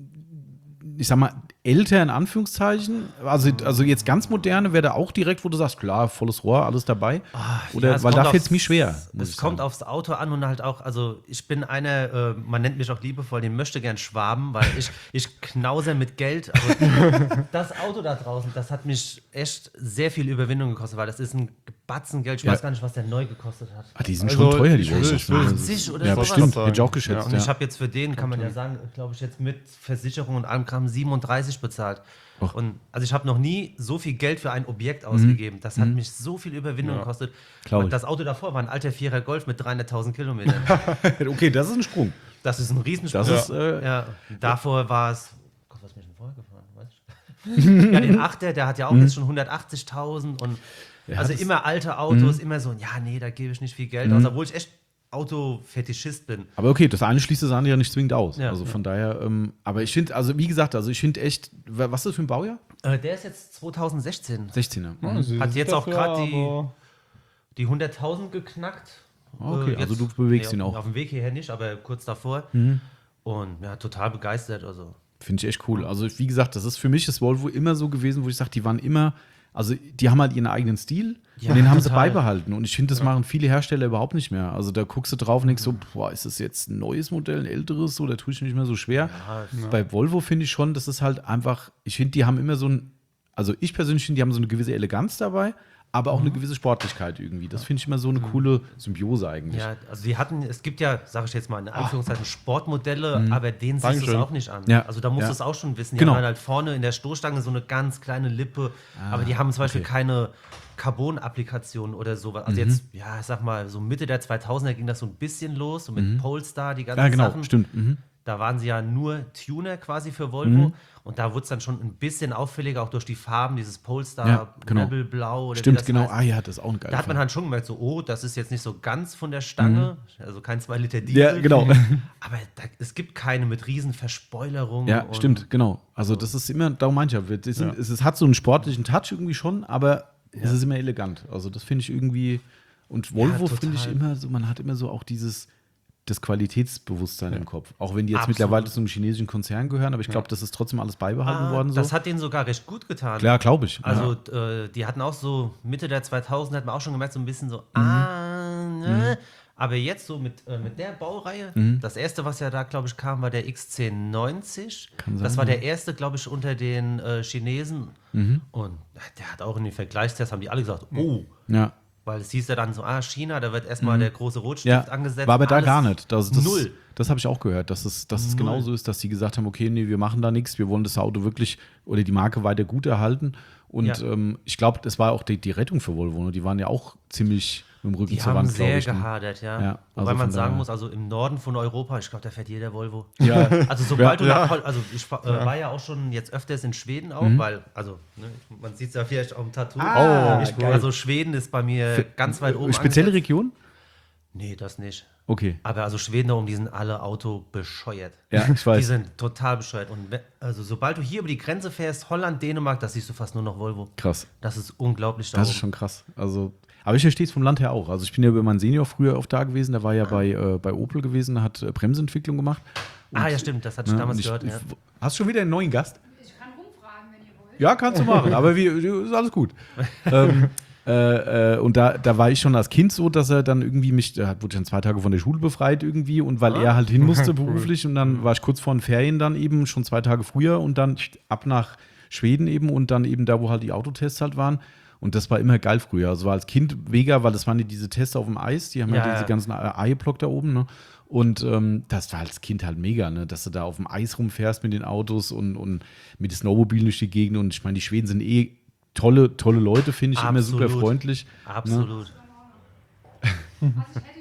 ich sag mal, älter in Anführungszeichen. Also, also jetzt ganz moderne wäre da auch direkt, wo du sagst, klar, volles Rohr, alles dabei. Oder Ja, es weil kommt da fällt es aufs- mir schwer. muss Es ich kommt sagen. aufs Auto an und halt auch, also ich bin einer, äh, man nennt mich auch liebevoll, den möchte gern Schwaben, weil ich, ich knause mit Geld. Aber das Auto da draußen, das hat mich echt sehr viel Überwindung gekostet, weil das ist ein Batzen Geld. Ich Ja. weiß gar nicht, was der neu gekostet hat. Ah, die sind Also, schon teuer, die ich will- Volvos. ich will- ne? achtzig oder Ja, sowas. bestimmt. sagen. Hätte ich auch geschätzt. Und Ja. ich habe jetzt für den, kann man ja sagen, glaube ich, jetzt mit Versicherung und allem Kram siebenunddreißig bezahlt. Och. Und also ich habe noch nie so viel Geld für ein Objekt ausgegeben. Das Mhm. hat mich so viel Überwindung gekostet. Glaub ich. Und das Auto davor war ein alter Vierer Golf mit dreihunderttausend Kilometern. Okay, das ist ein Sprung. Das ist ein Riesensprung. Das ist, äh, ja. Davor war es. Gott, was ist mir denn vorher gefahren? Weiß ich. Ja, den Achter, der hat ja auch jetzt schon hundertachtzigtausend und also das- immer alte Autos, immer so, ja, nee, da gebe ich nicht viel Geld aus, obwohl ich echt Autofetischist bin. Aber okay, das eine schließt das andere ja nicht zwingend aus. Ja. Also von daher, ähm, aber ich finde, also wie gesagt, also ich finde echt, wa- was ist das für ein Baujahr? Äh, der ist jetzt zweitausendsechzehn. sechzehner. Ja, Mhm. sie Hat sind jetzt auch dafür gerade die- aber- Die hunderttausend geknackt. Okay, Äh, also du bewegst nee, ihn auch. Auf dem Weg hierher nicht, aber kurz davor. Mhm. Und ja, total begeistert. Also. Finde ich echt cool. Also, wie gesagt, das ist für mich das Volvo immer so gewesen, wo ich sage, die waren immer, also die haben halt ihren eigenen Stil Ja, und den haben sie total. beibehalten. Und ich finde, das machen viele Hersteller überhaupt nicht mehr. Also da guckst du drauf und denkst so, boah, ist das jetzt ein neues Modell, ein älteres, so, da tue ich nicht mehr so schwer. Bei Volvo finde ich schon, das ist halt einfach, ich finde, die haben immer so ein, also ich persönlich finde, die haben so eine gewisse Eleganz dabei, aber auch eine gewisse Sportlichkeit irgendwie. Das finde ich immer so eine coole Symbiose eigentlich. Ja, also die hatten, es gibt ja, sage ich jetzt mal in Anführungszeichen, Sportmodelle, aber denen siehst du es Dankeschön. auch nicht an. Mhm. Ja. Also da musst Ja. du es auch schon wissen. Die Genau. haben halt vorne in der Stoßstange so eine ganz kleine Lippe, aber die haben zum Beispiel okay. keine Carbon-Applikation oder sowas. Mhm. Also jetzt, ja, ich sag mal, so Mitte der zweitausender ging das so ein bisschen los, so mit Polestar, die ganzen Mhm. Ja, genau, Sachen. stimmt. Mhm. Da waren sie ja nur Tuner quasi für Volvo. Und da wurde es dann schon ein bisschen auffälliger, auch durch die Farben, dieses Polestar, Ja, genau. Rebel Blau oder wie Stimmt, das genau. heißt. Ah ja, das ist auch ein geiler Da hat man Film. halt schon gemerkt, so, oh, das ist jetzt nicht so ganz von der Stange, also kein zwei Liter Diesel. Ja, genau. Aber da, es gibt keine mit riesen Verspoilerungen. Ja, und- stimmt, genau. Also das ist immer, darum meine ich ja, wir- das sind, es, es hat so einen sportlichen Touch irgendwie schon, aber es ist immer elegant. Also das finde ich irgendwie, und Volvo total. finde ich immer so, man hat immer so auch dieses, das Qualitätsbewusstsein im Kopf. Auch wenn die jetzt Absolut. mittlerweile zu einem chinesischen Konzern gehören, aber ich glaube, das ist trotzdem alles beibehalten Ah, worden. So. Das hat denen sogar recht gut getan. Klar, glaube ich. Also ja. äh, die hatten auch so, Mitte der zweitausender hat man auch schon gemerkt, so ein bisschen so, Mhm. ah, ne. Aber jetzt so mit, äh, mit der Baureihe, Mhm. das erste, was ja da, glaube ich, kam, war der X zehn neunzig. Kann sein, das war ja. der erste, glaube ich, unter den äh, Chinesen. Mhm. Und äh, der hat auch in den Vergleichstests, haben die alle gesagt, oh, ja. weil es hieß ja dann so, ah, China, da wird erstmal der große Rotstift Mhm. Ja, angesetzt. war aber da alles gar nicht. Das, das, null. Das habe ich auch gehört, dass es, dass es Null. genauso ist, dass die gesagt haben, okay, nee, wir machen da nichts, wir wollen das Auto wirklich oder die Marke weiter gut erhalten. Und Ja. ähm, ich glaube, das war auch die, die Rettung für Volvo. Ne? Die waren ja auch ziemlich mit dem Rücken Die zur haben Wand, sehr glaube ich. ne? gehadert, ja. Ja, also Wobei man von sagen daher- muss, also im Norden von Europa, ich glaube, da fährt jeder Volvo. Ja. Also sobald du Ja. nach Pol also ich fa- äh, war ja auch schon jetzt öfters in Schweden auch, Mhm. weil, also ne, man sieht es ja vielleicht auf dem Tattoo. Ah, ich, geil. also Schweden ist bei mir ganz weit oben. Spezielle angesetzt. Region? Nee, das nicht. Okay. Aber also Schweden da oben, die sind alle Auto bescheuert. Ja, ich weiß. Die sind total bescheuert. Und we- also sobald du hier über die Grenze fährst, Holland, Dänemark, da siehst du fast nur noch Volvo. Krass. Das ist unglaublich da Das ist oben. schon krass. Also, aber ich verstehe es vom Land her auch. Also ich bin ja über meinen Senior früher oft da gewesen, der war ja bei, äh, bei Opel gewesen, der hat äh, Bremsentwicklung gemacht. Ah ja, stimmt, das hatte ich Ne, damals und ich, gehört. ich, Ja. Hast du schon wieder einen neuen Gast? Ich kann rumfragen, wenn ihr wollt. Ja, kannst du machen, aber wir, ist alles gut. ähm, äh, äh, und da, da war ich schon als Kind so, dass er dann irgendwie mich, da wurde ich dann zwei Tage von der Schule befreit irgendwie und weil er halt hin musste beruflich und dann war ich kurz vor den Ferien dann eben, schon zwei Tage früher und dann ab nach Schweden eben und dann eben da, wo halt die Autotests halt waren. Und das war immer geil früher. Also war als Kind mega, weil das waren die, diese Tests auf dem Eis, die haben ja, Ja, diese ja. ganzen Eie-Block da oben, ne? Und ähm, das war als Kind halt mega, ne? Dass du da auf dem Eis rumfährst mit den Autos und, und mit den Snowmobilen durch die Gegend. Und ich meine, die Schweden sind eh tolle, tolle Leute, finde ich, immer super Absolut. freundlich. Absolut. Also ich hätte jemand.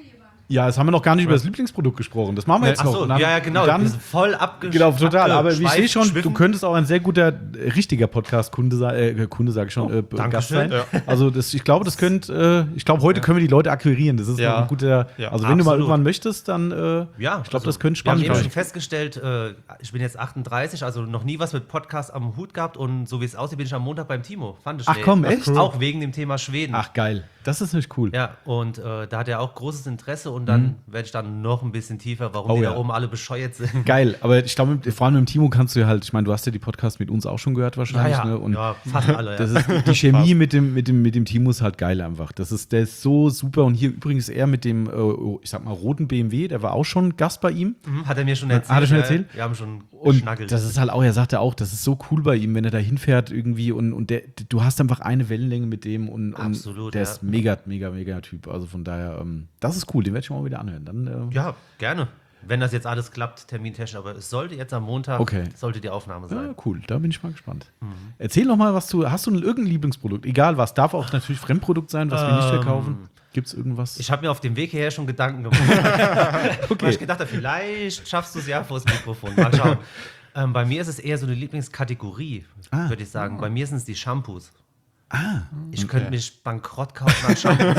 Ja, jetzt haben wir noch gar nicht über das Lieblingsprodukt gesprochen. Das machen wir jetzt Ach noch. so, Und dann- ja, ja, genau. Dann, wir sind voll abgesch genau, total. Aber ich sehe schon, du abgeschwiffen. könntest auch ein sehr guter, äh, richtiger Podcast-Kunde sein, äh, Kunde sage ich schon, äh, Gast Dankeschön. sein. Also das, ich glaube, das könnte, äh, ich glaube, heute können wir die Leute akquirieren. Das ist Ja. noch ein guter, Ja. also wenn du mal Absolut. irgendwann möchtest, dann, äh, Ja, ich glaube, also, das könnte wir haben spannend eben schon sein. festgestellt, äh, ich bin jetzt achtunddreißig, also noch nie was mit Podcast am Hut gehabt und so wie es aussieht, bin ich am Montag beim Timo. Fand ich Ach komm, echt? Auch wegen dem Thema Schweden. Ach geil, das ist nicht cool. Ja, und äh, da hat er auch großes Interesse und dann werde ich dann noch ein bisschen tiefer, warum Oh, die ja. da oben alle bescheuert sind. Geil, aber ich glaube, vor allem mit dem Timo kannst du ja halt, ich meine, du hast ja die Podcasts mit uns auch schon gehört wahrscheinlich, ja, ne? Und ja, fast alle. das Ja. ist, die Chemie mit dem, mit, dem, mit dem Timo ist halt geil einfach. Das ist, der ist so super. Und hier übrigens er mit dem, äh, ich sag mal, roten B M W, der war auch schon Gast bei ihm. Mhm, Hat er mir schon erzählt. Hat er schon ja. erzählt? Wir haben schon Und geschnackelt. das ist halt auch, er sagte auch, das ist so cool bei ihm, wenn er da hinfährt irgendwie und, und der, du hast einfach eine Wellenlänge mit dem und, und Absolut, der ja. ist mega, mega, mega Typ. Also von daher, ähm, das ist cool, den werde ich mal wieder anhören. Dann, äh, Ja, gerne. Wenn das jetzt alles klappt, termintechnisch. Aber es sollte jetzt am Montag, Okay. sollte die Aufnahme sein. ja, cool, da bin ich mal gespannt. Mhm. Erzähl noch mal was zu, hast du ein irgendein Lieblingsprodukt? Egal was, darf auch natürlich Fremdprodukt sein, was wir nicht verkaufen. Gibt es irgendwas? Ähm, Ich habe mir auf dem Weg hierher schon Gedanken gemacht. Weil ich gedacht habe, vielleicht schaffst du es ja vor das Mikrofon. Mal schauen. ähm, bei mir ist es eher so eine Lieblingskategorie, Ah. würde ich sagen. Bei mir sind es die Shampoos. ah, Ich könnte mich bankrott kaufen an Shampoos.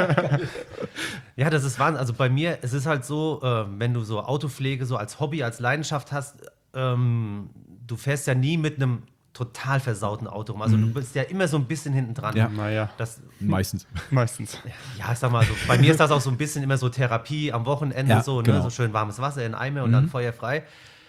Ja, das ist Wahnsinn. Also bei mir, es ist halt so, äh, wenn du so Autopflege so als Hobby, als Leidenschaft hast, ähm, du fährst ja nie mit einem total versauten Auto rum. Also du bist ja immer so ein bisschen hinten dran. Ja. Naja, Das, meistens. meistens. ja, ich sag mal so, bei mir ist das auch so ein bisschen immer so Therapie am Wochenende, Ja, so, ne? genau. So schön warmes Wasser in Eimer und dann feuerfrei.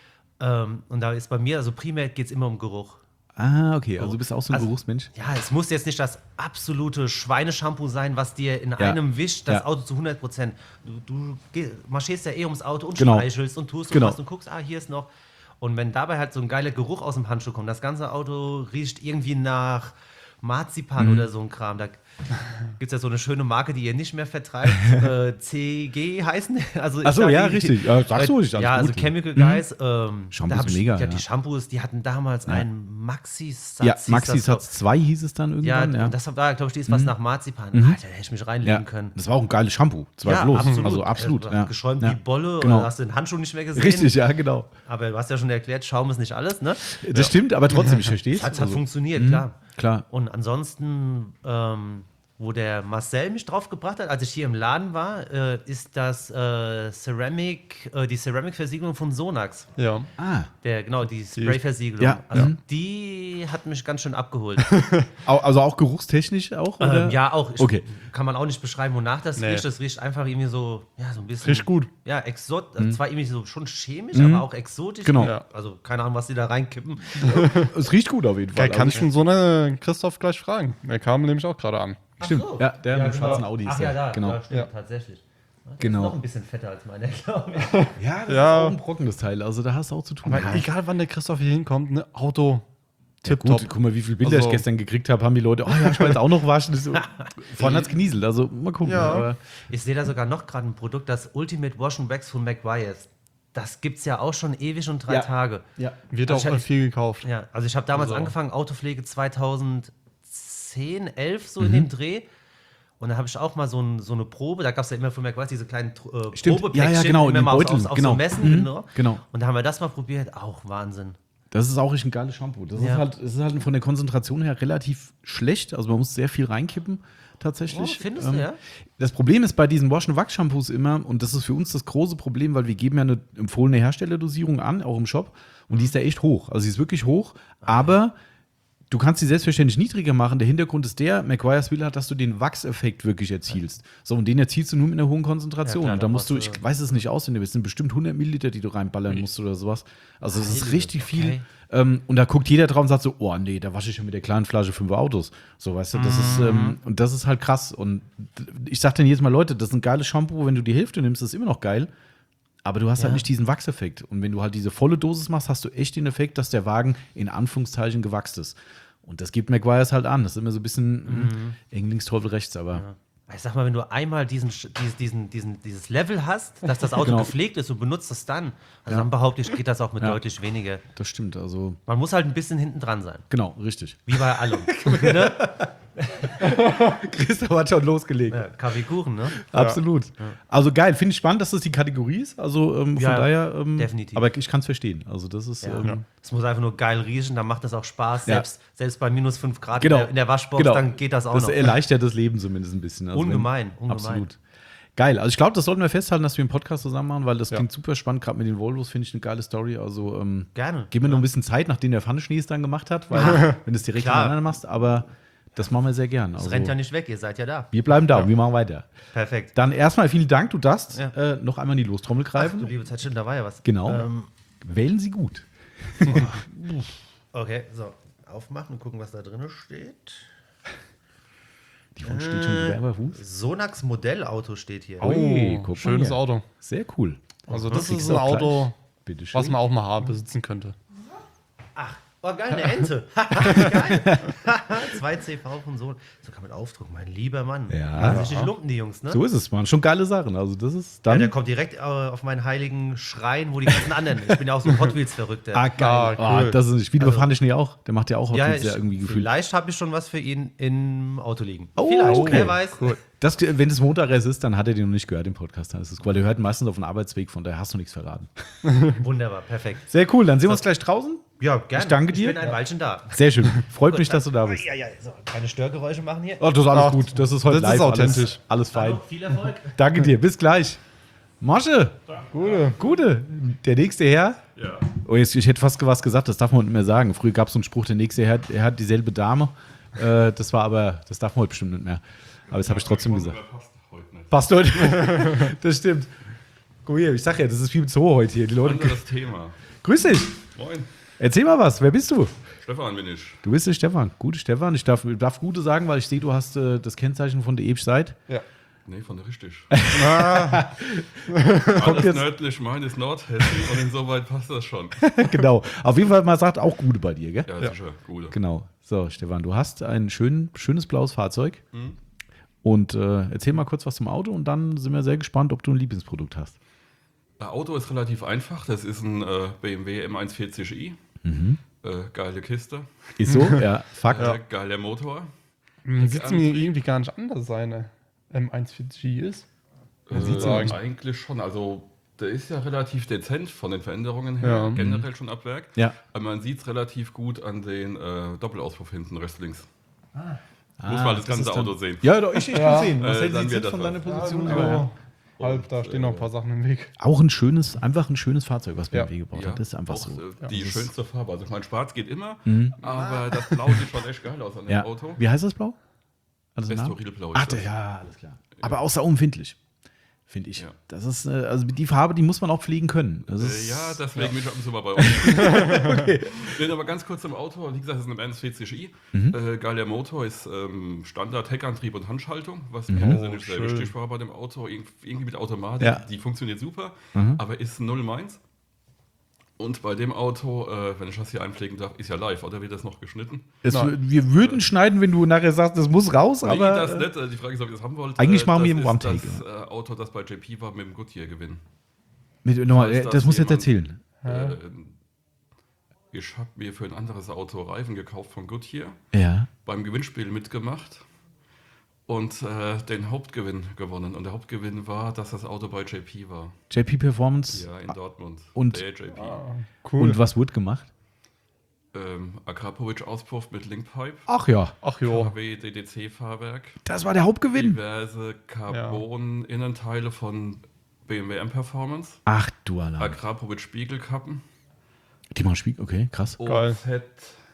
Ähm, und da ist bei mir, also primär geht es immer um Geruch. Ah, okay, also du bist auch so ein Also- Geruchsmensch. Ja, es muss jetzt nicht das absolute Schweineshampoo sein, was dir in einem Wisch das Ja. Auto zu hundert Prozent. Du, du geh- marschierst ja eh ums Auto und Genau. streichelst und tust und Genau. was und guckst, ah, hier ist noch. Und wenn dabei halt so ein geiler Geruch aus dem Handschuh kommt, das ganze Auto riecht irgendwie nach Marzipan Mhm. oder so ein Kram. Da gibt es ja so eine schöne Marke, die ihr nicht mehr vertreibt. äh, C G heißen. Also Ach so, sag, ja, die- richtig. Ja, sagst du ruhig, alles Ja, also gut. Chemical Guys. Ähm, Shampoos da hab ich, mega, ja, ja. die Shampoos, die hatten damals einen Maxi-Satz. Ja, hieß Maxi das, glaub- Satz zwei hieß es dann ja, irgendwann. Ja, und das war, glaube ich, das was nach Marzipan. Alter, da hätte ich mich reinlegen ja. können. Das war auch ein geiles Shampoo, zweifellos. absolut. Also absolut. Er Ja. war Geschäumt ja. wie Bolle Genau. oder hast du den Handschuh nicht mehr gesehen? Richtig, ja, genau. Aber du hast ja schon erklärt, Schaum ist nicht alles, ne? Das stimmt, aber trotzdem, ich verstehe es. Es hat, hat Also, funktioniert, klar. klar. Und ansonsten, ähm, wo der Marcel mich drauf gebracht hat, als ich hier im Laden war, äh, ist das äh, Ceramic, äh, die Ceramic-Versiegelung von Sonax. Ja. Ah, Der, genau, die Spray-Versiegelung. Ja, also ja. die hat mich ganz schön abgeholt. au- also auch geruchstechnisch auch? Oder? ähm, ja, auch. Ich, Okay. Kann man auch nicht beschreiben, wonach das Nee. riecht. Das riecht einfach irgendwie so, ja, so ein bisschen. Riecht gut. Ja, exot, also zwar irgendwie so schon chemisch, aber auch exotisch. Genau. Ja. Also keine Ahnung, was die da reinkippen. Es riecht gut auf jeden Fall. Ja, kann ich schon so eine Christoph gleich fragen. Der kam nämlich auch gerade an. Stimmt. Ach so. Ja, der mit dem schwarzen genau. Audi ist Ach der. ja, da, Genau. ja, stimmt, Ja. tatsächlich. Noch Genau. ein bisschen fetter als meiner, glaube ich. Ja, das Ja. ist auch ein trockenes Teil. Also da hast du auch zu tun. Aber egal, wann der Christoph hier hinkommt, ne, Auto, Ja, tipptopp. gut, guck mal, wie viele Bilder Also- ich gestern gekriegt habe, haben die Leute, oh ja, ich will jetzt auch noch waschen. Das ist so, vorhin hat's genieselt, also mal gucken. Ja. Aber, Ich sehe da sogar noch gerade ein Produkt, das Ultimate Wash and Wax von McGuire's. Das gibt es ja auch schon ewig und drei Ja. Tage. ja. Wird Also auch ich- viel gekauft. Ja, also ich habe damals Also- angefangen, Autopflege zweitausendzehn, elf so in Mhm. dem Dreh. Und da habe ich auch mal so, ein, so eine Probe, da gab es ja immer von McGuire's diese kleinen äh, Stimmt. Probepäckchen, Ja, ja, genau, in immer den mal auf, Beuteln, auf, auf genau. so Messen. Mhm, Genau. genau. Und da haben wir das mal probiert, auch Wahnsinn. Das ist auch echt ein geiles Shampoo. Das Ja. ist halt, es ist halt von der Konzentration her relativ schlecht. Also man muss sehr viel reinkippen, tatsächlich. Oh, findest du, ja? Das Problem ist bei diesen Wash-and-Wax-Shampoos immer, und das ist für uns das große Problem, weil wir geben ja eine empfohlene Herstellerdosierung an, auch im Shop, und die ist ja echt hoch. Also sie ist wirklich hoch, aber du kannst sie selbstverständlich niedriger machen. Der Hintergrund ist der, McGuire's will halt, dass du den Wachseffekt wirklich erzielst. So, und den erzielst du nur mit einer hohen Konzentration. Ja, klar, und da dann musst du, brauchst ich du- weiß es nicht auswendig, es sind bestimmt hundert Milliliter, die du reinballern musst oder sowas. Also es ist Heilige, richtig viel. okay. Ähm, und da guckt jeder drauf und sagt so, oh nee, da wasche ich ja mit der kleinen Flasche fünf Autos. So, weißt du, das ist, ähm, und das ist halt krass. Und ich sag dann jedes Mal, Leute, das ist ein geiles Shampoo, wenn du die Hälfte nimmst, ist immer noch geil. Aber du hast halt Ja. nicht diesen Wachseffekt. Und wenn du halt diese volle Dosis machst, hast du echt den Effekt, dass der Wagen in Anführungszeichen gewachst ist. Und das gibt McGuire's halt an. Das ist immer so ein bisschen mhm. eng links, Teufel rechts, aber Ich sag mal, wenn du einmal diesen, Sch- dies- diesen, diesen, dieses Level hast, dass das Auto Genau. gepflegt ist und benutzt es dann, also dann behaupte ich, geht das auch mit Ja. deutlich weniger. das stimmt. Also, Man muss halt ein bisschen hinten dran sein. genau, richtig. Wie bei allem. Ne? Christoph hat schon losgelegt. Ja, Kaffeekuchen, ne? Absolut. Also geil, finde ich spannend, dass das die Kategorie ist. Also ähm, von Ja, daher. Ähm, definitiv. Aber ich kann es verstehen. Also das ist. Ja. Ähm, Es muss einfach nur geil riechen, dann macht das auch Spaß. Ja. Selbst, selbst bei minus fünf Grad Genau. in, der, in der Waschbox, genau. dann geht das auch das noch. erleichtert das Leben zumindest ein bisschen. Also Ungemein, wenn, ungemein. Absolut. Geil. Also ich glaube, das sollten wir festhalten, dass wir einen Podcast zusammen machen, weil das Ja. klingt super spannend. Gerade mit den Volvos finde ich eine geile Story. Also ähm, Gerne. gib mir noch ein bisschen Zeit, nachdem der Pfanneschnee es dann gemacht hat, weil wenn du es direkt Klar. hintereinander machst, aber das machen wir sehr gern. Es Also, rennt ja nicht weg, ihr seid ja da. wir bleiben da und wir machen weiter. Perfekt. Dann erstmal vielen Dank, du darfst Ja. äh, noch einmal in die Lostrommel Ach, greifen. du liebe Zeit, stimmt, da war ja was. Genau. Ähm, Wählen Sie gut. okay, so. Aufmachen und gucken, was da drin steht. Die von steht schon wieder bei Fuß. Sonax Modellauto steht hier. Oh. Ui, guck mal schönes her. Auto. Sehr cool. Also das Kriegst ist du ein auch Auto, Bitte schön. was man auch mal haben besitzen könnte. Ach, oh geil, eine Ente. Geil. zwei C V von Sohn. So kann man aufdrucken, mein lieber Mann. Ja. Lassen sich nicht lumpen, die Jungs, ne? So ist es, man. Schon geile Sachen. Also das ist Ja, dann. der kommt direkt äh, auf meinen heiligen Schrein, wo die ganzen anderen. Ich bin ja auch so ein Hot Wheels-Verrückter. ah, geil. Ah, cool. Ah, das ist wie der Pfanneschnee auch. Der macht ja auch Hot ja, Wheels ja ich, irgendwie gefühlt. vielleicht habe ich schon was für ihn im Auto liegen. Oh, vielleicht, okay. wer weiß. Das, wenn es Montags ist, dann hat er den noch nicht gehört im Podcast. Das ist, weil der hört meistens auf den Arbeitsweg, von daher hast du nichts verraten. Wunderbar, perfekt. Sehr cool, dann sehen wir uns gleich draußen. Ja, gerne. Ich danke dir. Ich bin ein Weilchen da. Sehr schön. Freut mich, dass du da bist. Ja, ja, so, keine Störgeräusche machen hier. Oh, das ist alles Ach, gut. Das ist heute das ist live. authentisch. Alles, alles fein. Hallo, viel Erfolg. Danke dir. Bis gleich. Masche. Gute. Gute. Der nächste Herr. Ja. Oh, jetzt, ich hätte fast was gesagt, das darf man nicht mehr sagen. Früher gab es so einen Spruch, der nächste Herr, er hat dieselbe Dame. Äh, das war aber, das darf man heute bestimmt nicht mehr. Aber das habe ich trotzdem gesagt. Passt heute nicht. Passt heute. Das stimmt. Guck hier, ich sag ja, das ist wie im Zoo heute hier. Die Leute. Anderes Thema. Grüß dich. Moin. Erzähl mal was. Wer bist du? Stefan bin ich. Du bist der Stefan. Gute Stefan. Ich darf, darf Gute sagen, weil ich sehe, du hast äh, das Kennzeichen von der Ewig Seid. Ja. Nee, von der richtig. Kommt Alles jetzt- nördlich, mein ist Nordhessen und insoweit passt das schon. Genau. Auf jeden Fall, man sagt auch Gute bei dir, gell? Ja, sicher, gute. Genau. So, Stefan, du hast ein schön, schönes blaues Fahrzeug. Mhm. Und äh, erzähl mal kurz was zum Auto und dann sind wir sehr gespannt, ob du ein Lieblingsprodukt hast. Das Auto ist relativ einfach. Das ist ein äh, B M W M eins vierzig i. Mhm. Äh, geile Kiste. Ist so? Ja, Fakt. Äh, geiler Motor. Hm, Sieht mir irgendwie gar nicht anders seine M eins vierzig i ist. Äh, sieht's sagen. eigentlich schon. Also, der ist ja relativ dezent von den Veränderungen her. Ja. Generell schon ab Werk. Ja. Aber man sieht es relativ gut an den äh, Doppelauspuff hinten, rechts, links. Ah, Muss man das ganze ist dann- Auto sehen. Ja, doch, ich, ich Ja. will sehen. Was Äh, hält dann sich wird jetzt das von deiner was. Position? Ja, Aber ja. halb, da stehen noch ein paar Sachen im Weg. Auch ein schönes, einfach ein schönes Fahrzeug, was B M W Ja. gebaut hat. Das ist einfach auch, so. Äh, die Das ist- schönste Farbe. Also ich meine, schwarz geht immer, Mhm. aber das Blau sieht schon echt geil aus an dem Ja. Auto. Wie heißt das Blau? Also Name? Estorilblau Ach, ist das. ja, alles klar. Aber außerumfindlich, finde ich. Ja. Das ist, äh, also die Farbe, die muss man auch pflegen können. Das Äh, ist, ja, deswegen bin ich ab und zu mal bei uns. Bin aber ganz kurz im Auto. Wie gesagt, das ist ein M eins vierzig i. Mhm. Äh, geiler Motor, ist ähm, Standard Heckantrieb und Handschaltung, was Mhm. mir persönlich sehr schön. wichtig war bei dem Auto. Irg irgendwie mit Automatik, Ja. die funktioniert super, Mhm. aber ist null meins. Und bei dem Auto, äh, wenn ich das hier einpflegen darf, ist ja live, oder wird das noch geschnitten? es, Nein. wir würden schneiden, wenn du nachher sagst, das muss raus, Nee, aber. das äh, nicht. Äh, Die Frage ist, ob ihr das haben wollt. Eigentlich Äh, machen wir das im ist One-Take, das äh, Auto, das bei J P war, mit dem Goodyear-Gewinn. mit, nochmal, falls äh, das das muss jetzt jemand- erzählen. Äh, ich habe mir für ein anderes Auto Reifen gekauft von Goodyear, Ja. beim Gewinnspiel mitgemacht und äh, den Hauptgewinn gewonnen. Und der Hauptgewinn war, dass das Auto bei J P war. J P Performance. Ja, in Dortmund. und- der J P. Cool. Und was wurde gemacht? Ähm, Akrapovic-Auspuff mit Linkpipe. Ach ja, Ach jo. K W D D C-Fahrwerk. das war der Hauptgewinn. Diverse Carbon-Innenteile von B M W M-Performance. Ach du Alarm. Akrapovic-Spiegelkappen. Die machen Spiegel, okay, krass. Geil. O Z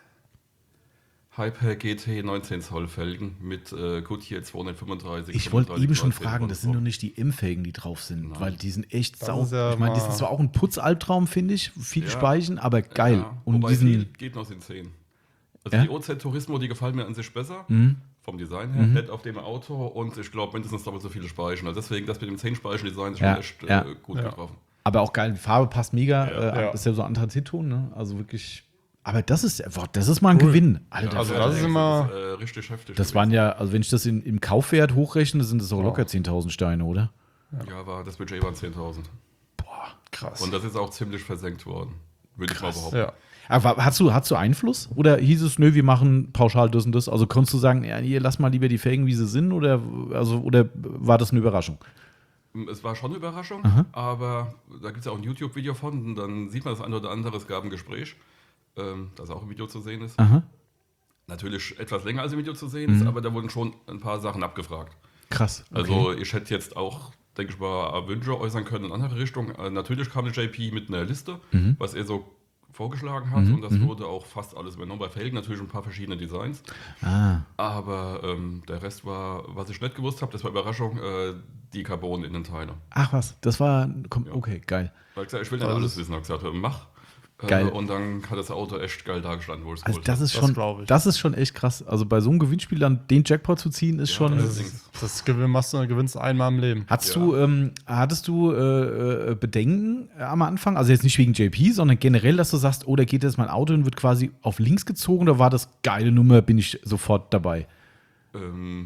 Hyper G T neunzehn Zoll Felgen mit äh, Goodyear zweihundertfünfunddreißig. Ich wollte eben schon fünfunddreißig fragen, das sind und nur nicht die M-Felgen, die drauf sind, Nein. weil die sind echt Das sau. ist ja ich meine, die mal- sind zwar auch ein Putzalbtraum, finde ich, viel Ja. Speichen, aber geil. Ja, Und wobei viel diesen, geht noch in zehn. Also Ja? die O Z Turismo, die gefallen mir an sich besser. Mhm. Vom Design her, nett auf dem Auto und ich glaube mindestens doppelt so viele Speichen. Also deswegen, das mit dem zehn Speichen-Design ist Ja, schon echt ja. äh, gut Ja. getroffen. aber auch geil, die Farbe passt mega. Äh, Ja. Das ist ja so ein Anthrazitton, ne? Also wirklich. Aber das ist, boah, das ist mal ein Gewinn. Alter, Also das, das ist immer- äh, richtig heftig. das waren ja, also wenn ich das in, im Kaufwert hochrechne, sind das auch locker zehntausend Steine, oder? Ja, war, das Budget waren zehntausend. Krass. Und das ist auch ziemlich versenkt worden. würde ich mal behaupten. Ja. Aber hast du, hast du Einfluss? Oder hieß es, nö, wir machen pauschal das und das? Also konntest du sagen, ja, hier, lass mal lieber die Felgen, wie sie sind? Oder, also, oder war das eine Überraschung? Es war schon eine Überraschung, Aha. aber da gibt es ja auch ein YouTube-Video von, und dann sieht man das eine oder andere, es gab ein Gespräch, ähm, das auch im Video zu sehen ist. Aha. Natürlich etwas länger als im Video zu sehen ist, Mhm. aber da wurden schon ein paar Sachen abgefragt. Krass. Okay. Also ich hätte jetzt auch, denke ich mal, Wünsche äußern können in andere Richtung. Äh, natürlich kam der J P mit einer Liste, Mhm. was er so vorgeschlagen hat, Mhm, und das mhm. wurde auch fast alles übernommen. Bei Felgen natürlich ein paar verschiedene Designs, Ah, aber ähm, der Rest war, was ich nicht gewusst habe, das war Überraschung, äh, die Carbon-Innenteile. ach was, das war, komm, Ja. okay, geil. Weil ich gesagt, ich will nicht alles wissen, habe gesagt, mach. Äh, Geil. Und dann hat das Auto echt geil dargestanden, wo ich es Also geholt das habe. ist Das schon, glaub ich. das ist schon echt krass. Also bei so einem Gewinnspiel dann den Jackpot zu ziehen, ist Ja, schon. das Das, ist- ist, das Gewinn machst du, gewinnst du einmal im Leben. Hattest Ja. du, ähm, hattest du äh, äh, Bedenken äh, am Anfang? Also jetzt nicht wegen J P, sondern generell, dass du sagst, oh, da geht jetzt mein Auto und wird quasi auf links gezogen, oder war das geile Nummer, bin ich sofort dabei? Ähm,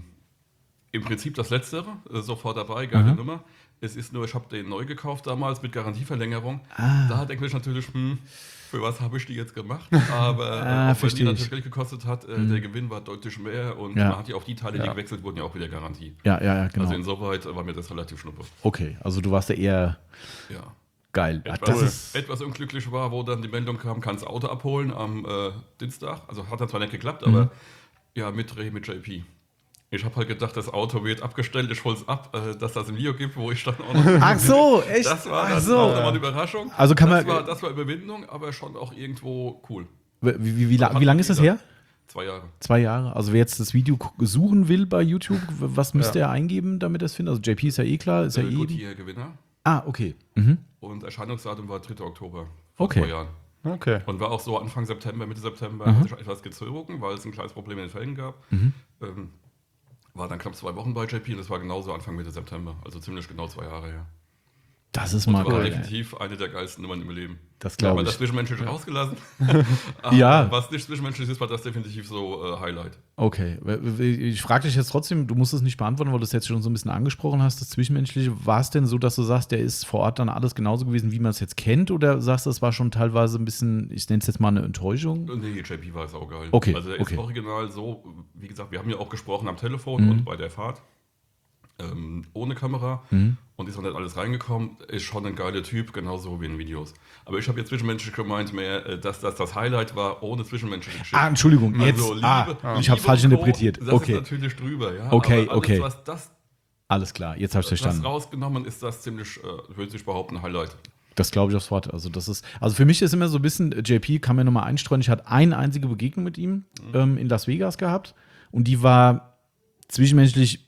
Im Prinzip das Letztere, äh, sofort dabei, geile Aha. Nummer. Es ist nur, ich habe den neu gekauft damals mit Garantieverlängerung. Ah. Da denke ich natürlich, hm, für was habe ich die jetzt gemacht? Aber Ah, äh, auch wenn die verstehe natürlich ich. Geld gekostet hat, äh, Mhm. der Gewinn war deutlich mehr, und Ja. man hat ja auch die Teile, die Ja. gewechselt wurden, ja auch wieder Garantie. Ja, ja, ja, genau. Also insoweit war mir das relativ schnuppe. Okay, also du warst ja eher Ja. geil. Ah, Etwas, das ist, etwas unglücklich war, wo dann die Meldung kam, kannst Auto abholen am äh, Dienstag. Also hat dann zwar nicht geklappt, Mhm. aber ja, mit Dreh mit J P. Ich habe halt gedacht, das Auto wird abgestellt, ich hol's ab, äh, dass das ein Video gibt, wo ich dann auch noch. ach so, echt? Das war ach dann so. auch nochmal eine Überraschung. Also kann das man- War, das war Überwindung, aber schon auch irgendwo cool. Wie, wie, wie, la- Hat wie lange man ist das wieder. her? Zwei Jahre. Zwei Jahre. Also wer jetzt das Video gu- suchen will bei YouTube, w- was müsste Ja. er eingeben, damit er es findet? Also J P ist ja eh klar, ist ja Äh, eh. gut, hier Gewinner. Ah, okay. Mhm. Und Erscheinungsdatum war dritter Oktober vor Okay. zwei Jahren. Okay. Und war auch so Anfang September, Mitte September, Mhm. hatte ich etwas gezogen, weil es ein kleines Problem in den Felgen gab. Mhm. Ähm, war dann knapp zwei Wochen bei J P, und das war genauso Anfang Mitte September. Also ziemlich genau zwei Jahre her. Das ist Und mal war geil. ey. definitiv eine der geilsten Nummern im Leben. Das Ja, glaube aber das ich. Zwischenmenschliche rausgelassen. Aber Ja. Was nicht zwischenmenschlich ist, war das definitiv so äh, Highlight. Okay. Ich frage dich jetzt trotzdem, du musst es nicht beantworten, weil du es jetzt schon so ein bisschen angesprochen hast, das Zwischenmenschliche. War es denn so, dass du sagst, der ist vor Ort dann alles genauso gewesen, wie man es jetzt kennt? Oder sagst du, das war schon teilweise ein bisschen, ich nenne es jetzt mal eine Enttäuschung? Und nee, J P war es auch geil. Okay, Also der okay. ist original so, wie gesagt, wir haben ja auch gesprochen am Telefon Mhm. und bei der Fahrt. Ähm, ohne Kamera, Mhm. und ist noch nicht alles reingekommen, ist schon ein geiler Typ, genauso wie in Videos. Aber ich habe jetzt zwischenmenschlich gemeint mehr, äh, dass das das Highlight war, ohne zwischenmenschliche Geschichte. Ah, Entschuldigung, jetzt. Also Liebe, ah, Liebe ich habe falsch und Co., interpretiert. Das Okay, ist natürlich drüber, ja. Okay, aber alles, okay. was das, alles klar, jetzt habe ich das verstanden. rausgenommen ist, das ziemlich, äh, würde ich behaupten, Highlight. Das glaube ich aufs Wort. Also, das ist, also für mich ist immer so ein bisschen, J P kann mir nochmal einstreuen. Ich hatte eine einzige Begegnung mit ihm ähm, in Las Vegas gehabt, und die war zwischenmenschlich,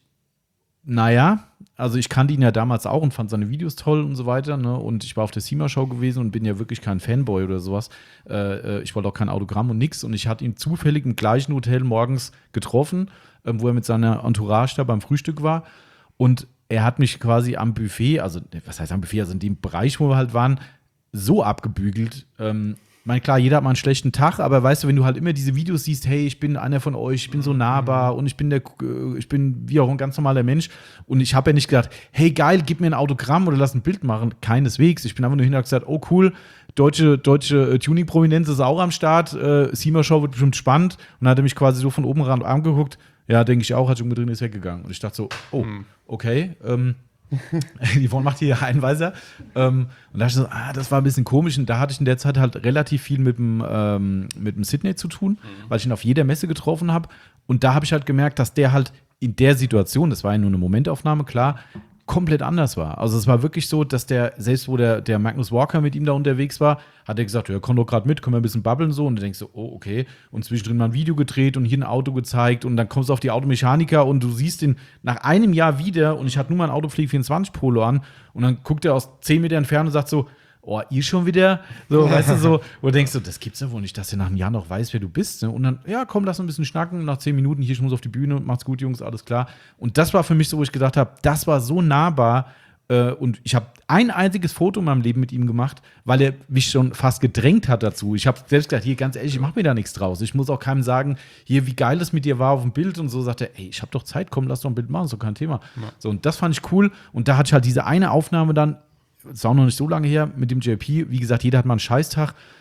naja, also ich kannte ihn ja damals auch und fand seine Videos toll und so weiter. Ne? Und ich war auf der SEMA-Show gewesen und bin ja wirklich kein Fanboy oder sowas. Äh, äh, ich wollte auch kein Autogramm und nix. Und ich hatte ihn zufällig im gleichen Hotel morgens getroffen, ähm, wo er mit seiner Entourage da beim Frühstück war. Und er hat mich quasi am Buffet, also was heißt am Buffet, also in dem Bereich, wo wir halt waren, so abgebügelt. Ähm, ich meine, klar, jeder hat mal einen schlechten Tag, aber weißt du, wenn du halt immer diese Videos siehst, hey, ich bin einer von euch, ich bin so nahbar und ich bin der, äh, ich bin wie auch ein ganz normaler Mensch, und ich habe ja nicht gedacht, hey, geil, gib mir ein Autogramm oder lass ein Bild machen, keineswegs. Ich bin einfach nur hin und hab gesagt, oh cool, deutsche, deutsche äh, Tuning-Prominenz ist auch am Start, äh, SEMA-Show wird bestimmt spannend, und dann hat er mich quasi so von oben ran angeguckt. Ja, denke ich auch, hat sich umgedreht und ist weggegangen. Und ich dachte so, oh, okay, ähm, die Yvonne macht hier Einweiser. Ähm, und da dachte ich so, ah, das war ein bisschen komisch. Und da hatte ich in der Zeit halt relativ viel mit dem, ähm, mit dem Sydney zu tun, weil ich ihn auf jeder Messe getroffen habe. Und da habe ich halt gemerkt, dass der halt in der Situation, das war ja nur eine Momentaufnahme, klar, komplett anders war. Also es war wirklich so, dass der, selbst wo der, der Magnus Walker mit ihm da unterwegs war, hat er gesagt, ja, komm doch gerade mit, können wir ein bisschen babbeln so. Und du denkst so, oh, okay. Und zwischendrin mal ein Video gedreht und hier ein Auto gezeigt, und dann kommst du auf die Automechaniker und du siehst ihn nach einem Jahr wieder, und ich hatte nur mal ein Autopflege vierundzwanzig Polo an, und dann guckt er aus zehn Meter Entfernung und sagt so, oh, ihr schon wieder? So, weißt du, so, wo du denkst, so, das gibt's ja wohl nicht, dass der nach einem Jahr noch weiß, wer du bist. Ne? Und dann, ja, komm, lass uns ein bisschen schnacken. Nach zehn Minuten, hier, ich muss auf die Bühne, macht's gut, Jungs, alles klar. Und das war für mich so, wo ich gedacht habe, das war so nahbar. Äh, und ich habe ein einziges Foto in meinem Leben mit ihm gemacht, weil er mich schon fast gedrängt hat dazu. Ich habe selbst gesagt, hier, ganz ehrlich, ich mache mir da nichts draus. Ich muss auch keinem sagen, hier, wie geil es mit dir war auf dem Bild. Und so sagt er, ey, ich habe doch Zeit, komm, lass doch ein Bild machen, ist doch kein Thema. Ja. So, und das fand ich cool. Und da hatte ich halt diese eine Aufnahme dann, ist auch noch nicht so lange her, mit dem J P. Wie gesagt, jeder hat mal einen Scheißtag.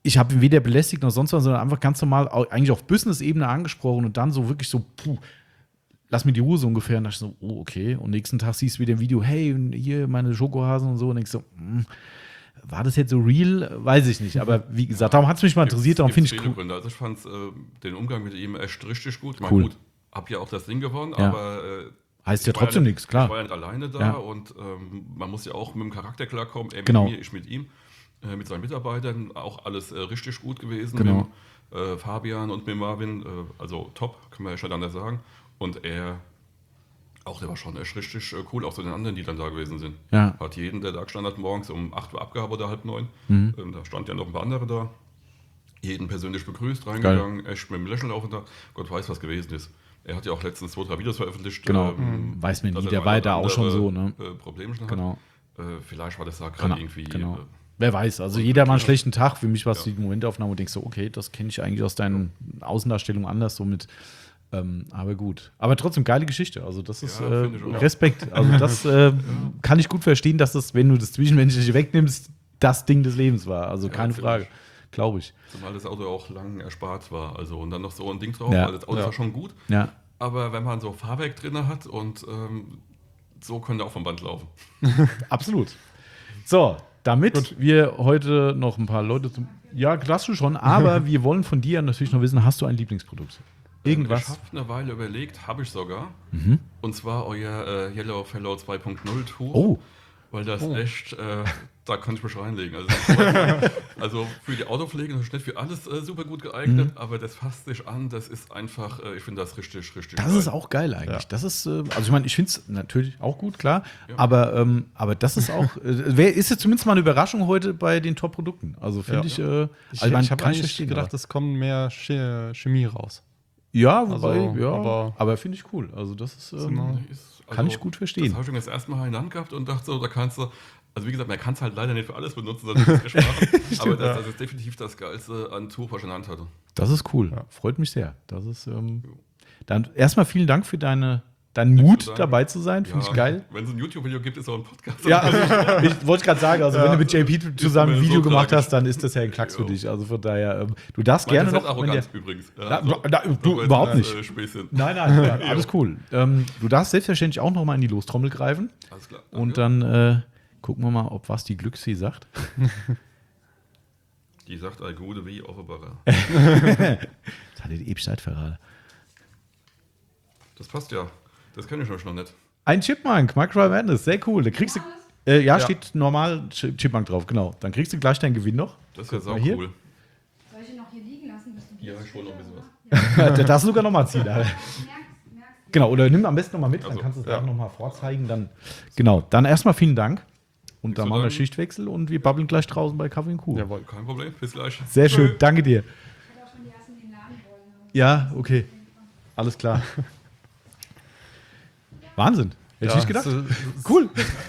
ich habe ihn weder belästigt noch sonst was, sondern einfach ganz normal, au- eigentlich auf Business-Ebene angesprochen und dann so wirklich so, puh, lass mir die Ruhe so ungefähr. Und dachte ich so, oh, okay. Und nächsten Tag siehst du wieder ein Video, hey, hier meine Schokohasen und so. Und denkst so, hm, war das jetzt so real? Weiß ich nicht. Aber wie gesagt, darum hat es mich mal interessiert, darum finde ich viele cool. Gründe. Also ich fand äh, den Umgang mit ihm echt richtig gut. Ich meine, Cool. gut, hab ja auch das Ding gewonnen, Ja. aber äh, Heißt ich ja war trotzdem nicht- nichts, klar. Ich war ja nicht alleine da Ja. und ähm, man muss ja auch mit dem Charakter klarkommen. Er Genau. mit mir, ich mit ihm, äh, mit seinen Mitarbeitern. Auch alles äh, richtig gut gewesen. Genau. Mit äh, Fabian und mit Marvin. Äh, also top, kann man ja schon anders sagen. Und er, auch der war schon echt richtig äh, cool, auch zu den anderen, die dann da gewesen sind. Ja. Hat jeden, der da gestanden hat, morgens um acht Uhr Abgabe oder halb neun. Mhm. Ähm, da stand ja noch ein paar andere da. Jeden persönlich begrüßt, reingegangen, echt mit dem Lächeln auf und da. Gott weiß, was gewesen ist. Er hat ja auch letztens zwei, drei Videos veröffentlicht. Genau. ähm, Weiß man dass nie, er der noch war ja ein da auch schon andere, so, ne? Äh, Probleme schon Genau. hat. Äh, vielleicht war das da Genau. gerade irgendwie. genau. Äh, Wer weiß, also jeder mal einen schlechten Tag. Für mich war es Ja. die Momentaufnahme, wo du denkst so, okay, das kenne ich eigentlich aus deinen Außendarstellungen anders, so mit, ähm, aber gut. Aber trotzdem, geile Geschichte. Also das ist Ja, äh, finde ich auch. Respekt. Also das äh, kann ich gut verstehen, dass das, wenn du das Zwischenmenschliche wegnimmst, das Ding des Lebens war. Also Ja, keine finde Frage. ich. Glaube ich. Zumal das Auto auch lang erspart war. Also und dann noch so ein Ding drauf, Ja. weil das Auto Ja. war schon gut. Ja, Aber wenn man so Fahrwerk drin hat und ähm, so könnte auch vom Band laufen. absolut. So, damit wir heute noch ein paar Leute zum. Ja, das du schon, aber wir wollen von dir natürlich noch wissen, hast du ein Lieblingsprodukt? Ich Irgendwas? habe eine Weile überlegt, habe ich sogar. Mhm. Und zwar euer äh, Yellow Fellow zwei Punkt null Tuch. Oh, Weil das echt, äh, da kann ich mich reinlegen. Also, also für die Autopflege ist nicht für alles äh, super gut geeignet, aber das fasst sich an, das ist einfach, äh, ich finde das richtig, richtig das geil. ist auch geil eigentlich. Ja. Das ist, äh, also ich meine, ich finde es natürlich auch gut, klar, Ja. aber, ähm, aber das ist auch, äh, wär, ist jetzt zumindest mal eine Überraschung heute bei den Top-Produkten. Also finde Ja. ich, äh, Ich, also man ich habe kann eigentlich verstehen, gedacht, aber- es kommt mehr Che- Chemie raus. ja, wobei, also, ja, aber, aber- finde ich cool. Also das ist, ähm, Genau. Ist, kann ich gut verstehen. Das habe ich schon das erste Mal in der Hand gehabt und dachte so, da kannst du, also wie gesagt, man kann es halt leider nicht für alles benutzen, sondern das ist machen, aber das, das ist definitiv das Geilste an Tuch, was ich in der Hand hatte. das ist cool. Freut mich sehr. Das ist, ähm, dann erstmal vielen Dank für deine, deinen Mut, zu danken. dabei zu sein. Finde ich geil. Wenn es ein YouTube-Video gibt, ist auch ein Podcast. Ja, also ich, ich wollte gerade sagen, also wenn du mit J P zusammen ein mir Video so gemacht tragisch. hast, dann ist das ja ein Klacks für Jo. dich. Also von daher, ähm, du darfst Meine, gerne das ist noch. wenn Arroganz der- übrigens. Ja, Na, also, na, du, aber jetzt überhaupt ein, nicht. Äh, Späßchen. Nein, nein, ja, alles cool. Ähm, du darfst selbstverständlich auch noch mal in die Lostrommel greifen Alles klar. und danke. dann äh, gucken wir mal, ob was die Glücksfee sagt. Die sagt all Gute wie Offenbarer. Das hat die Ebstadt verraten. Das passt ja. Das kenne ich euch noch nicht. Ein Chipmunk, Micro Madness, sehr cool. Da kriegst du. Äh, ja, Ja. steht normal Ch- Chipmunk drauf, genau. Dann kriegst du gleich deinen Gewinn noch. Das ist ja sau mal hier. cool. Soll ich ihn noch hier liegen lassen? Bis du Ja, ich hole noch ein bisschen was. Da darfst du sogar nochmal ziehen. Alter. merkst, merkst. Genau, oder nimm am besten nochmal mit, dann Also, kannst du es ja. auch nochmal vorzeigen. Dann, genau, dann erstmal vielen Dank. Und dann zu machen wir danken. Schichtwechsel und wir babbeln gleich draußen bei Kaffee und Kuh. Jawohl. Kein Problem. Bis gleich. Sehr schön, danke dir. Ich hätte auch schon die ersten in den Laden wollen. Ja, okay. Alles klar. Wahnsinn. Hätte ich nicht gedacht. so- Cool.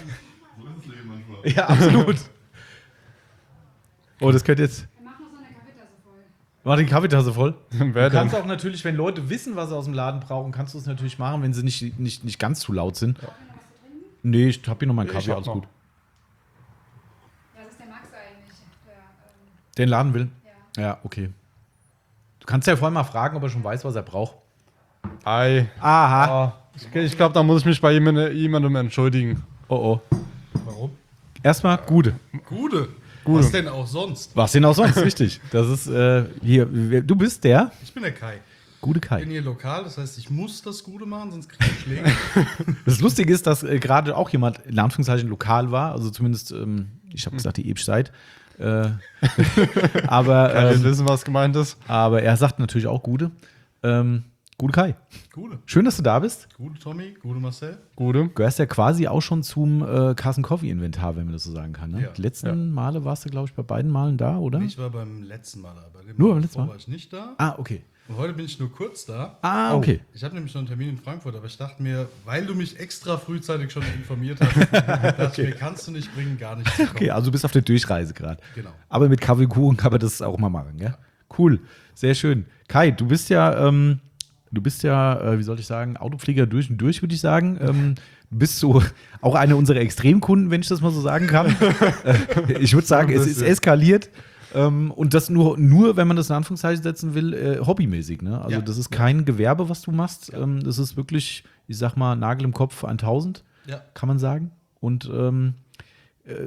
Ja, absolut. Oh, das könnte jetzt. Wir machen noch so eine Kaffeetasse voll. Mach die Kaffeetasse voll. Wer Du denn? kannst auch natürlich, wenn Leute wissen, was sie aus dem Laden brauchen, kannst du es natürlich machen, wenn sie nicht, nicht, nicht ganz zu laut sind. Nee, ich hab hier noch mal einen Ich Kaffee, hab alles noch. gut. Was ist der Max eigentlich? Der, ähm, Den Laden will? ja. Ja, okay. Du kannst ja vorher mal fragen, ob er schon weiß, was er braucht. Ei. Aha. Ah, ich ich glaube, da muss ich mich bei jemand- jemandem entschuldigen. Oh oh. Warum? Erstmal Gute. Gute. Gute. Was denn auch sonst? Was denn auch sonst? Richtig. Das ist äh, hier. wer- Du bist der Ich bin der Kai. Gute Ich bin Kai. hier lokal, das heißt, ich muss das Gute machen, sonst kriege ich Schläge. Das Lustige ist, dass äh, gerade auch jemand in Anführungszeichen lokal war. Also zumindest, ähm, ich habe gesagt, die Ebstedt. Äh, aber, Ja, wir ähm, wissen, was gemeint ist. aber er sagt natürlich auch Gute. Ähm, Gute Kai. Gute. Schön, dass du da bist. Gute Tommy, gute Marcel. Gute. Du gehörst ja quasi auch schon zum äh, Carson Coffee Inventar, wenn man das so sagen kann. Ne? Ja. Die letzten Male warst du, glaube ich, bei beiden Malen da, oder? Ich war beim letzten Mal da. Bei dem Nur Mal beim letzten davor Mal? war ich nicht da. Ah, okay. Und heute bin ich nur kurz da. Ah, okay. Ich habe nämlich noch einen Termin in Frankfurt, aber ich dachte mir, weil du mich extra frühzeitig schon informiert hast, dachte ich mir, kannst du nicht bringen, gar nicht zu kommen. Okay, also du bist auf der Durchreise gerade. Genau. Aber mit Kaffee und Kuchen kann man das auch mal machen, ja? Cool, sehr schön. Kai, du bist ja, ähm, du bist ja, äh, wie soll ich sagen, Autopfleger durch und durch, würde ich sagen. Ähm, du bist so auch einer unserer Extremkunden, wenn ich das mal so sagen kann. äh, ich würde sagen, es ist eskaliert. Ähm, und das nur, nur, wenn man das in Anführungszeichen setzen will, äh, hobbymäßig. Ne? Also Ja. das ist kein Gewerbe, was du machst. Ähm, das ist wirklich, ich sag mal, Nagel im Kopf tausend, Ja. kann man sagen. Und ähm, äh,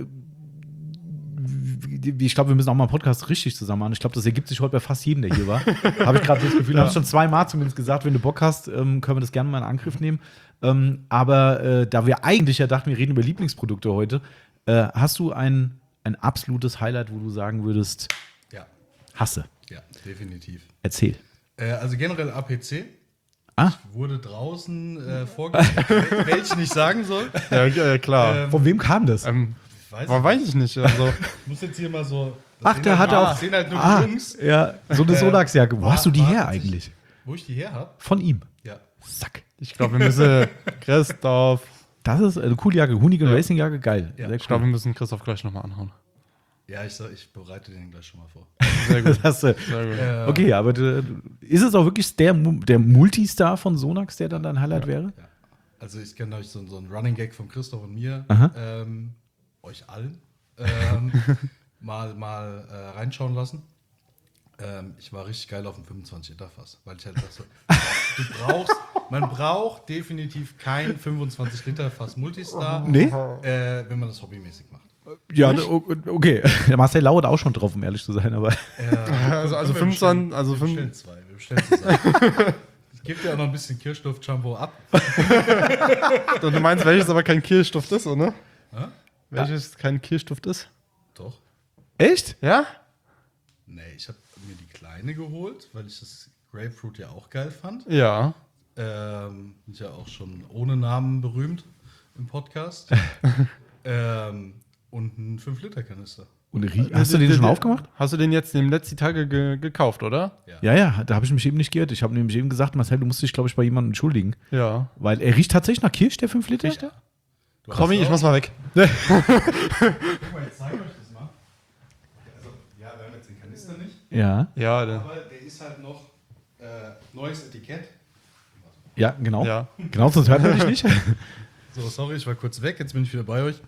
wie- ich glaube, wir müssen auch mal einen Podcast richtig zusammen machen. Ich glaube, das ergibt sich heute bei fast jedem, der hier war. Habe ich gerade das Gefühl, ja. Habe ich schon zweimal zumindest gesagt, wenn du Bock hast, ähm, können wir das gerne mal in Angriff nehmen. Ähm, aber äh, da wir eigentlich ja dachten, wir reden über Lieblingsprodukte heute, äh, hast du ein, ein absolutes Highlight, wo du sagen würdest, Ja, hasse. ja, definitiv. Erzähl. Äh, also generell A P C Ah, wurde draußen äh, vorgestellt, welche ich nicht sagen soll. Ja, ja klar. Ähm, von wem kam das? ähm, ich weiß aber weiß ich nicht. Also, Ich muss jetzt hier mal so. das Ach, sehen der halt, hatte auch- das sehen halt nur Ah, die Jungs. ja, so eine Äh, Sonax-Jacke. Wo war- hast du die war her tatsächlich- eigentlich? Wo ich die her habe? Von ihm. Ja. Sack. ich glaube, wir müssen Christoph. Das ist eine coole Jacke. Hoonigan Ja. Racing Jacke, geil. Ja, Sehr Ich glaube, cool. wir müssen Christoph gleich nochmal anhauen. Ja, ich, sag, ich bereite den gleich schon mal vor. Sehr gut. Das, äh, Sehr gut. Äh, okay, aber äh, ist es auch wirklich der, Mu- der Multistar von Sonax, der dann dein Highlight wäre? Ja. Also ich kenne euch so, so einen Running Gag von Christoph und mir, Aha. ähm, euch allen, ähm, mal, mal äh, reinschauen lassen. Ähm, ich war richtig geil auf dem fünfundzwanzig Liter Fass, weil ich halt dachte, du brauchst, man braucht definitiv kein fünfundzwanzig Liter Fass Multistar, Nee? äh, wenn man das hobbymäßig macht. Ja, ne, o- okay. Der Marcel lauert auch schon drauf, um ehrlich zu sein, aber. Also, also Wir fünfundzwanzig, bestellen- also wir bestellen fünf, zwei, wir bestellen zusammen. Ich gebe dir auch noch ein bisschen Kirschduft-Shampoo ab. du meinst, welches aber kein Kirschduft ist, oder? Hä? Welches kein Kirschduft ist? Doch. Echt? Ja? Nee, ich habe mir die kleine geholt, weil ich das Grapefruit ja auch geil fand. Ja. Ähm, bin ich ja auch schon ohne Namen berühmt im Podcast. ähm, und einen fünf Liter Kanister. Und rie- hast du den schon aufgemacht? Hast du den jetzt in den letzten Tage ge gekauft, oder? Ja, ja, da habe ich mich eben nicht geirrt. Ich habe nämlich eben gesagt, Marcel, du musst dich, glaube ich, bei jemandem entschuldigen. Ja. Weil er riecht tatsächlich nach Kirsch, der fünf Liter? Du Tommy, hast ich auch- muss mal weg. Guck mal, jetzt zeige ich euch das mal. Also, ja, wir haben jetzt den Kanister nicht. Ja. Ja, der, Aber der ist halt noch äh, neues Etikett. Ja, genau. ja. Genau, sonst hört man dich nicht. So, sorry, ich war kurz weg, jetzt bin ich wieder bei euch.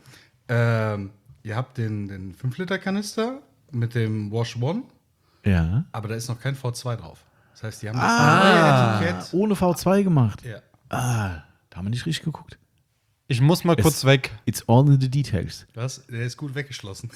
Ähm, ihr habt den, den fünf Liter Kanister mit dem Wash One, Ja. aber da ist noch kein V zwei drauf. Das heißt, die haben das Ah, neue Etikett. ohne V zwei gemacht. Ja. Ah, da haben wir nicht richtig geguckt. Ich muss mal Es- kurz weg. It's all in the details. Was? Der ist gut weggeschlossen.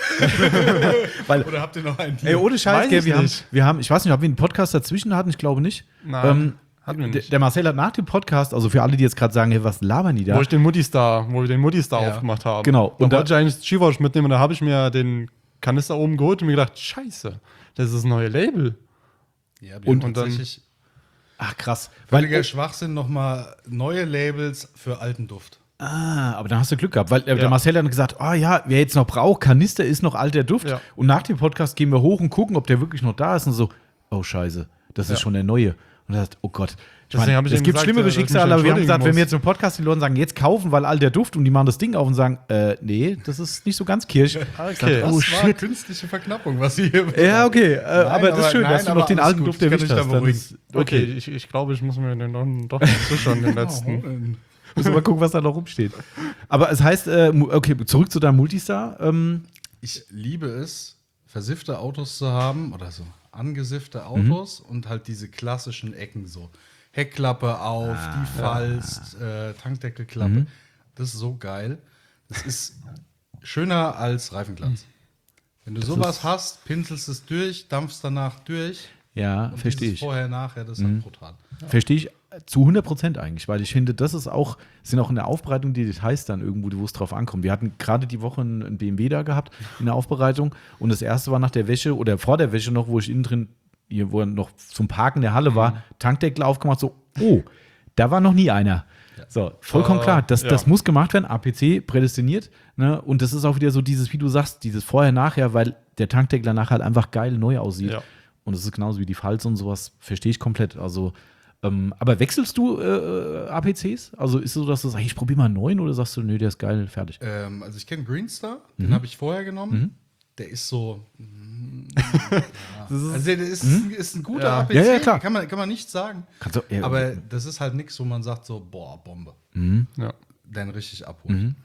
Weil, Oder habt ihr noch einen? ey, ohne Scheiß, Weiß gell, ich wir haben, nicht. wir haben, ich weiß nicht, ob wir einen Podcast dazwischen hatten, ich glaube nicht. Nein, hatten wir der, nicht. der Marcel hat nach dem Podcast, also für alle, die jetzt gerade sagen, hey, was labern die da? Wo ich den Mutti-Star, wo wir den Mutti-Star Ja. aufgemacht haben. Genau. Und Und da da- wollte ich eigentlich Skiwash mitnehmen und da habe ich mir den Kanister oben geholt und mir gedacht, scheiße, das ist das neue Label. Ja, wir Und- haben und dann- tatsächlich Ach, krass. Weil, völliger Schwachsinn nochmal neue Labels für alten Duft. ah, aber dann hast du Glück gehabt, weil äh, der Ja. Marcel hat gesagt, ah ja, wer jetzt noch braucht, Kanister ist noch alter Duft. Ja. Und nach dem Podcast gehen wir hoch und gucken, ob der wirklich noch da ist. Und so, oh scheiße, das ist Ja. schon der neue. Und er sagt, oh Gott. Ich Deswegen hab ich es ihm gibt gesagt, schlimmere äh, dass ich mich Schicksale, aber wir haben entschuldigen gesagt, wenn wir muss. jetzt im Podcast die Leute sagen, jetzt kaufen, weil alter Duft und die machen das Ding auf und sagen, äh, nee, das ist nicht so ganz Kirsch. Okay. Oh, das war shit. künstliche Verknappung, was ihr hier Ja, okay, äh, aber das ist aber- schön, nein, dass du aber noch den alles alten gut, Duft ich kann erwischt dich da hast. Dann beruhigen. ist, Okay, okay, ich, ich glaube, ich muss mir den doch, doch noch zuschauen, den letzten. müssen wir mal gucken, was da noch rumsteht. Aber es heißt, äh, mu- okay, zurück zu deinem Multistar. Ähm, Ich liebe es, versiffte Autos zu haben oder so angesiffte Autos und halt diese klassischen Ecken so. Heckklappe auf, die Falst, äh, Tankdeckelklappe. Das ist so geil. Das ist schöner als Reifenglanz. Wenn du sowas hast, pinselst es durch, dampfst danach durch. ja, Und verstehe dieses ich. Vorher, nachher, das ist halt brutal. Verstehe ich zu hundert Prozent eigentlich, weil ich finde, das ist auch, sind auch in der Aufbereitung die Details dann irgendwo, wo es drauf ankommt. Wir hatten gerade die Woche einen einen B M W da gehabt in der Aufbereitung und das erste war nach der Wäsche oder vor der Wäsche noch, wo ich innen drin, hier, wo er noch zum Parken in der Halle war, Tankdeckel aufgemacht, so, oh, da war noch nie einer. So, vollkommen Äh, klar, das, ja. das muss gemacht werden, A P C prädestiniert, ne? Und das ist auch wieder so dieses, wie du sagst, dieses Vorher-Nachher, weil der Tankdeckel danach halt einfach geil neu aussieht. Ja. Und es ist genauso wie die Falz und sowas, verstehe ich komplett. Also, ähm, aber wechselst du äh, A P Cs? Also ist es so, dass du sagst, ich probiere mal einen neuen oder sagst du, nö, der ist geil, fertig? Ähm, also ich kenne Greenstar, den habe ich vorher genommen. Der ist so. mm, ja. Also der ist, ist ein guter Ja. A P C, Ja, ja, klar. Kann, man, kann man nicht sagen. Kannst du, ja, Aber das ist halt nichts, wo man sagt so, boah, Bombe. Ja. Den richtig abholt.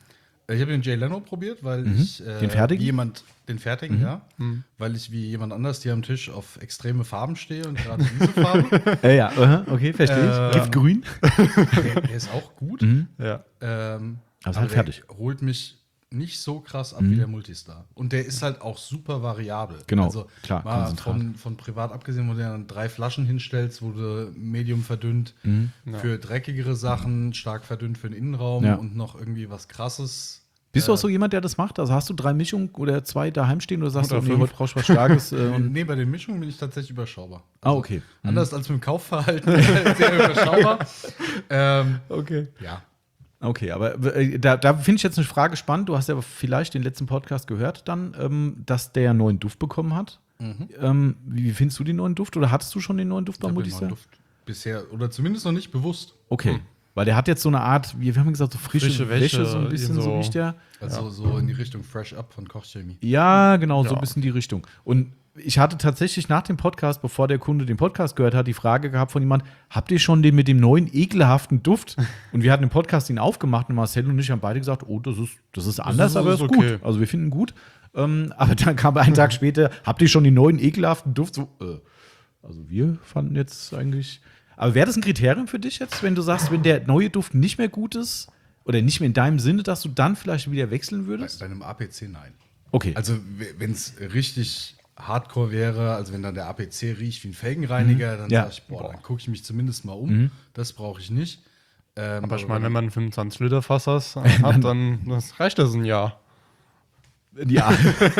Ich habe den Jay Leno probiert, weil Mhm. ich äh, Den fertigen? wie jemand, den fertigen, Mhm. ja, weil ich wie jemand anders hier am Tisch auf extreme Farben stehe und gerade diese Farbe. Äh, ja, aha, okay, verstehe ich. Ähm, Giftgrün. Der, der ist auch gut. Mhm. Ja. Ähm, Aber ist halt der fertig. holt mich nicht so krass ab Mhm. wie der Multistar. Und der ist halt auch super variabel. Genau, Also klar, mal Konzentrat. von, von privat abgesehen, wo du dann drei Flaschen hinstellst, wo du Medium verdünnt Mhm. für dreckigere Sachen, stark verdünnt für den Innenraum Ja. und noch irgendwie was Krasses. Bist du auch so jemand, der das macht? Also hast du drei Mischungen oder zwei daheim stehen oder sagst Oder du, nee, fünf. heute brauchst du was Starkes? Äh, und Nee, bei den Mischungen bin ich tatsächlich überschaubar. ah, okay. Anders als mit dem Kaufverhalten sehr überschaubar. ähm, Okay. ja. Okay, aber äh, da, da finde ich jetzt eine Frage spannend. Du hast ja vielleicht den letzten Podcast gehört dann, ähm, dass der einen neuen Duft bekommen hat. Mhm. Ähm, wie findest du den neuen Duft oder hattest du schon den neuen Duft Ich beim hab den Multistar? neuen Duft bisher, oder zumindest noch nicht bewusst. Okay, weil der hat jetzt so eine Art, wie wir haben gesagt, so frische, Frische Wäsche, Wäsche, so ein bisschen, so, so- riecht der. Also so in die Richtung Fresh Up von Kochchemie. Ja, genau, so Ja. ein bisschen die Richtung. Und ich hatte tatsächlich nach dem Podcast, bevor der Kunde den Podcast gehört hat, die Frage gehabt von jemand, habt ihr schon den mit dem neuen ekelhaften Duft? Und wir hatten den Podcast ihn aufgemacht und Marcel und ich haben beide gesagt, oh, das ist, das ist anders, ist- aber ist ist gut. okay. Also wir finden ihn gut. Ähm, aber dann kam einen Tag später, habt ihr schon den neuen ekelhaften Duft? So, äh, also wir fanden jetzt eigentlich. Aber wäre das ein Kriterium für dich jetzt, wenn du sagst, wenn der neue Duft nicht mehr gut ist oder nicht mehr in deinem Sinne, dass du dann vielleicht wieder wechseln Bei, würdest? bei einem A P C nein. Okay. Also wenn es richtig hardcore wäre, also wenn dann der A P C riecht wie ein Felgenreiniger, dann Ja. sage ich, boah, dann gucke ich mich zumindest mal um. Das brauche ich nicht. Ähm, Aber ich meine, wenn man ein fünfundzwanzig Liter Fass has- hat, dann das reicht das ein Jahr. ja.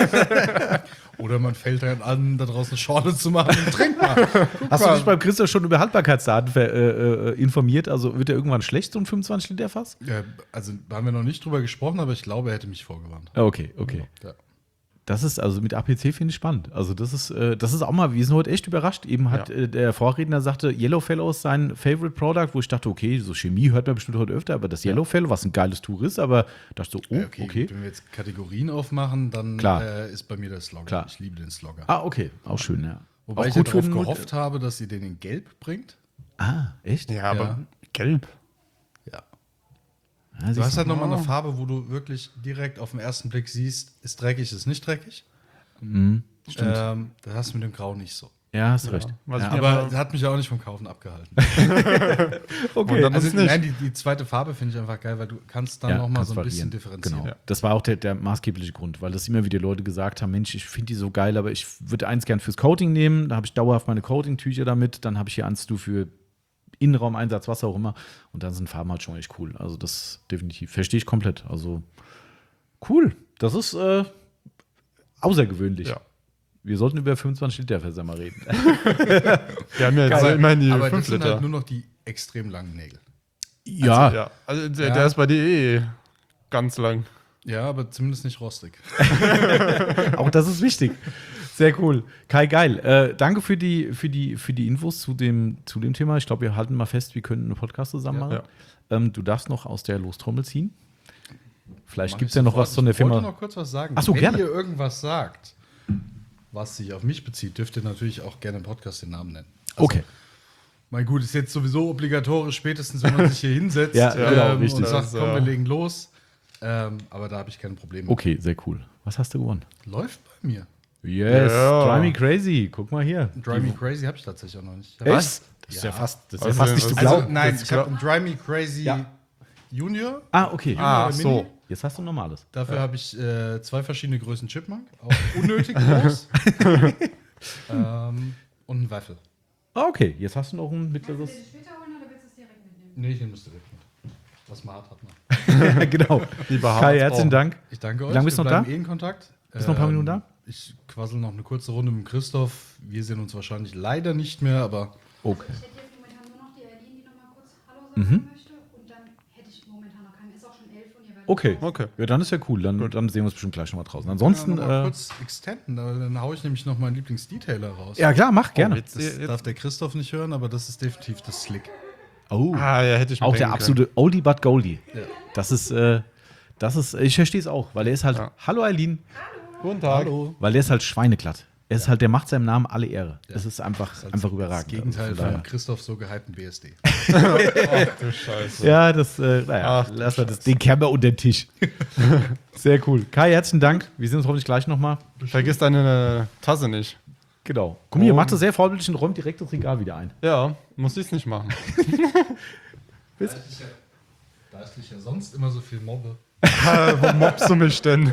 Oder man fällt dann an, da draußen eine Schorle zu machen und trinkt mal. Hast du dich beim Christoph schon über Haltbarkeitsdaten ver, äh, äh, informiert? Also wird er irgendwann schlecht, so ein fünfundzwanzig Liter Fass? Ja, also da haben wir noch nicht drüber gesprochen, aber ich glaube, er hätte mich vorgewarnt. Ah, okay, okay. Ja. Das ist, also mit A P C finde ich spannend. Also das ist, äh, das ist auch mal, wir sind heute echt überrascht. Eben hat Ja. äh, der Vorredner sagte, Yellowfellows sein Favorite Product, wo ich dachte, okay, so Chemie hört man bestimmt heute öfter, aber das Yellowfellow, was ein geiles Tour ist, aber dachte so, oh, Ja, okay. okay, Wenn wir jetzt Kategorien aufmachen, dann Klar. äh, ist bei mir der Slogger. Klar. Ich liebe den Slogger. Ah, okay, auch schön, ja. Wobei auch ich ja darauf den Mut- gehofft habe, dass sie den in Gelb bringt. Ah, echt? Ja, aber Ja. gelb. Ja. Ja, Du siehst hast halt nochmal Oh. eine Farbe, wo du wirklich direkt auf den ersten Blick siehst, ist dreckig, ist nicht dreckig. Mhm, stimmt. Ähm, das hast du mit dem Grau nicht so. Ja, hast du recht. Was Ja. ich mir Aber aber- das hat mich auch nicht vom Kaufen abgehalten. Okay, Und dann Also ist nicht. nein, die, die zweite Farbe finde ich einfach geil, weil du kannst dann Ja, nochmal kannst so ein bisschen variieren. differenzieren. Genau. Das war auch der, der maßgebliche Grund, weil das immer wieder Leute gesagt haben: Mensch, ich finde die so geil, aber ich würde eins gern fürs Coating nehmen. Da habe ich dauerhaft meine Coating-Tücher damit. Dann habe ich hier eins du für Innenraumeinsatz, was auch immer. Und dann sind Farben halt schon echt cool. Also, das definitiv. Verstehe ich komplett. Also, cool. Das ist äh, außergewöhnlich. Ja. Wir sollten über fünfundzwanzig Liter Fässer mal reden. Wir haben ja jetzt Aber, immerhin die aber das fünf sind Liter. halt nur noch die extrem langen Nägel. ja. ja. Also der, Ja. der ist bei dir eh ganz lang. Ja, aber zumindest nicht rostig. Auch das ist wichtig. Sehr cool. Kai, geil. Äh, danke für die, für, die, für die Infos zu dem, zu dem Thema. Ich glaube, wir halten mal fest, wir können einen Podcast zusammen machen. Ja. Ähm, du darfst noch aus der Lostrommel ziehen. Vielleicht Mach gibt es ich ja noch sofort. was von der Ich wollte Firma. noch kurz was sagen. Ach so, Wenn gerne. ihr irgendwas sagt, was sich auf mich bezieht, dürft ihr natürlich auch gerne im Podcast den Namen nennen. Also, Okay. Mein gut, ist jetzt sowieso obligatorisch, spätestens wenn man sich hier hinsetzt Ja, genau, ähm, richtig. und sagt, Das, komm, wir äh, legen los. Ähm, aber da habe ich keine Probleme. Okay, sehr cool. Was hast du gewonnen? Läuft bei mir. Yes, Ja. Drive Me Crazy. Guck mal hier. Drive Me Crazy habe ich tatsächlich auch noch nicht. Echt? Was? Das ist Ja. ja fast, das ist ja Also, fast nicht zu was- glauben. Also, nein, Das ich habe glaub- einen Drive Me Crazy Ja. Junior. Ah, okay. Ah, Mini. so. Jetzt hast du ein normales. Dafür habe ich äh, zwei verschiedene Größen Chipmunk, auch unnötig groß. ähm, und einen Waffel. Ah, okay. Jetzt hast du noch ein Willst du mittleres. den später holen oder willst du es direkt mitnehmen? Nee, ich nehme es direkt mit. Was man hart hat man. genau. Lieber Kai, Harz herzlichen brauchen. Dank. Ich danke euch. Wie lange bist du Wir noch da? bleiben eh in Kontakt. Bist du noch ein paar Minuten da? Ich quassel noch eine kurze Runde mit dem Christoph. Wir sehen uns wahrscheinlich leider nicht mehr, aber Okay. Ich hätte jetzt momentan nur noch die Eileen, die noch mal kurz Hallo Mhm. sagen möchte. Und dann hätte ich momentan noch keinen. Ist auch schon elf und ihr werdet Okay. Okay. Ja, dann ist ja cool. Dann, dann sehen wir uns bestimmt gleich noch mal draußen. Ansonsten. ja, noch mal Äh, kurz extenden. Dann dann haue ich nämlich noch meinen Lieblingsdetailer raus. ja, klar, mach gerne. jetzt- Das darf der Christoph nicht hören, aber das ist definitiv das Slick. Oh. Ah, ja, hätte ich mir Auch der denken absolute Oldie but Goldie. Ja. Das ist, äh, das ist, ich verstehe es auch, weil er ist halt, Ja. Hallo Eileen, können. Guten Tag. Hallo. weil der ist halt schweineglatt. Es ist halt, der macht seinem Namen alle Ehre. Es ist einfach, Das ist einfach Das überragend. Gegenteil Also von von Christoph so gehalten B S D. Du Scheiße. Ja, das, äh, naja, Ach, lass mal das, den kehren wir unter den Tisch. Sehr cool. Kai, herzlichen Dank. Wir sehen uns hoffentlich gleich nochmal. Vergiss deine Tasse nicht. Genau. Guck mal, ihr Und- macht das sehr vorbildlich und räumt direkt das Regal wieder ein. Ja, muss ich es nicht machen. Da ist dich ja, da ist dich ja sonst immer so viel Mobbe. Wo mobst du mich denn?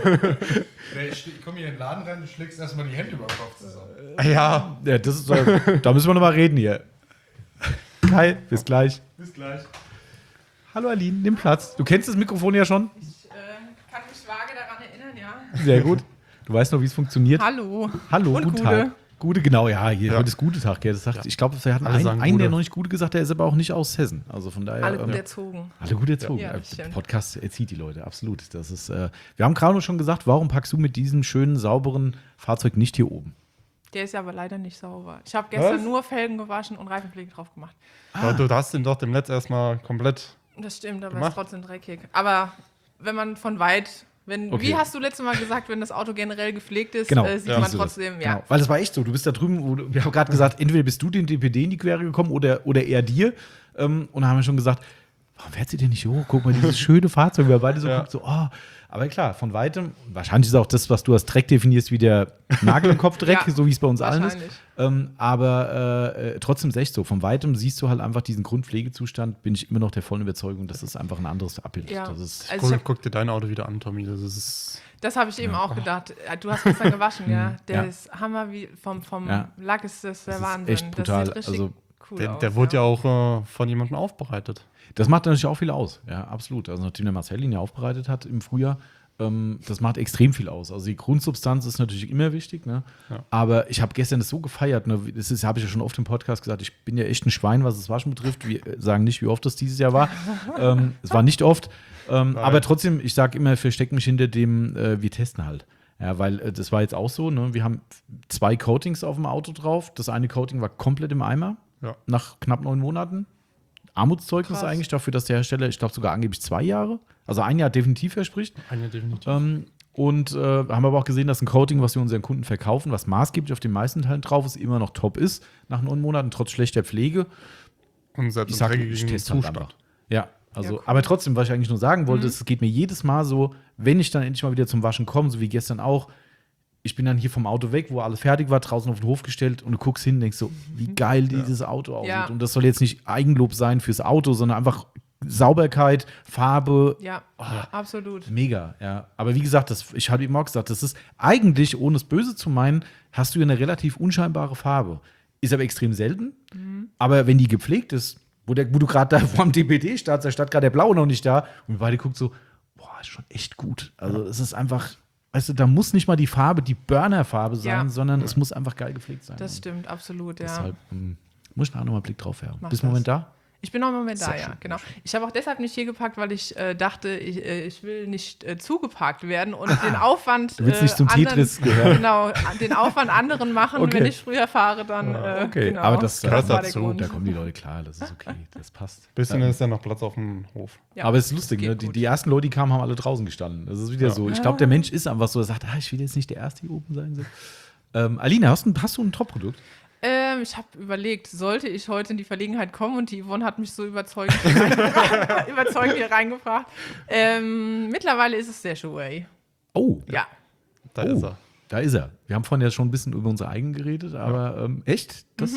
Ich komme hier in den Laden rein, du schlägst erstmal die Hände über den Kopf zusammen. Ja. Ja, das ist, äh, da müssen wir nochmal reden hier. Kai, bis gleich. Bis gleich. Hallo Aline, nimm Platz. Du kennst das Mikrofon ja schon. Ich äh, kann mich vage daran erinnern, ja. Sehr gut. Du weißt noch, wie es funktioniert. Hallo. Hallo, Und guten Gude. Tag. Gute, genau, ja, hier Ja. heute ist gute Tag. Ja, das sagt, Ich glaube, wir hatten Alle einen, sagen einen, der Gude. noch nicht Gute gesagt hat, der ist aber auch nicht aus Hessen. Also von daher. Alle ähm, gut erzogen. Alle gut erzogen. Ja, Ja, das stimmt. Podcast erzieht die Leute, absolut. Das ist, äh, wir haben gerade noch schon gesagt, warum packst du mit diesem schönen, sauberen Fahrzeug nicht hier oben? Der ist ja aber leider nicht sauber. Ich habe gestern Was? nur Felgen gewaschen und Reifenpflege drauf gemacht. Ah. Du hast ihn doch dem Netz erstmal komplett. Das stimmt, aber Gemacht? ist trotzdem dreckig. Aber wenn man von weit, wenn, Okay. wie hast du letztes Mal gesagt, wenn das Auto generell gepflegt ist, Genau. äh, sieht Ja. man Siehst du das? trotzdem, ja. Genau. Weil das war echt so. Du bist da drüben, wo du, wir haben gerade gesagt, entweder bist du den D P D in die Quere gekommen oder, oder eher dir. Ähm, und dann haben wir schon gesagt, warum fährt sie denn nicht hoch? Guck mal, dieses schöne Fahrzeug. Wir beide so Ja. guckt, so, oh. Aber klar, von weitem, wahrscheinlich ist auch das, was du als Dreck definierst, wie der Nagel im Kopf Dreck, Ja, so wie es bei uns allen ist. wahrscheinlich. Ähm, aber äh, äh, trotzdem ist echt so. Von weitem siehst du halt einfach diesen Grundpflegezustand, bin ich immer noch der vollen Überzeugung, dass es einfach ein anderes Abbild Ja. Das ist. Also ich Guck, hab, guck dir dein Auto wieder an, Tommy. Das ist. das habe ich eben auch gedacht. Äh, Du hast gestern gewaschen, ja. Der Ja. ist Hammer, wie vom, vom Ja. Lack ist das der Das ist Wahnsinn. echt brutal. Das sieht richtig Also, cool Der, aus. der wurde ja auch äh, von jemandem aufbereitet. Das macht natürlich auch viel aus, ja, absolut. Also nachdem der Marcel ihn ja aufbereitet hat im Frühjahr, ähm, das macht extrem viel aus. Also die Grundsubstanz ist natürlich immer wichtig, ne? Ja. Aber ich habe gestern das so gefeiert, ne? Das ist, habe ich ja schon oft im Podcast gesagt, ich bin ja echt ein Schwein, was das Waschen betrifft. Wir sagen nicht, wie oft das dieses Jahr war. ähm, es war nicht oft. Ähm, aber trotzdem, ich sage immer, versteck mich hinter dem, äh, wir testen halt. Ja, weil äh, das war jetzt auch so, ne? Wir haben zwei Coatings auf dem Auto drauf. Das eine Coating war komplett im Eimer, Ja. nach knapp neun Monaten. Armutszeugnis Krass. eigentlich dafür, dass der Hersteller, ich glaube sogar angeblich zwei Jahre, also ein Jahr definitiv verspricht. Eine definitiv. Ähm, und äh, haben aber auch gesehen, dass ein Coating, was wir unseren Kunden verkaufen, was maßgeblich auf den meisten Teilen drauf ist, immer noch top ist, nach neun Monaten, trotz schlechter Pflege. Und selbst Ich im sag, ich dreckigen teste halt Zustand. einfach. Ja, also, Ja, cool. aber trotzdem, was ich eigentlich nur sagen wollte, es geht mir jedes Mal so, wenn ich dann endlich mal wieder zum Waschen komme, so wie gestern auch, ich bin dann hier vom Auto weg, wo alles fertig war, draußen auf den Hof gestellt und du guckst hin und denkst so, wie geil dieses Auto aussieht. Ja. Und das soll jetzt nicht Eigenlob sein fürs Auto, sondern einfach Sauberkeit, Farbe, Ja, absolut. mega, ja. Aber wie gesagt, das, ich habe eben auch gesagt, das ist eigentlich, ohne es böse zu meinen, hast du ja eine relativ unscheinbare Farbe. Ist aber extrem selten. Aber wenn die gepflegt ist, wo, der, wo du gerade da vor dem D P D startst, da steht gerade der Blaue noch nicht da, und wir beide gucken so, boah, ist schon echt gut. Also es ist einfach, weißt du, da muss nicht mal die Farbe, die Burner-Farbe sein, Ja. sondern es muss einfach geil gepflegt sein. Das Und stimmt, absolut, ja. Deshalb ähm, muss ich da auch nochmal einen Blick drauf werfen. Mach Bist du im das. Moment da? Ich bin noch im Moment da, Sehr ja, schön. genau. Ich habe auch deshalb nicht hier gepackt, weil ich äh, dachte, ich, äh, ich will nicht äh, zugeparkt werden und den Aufwand. Du willst nicht äh, zum anderen- Tetris gehören. Genau, den Aufwand anderen machen, Okay. wenn ich früher fahre, dann. Äh, Okay, genau. aber das gehört war der dazu. Grund. Da kommen die Leute klar, das ist okay, das passt. Bisschen Ähm, ist ja noch Platz auf dem Hof. Ja, aber es ist lustig, geht ne? die, gut. die ersten Leute, die kamen, haben alle draußen gestanden. Das ist wieder Ja. so. Ich glaube, der Mensch ist einfach so, er sagt, ah, ich will jetzt nicht der Erste hier oben sein. So. Ähm, Alina, hast du, ein- hast du ein Top-Produkt? Ähm, ich habe überlegt, sollte ich heute in die Verlegenheit kommen und die Yvonne hat mich so überzeugend hier, rein, überzeugend hier reingebracht. Ähm, mittlerweile ist es der Shuwei. Oh, Ja. Da oh, ist er. da ist er. Wir haben vorhin ja schon ein bisschen über unsere eigenen geredet, aber ähm, echt? Das,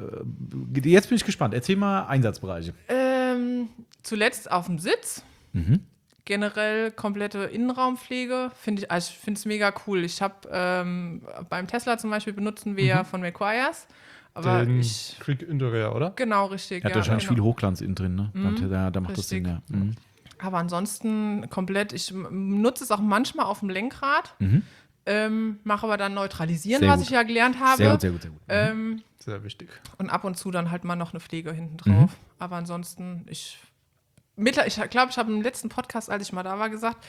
Mhm. äh, jetzt bin ich gespannt. Erzähl mal Einsatzbereiche. Ähm, zuletzt auf dem Sitz. Mhm. Generell komplette Innenraumpflege. Finde ich, also ich finde es mega cool. Ich habe ähm, beim Tesla zum Beispiel benutzen wir ja von Mequires. Aber Den ich. Freak Interior, oder? Genau, richtig. Er hat ja, wahrscheinlich genau. viel Hochglanz innen drin, ne? Mhm, Da, da macht das Sinn, ja. richtig. Mhm. Aber ansonsten komplett. Ich m- nutze es auch manchmal auf dem Lenkrad. Mhm. Ähm, mache aber dann neutralisieren, Sehr was gut. ich ja gelernt habe. Sehr gut, sehr gut, sehr gut. Ähm, Sehr wichtig. und ab und zu dann halt mal noch eine Pflege hinten Mhm. drauf. Aber ansonsten, ich. Mittler, ich glaube, ich habe im letzten Podcast, als ich mal da war, gesagt,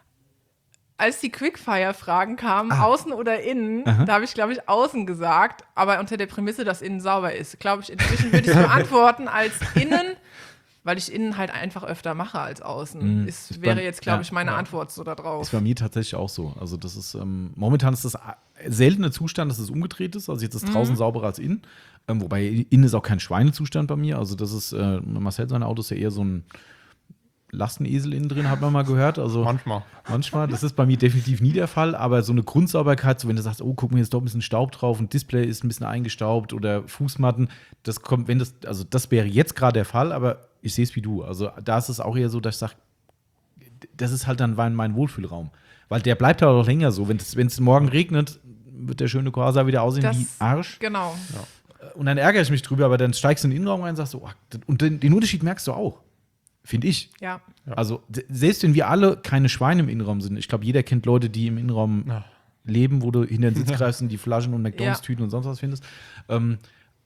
als die Quickfire-Fragen kamen, Ah. außen oder innen, da habe ich, glaube ich, außen gesagt, aber unter der Prämisse, dass innen sauber ist. Glaube ich, inzwischen würde ich es beantworten als innen, weil ich innen halt einfach öfter mache als außen. Mhm. Ist, Ist wäre bei- jetzt, glaube ja, ich, meine ja. Antwort so da drauf. Ist bei mir tatsächlich auch so. Also das ist, ähm, momentan ist das seltene Zustand, dass es umgedreht ist. Also jetzt ist draußen sauberer als innen. Ähm, wobei innen ist auch kein Schweinezustand bei mir. Also das ist, äh, Marcel, sein Auto ist ja eher so ein Lastenesel innen drin, hat man mal gehört. Also Manchmal. manchmal, das ist bei mir definitiv nie der Fall, aber so eine Grundsauberkeit, so wenn du sagst, oh, guck mal, hier ist doch ein bisschen Staub drauf und Display ist ein bisschen eingestaubt oder Fußmatten, das kommt, wenn das, also das wäre jetzt gerade der Fall, aber ich sehe es wie du. Also da ist es auch eher so, dass ich sage, das ist halt dann mein, mein Wohlfühlraum. Weil der bleibt halt auch länger so. Wenn es morgen regnet, wird der schöne Corsa wieder aussehen Das- wie Arsch. Genau. Und dann ärgere ich mich drüber, aber dann steigst du in den Innenraum rein und sagst so, oh, und den, den Unterschied merkst du auch. Finde ich. Ja. Also, d- selbst wenn wir alle keine Schweine im Innenraum sind, ich glaube, jeder kennt Leute, die im Innenraum Ja. leben, wo du hinter den Sitz greifst und die Flaschen und McDonalds-Tüten und sonst was findest. Ähm,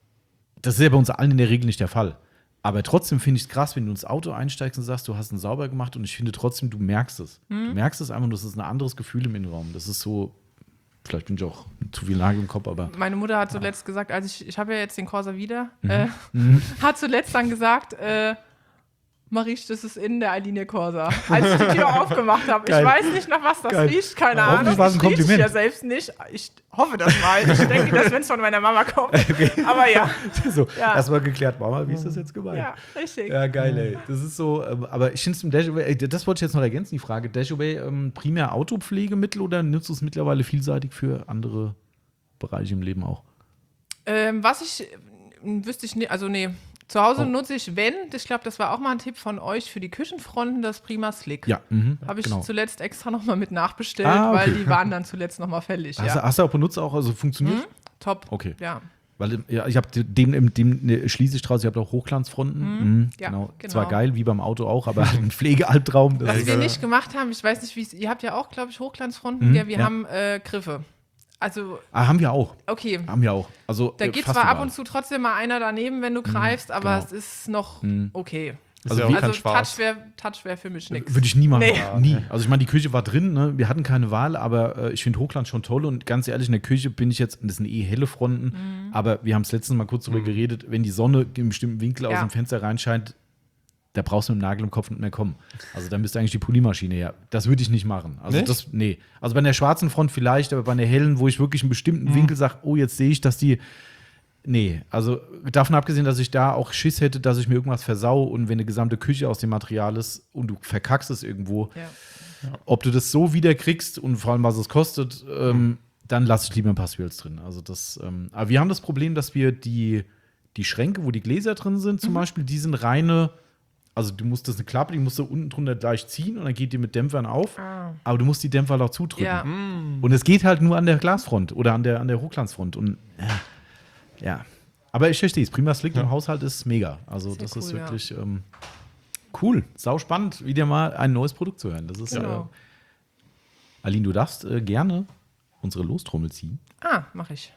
das ist ja bei uns allen in der Regel nicht der Fall. Aber trotzdem finde ich es krass, wenn du ins Auto einsteigst und sagst, du hast ihn sauber gemacht und ich finde trotzdem, du merkst es. Du merkst es einfach, und das ist ein anderes Gefühl im Innenraum. Das ist so, vielleicht bin ich auch zu viel Nagel im Kopf, aber Meine Mutter hat zuletzt gesagt, also ich, ich habe ja jetzt den Corsa wieder, äh, Mhm. hat zuletzt dann gesagt, äh, Marisch, das ist innen der Aline Corsa. Als ich die Tür aufgemacht habe. Ich Geil. weiß nicht, nach was das Geil. riecht, keine Hoffentlich Ahnung. war es ein Ich riech es Kompliment. ja selbst nicht. Ich hoffe das mal. Ich denke, dass wenn es von meiner Mama kommt. Aber ja, so, Ja. erstmal geklärt, Mama, wie ist das jetzt gemeint? ja, richtig. Ja, geil, ey. Das ist so, ähm, aber ich finde es im Dashaway, ey, das wollte ich jetzt noch ergänzen, die Frage. Dashaway ähm, primär Autopflegemittel oder nutzt du es mittlerweile vielseitig für andere Bereiche im Leben auch? Ähm, was ich, äh, wüsste ich nicht, also nee. Zu Hause Oh. nutze ich, wenn, ich glaube, das war auch mal ein Tipp von euch für die Küchenfronten, das Prima Slick. Ja, mhm, Habe ich genau. zuletzt extra nochmal mit nachbestellt, Ah, okay. weil die waren dann zuletzt nochmal fällig. Hast, du, Ja. hast du auch benutzt, auch, also funktioniert? Mhm. Top. Okay. Ja. Weil ja, ich habe dem, dem, dem ne, schließe ich draus, ihr habt auch Hochglanzfronten. Mhm, Ja, genau. genau. Zwar geil, wie beim Auto auch, aber ein Pflegealbtraum. Das Was ist, wir nicht gemacht haben, ich weiß nicht, wie es, ihr habt ja auch, glaube ich, Hochglanzfronten, Mhm, ja, wir ja. haben äh, Griffe. Also, ah, haben wir auch. okay, Haben wir auch. Also, da äh, geht fast zwar ab überall. und zu trotzdem mal einer daneben, wenn du greifst, aber genau. es ist noch okay. Ist Also ja wie- auch kein Also Spaß. Touch wäre Touch wär für mich nichts. Würde ich nie machen. Nee. Nie. Also ich meine, die Küche war drin, ne? Wir hatten keine Wahl, aber äh, ich finde Hochglanz schon toll und ganz ehrlich, in der Küche bin ich jetzt, und das sind eh helle Fronten, Mhm. aber wir haben es letztens Mal kurz darüber geredet, wenn die Sonne in einem bestimmten Winkel aus Ja. dem Fenster reinscheint, da brauchst du mit dem Nagel im Kopf nicht mehr kommen. Also dann müsste eigentlich die Polymaschine her. Das würde ich nicht machen. Also Nicht? das, nee. Also bei der schwarzen Front vielleicht, aber bei der hellen, wo ich wirklich einen bestimmten Mhm. Winkel sage, oh, jetzt sehe ich, dass die. Nee, also davon abgesehen, dass ich da auch Schiss hätte, dass ich mir irgendwas versau und wenn eine gesamte Küche aus dem Material ist und du verkackst es irgendwo, Ja. ob du das so wieder kriegst und vor allem, was es kostet, ähm, dann lasse ich lieber ein paar Swirls drin. Also das, ähm, aber wir haben das Problem, dass wir die, die Schränke, wo die Gläser drin sind, zum Beispiel, die sind reine, also du musst das eine Klappe, die musst du unten drunter gleich ziehen und dann geht die mit Dämpfern auf, Ah. aber du musst die Dämpfer halt auch zudrücken. Ja. Und es geht halt nur an der Glasfront oder an der, an der Hochglanzfront. Und äh, ja. Aber ich verstehe es. Prima Slick im Haushalt ist mega. Also, Sehr das ist cool, ja. wirklich ähm, cool. Sau spannend, wieder mal ein neues Produkt zu hören. Das ist Genau. äh, Aline, du darfst äh, gerne unsere Lostrommel ziehen. Ah, mache ich.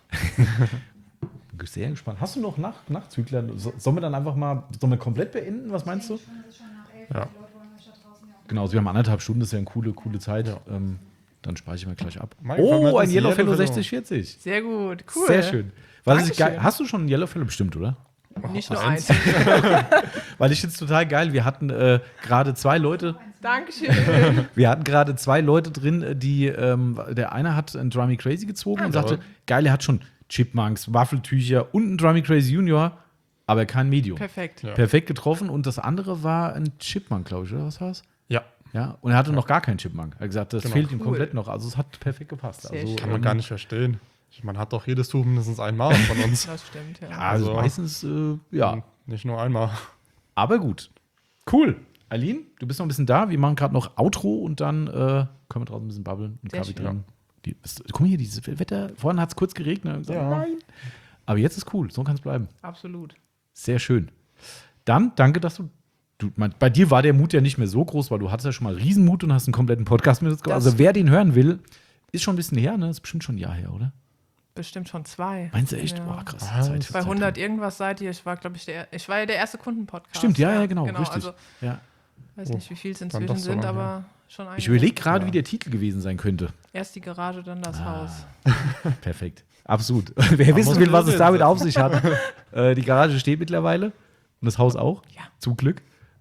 Bin sehr gespannt. Hast du noch Nach Nachzügler? So, sollen wir dann einfach mal, sollen wir komplett beenden? Was meinst du? Ja. Genau, also wir haben anderthalb Stunden, das ist ja eine coole, coole Zeit. Ähm, dann speichern wir gleich ab. Mein Fall, Oh, das ein ist Yellow Yellow Fellow Fellow. sechzig vierzig. Sehr gut, cool. Sehr schön. Was ist Dankeschön. geil, hast du schon einen Yellow Fellow bestimmt, oder? Nicht nur eins. eins. Weil ich finde es total geil. Wir hatten äh, gerade zwei Leute, Dankeschön. wir hatten gerade zwei Leute drin, äh, die, ähm, der eine hat ein Drummy Crazy gezogen Ah, und jawohl. sagte, geil, er hat schon Chipmunks, Waffeltücher und ein Drummy Crazy Junior, aber kein Medium. Perfekt. Ja. Perfekt getroffen und das andere war ein Chipmunk, glaube ich, oder was war es? Ja, Ja, und er hatte noch gar keinen Chipmunk. Er hat gesagt, das Genau. fehlt ihm Cool. komplett noch. Also es hat perfekt gepasst. Sehr Also, schön. kann man ähm, gar nicht verstehen. Ich, man hat doch jedes Tuch mindestens einmal von uns. Das stimmt, ja. Also, Also- meistens, äh, ja. Nicht nur einmal. Aber gut. Cool. Aline, du bist noch ein bisschen da. Wir machen gerade noch Outro und dann äh, können wir draußen ein bisschen babbeln und Sehr Kaffee schön. trinken. Die, ist, guck mal hier, dieses Wetter. Vorhin hat es kurz geregnet. Und gesagt, Ja. Nein. Aber jetzt ist cool. So kann es bleiben. Absolut. Sehr schön. Dann danke, dass du. du mein, bei dir war der Mut ja nicht mehr so groß, weil du hattest ja schon mal Riesenmut und hast einen kompletten Podcast mit uns gemacht. Das Also, wer den hören will, ist schon ein bisschen her, ne? Ist bestimmt schon ein Jahr her, oder? Bestimmt schon zwei. Meinst du echt? Ja. Boah, krass. Was? Zeit, Bei Zeit. hundert irgendwas seid ihr. Ich war, glaube ich, der, ich war ja der erste Kundenpodcast. Stimmt, ja, ja, genau, richtig. Also, Ja. weiß nicht, wie viel es Dann inzwischen doch so sind, lange aber schon einige. Ich überlege gerade, wie der Titel gewesen sein könnte. Erst die Garage, dann das Ah. Haus. Perfekt. Absolut. Wer wissen muss will, man was es sehen. damit auf sich hat, äh, die Garage steht mittlerweile und das Haus auch. Ja. Zum Glück.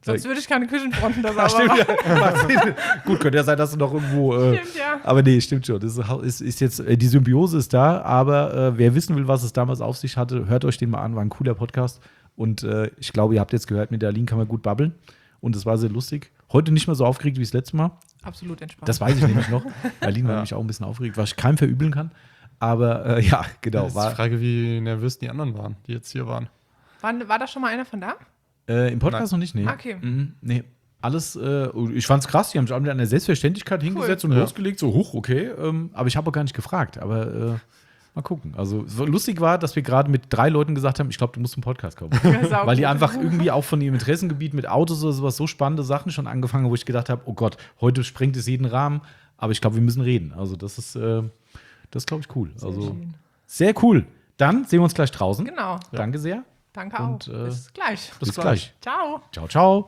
Sonst würde ich keine Küchenfronten da Ja, sauber stimmt, machen. ja. Macht Sinn. Gut, könnte ja sein, dass du noch irgendwo. Äh, Stimmt, ja. Aber nee, stimmt schon. Das ist, ist jetzt, äh, die Symbiose ist da, aber äh, wer wissen will, was es damals auf sich hatte, hört euch den mal an, war ein cooler Podcast. Und äh, ich glaube, ihr habt jetzt gehört, mit der Aline kann man gut babbeln. Und es war sehr lustig. Heute nicht mehr so aufgeregt wie das letzte Mal. Absolut entspannt. Das weiß ich nämlich noch. Aline war nämlich auch ein bisschen aufgeregt, was ich keinem verübeln kann. Aber äh, ja, genau. Jetzt ist die War, Frage, wie nervös die anderen waren, die jetzt hier waren. war, war da schon mal einer von da? äh, Im Podcast Nein. noch nicht, nee. Okay. Mhm, nee. Alles, äh, ich fand's krass, die haben sich alle mit einer Selbstverständlichkeit hingesetzt und Ja. losgelegt, so hoch, okay. Ähm, aber ich habe auch gar nicht gefragt. Aber äh, mal gucken. Also so lustig war, dass wir gerade mit drei Leuten gesagt haben, ich glaube, du musst zum Podcast kommen. Ja, sau Weil die gut. einfach irgendwie auch von ihrem Interessengebiet mit Autos oder sowas so spannende Sachen schon angefangen haben, wo ich gedacht habe, oh Gott, heute sprengt es jeden Rahmen. Aber ich glaube, wir müssen reden. Also das ist, äh, das ist, glaube ich, cool. Also schön. sehr cool. Dann sehen wir uns gleich draußen. Genau. Danke sehr. Danke auch. Und, äh, Bis gleich. Bis gleich. Ciao. Ciao, ciao.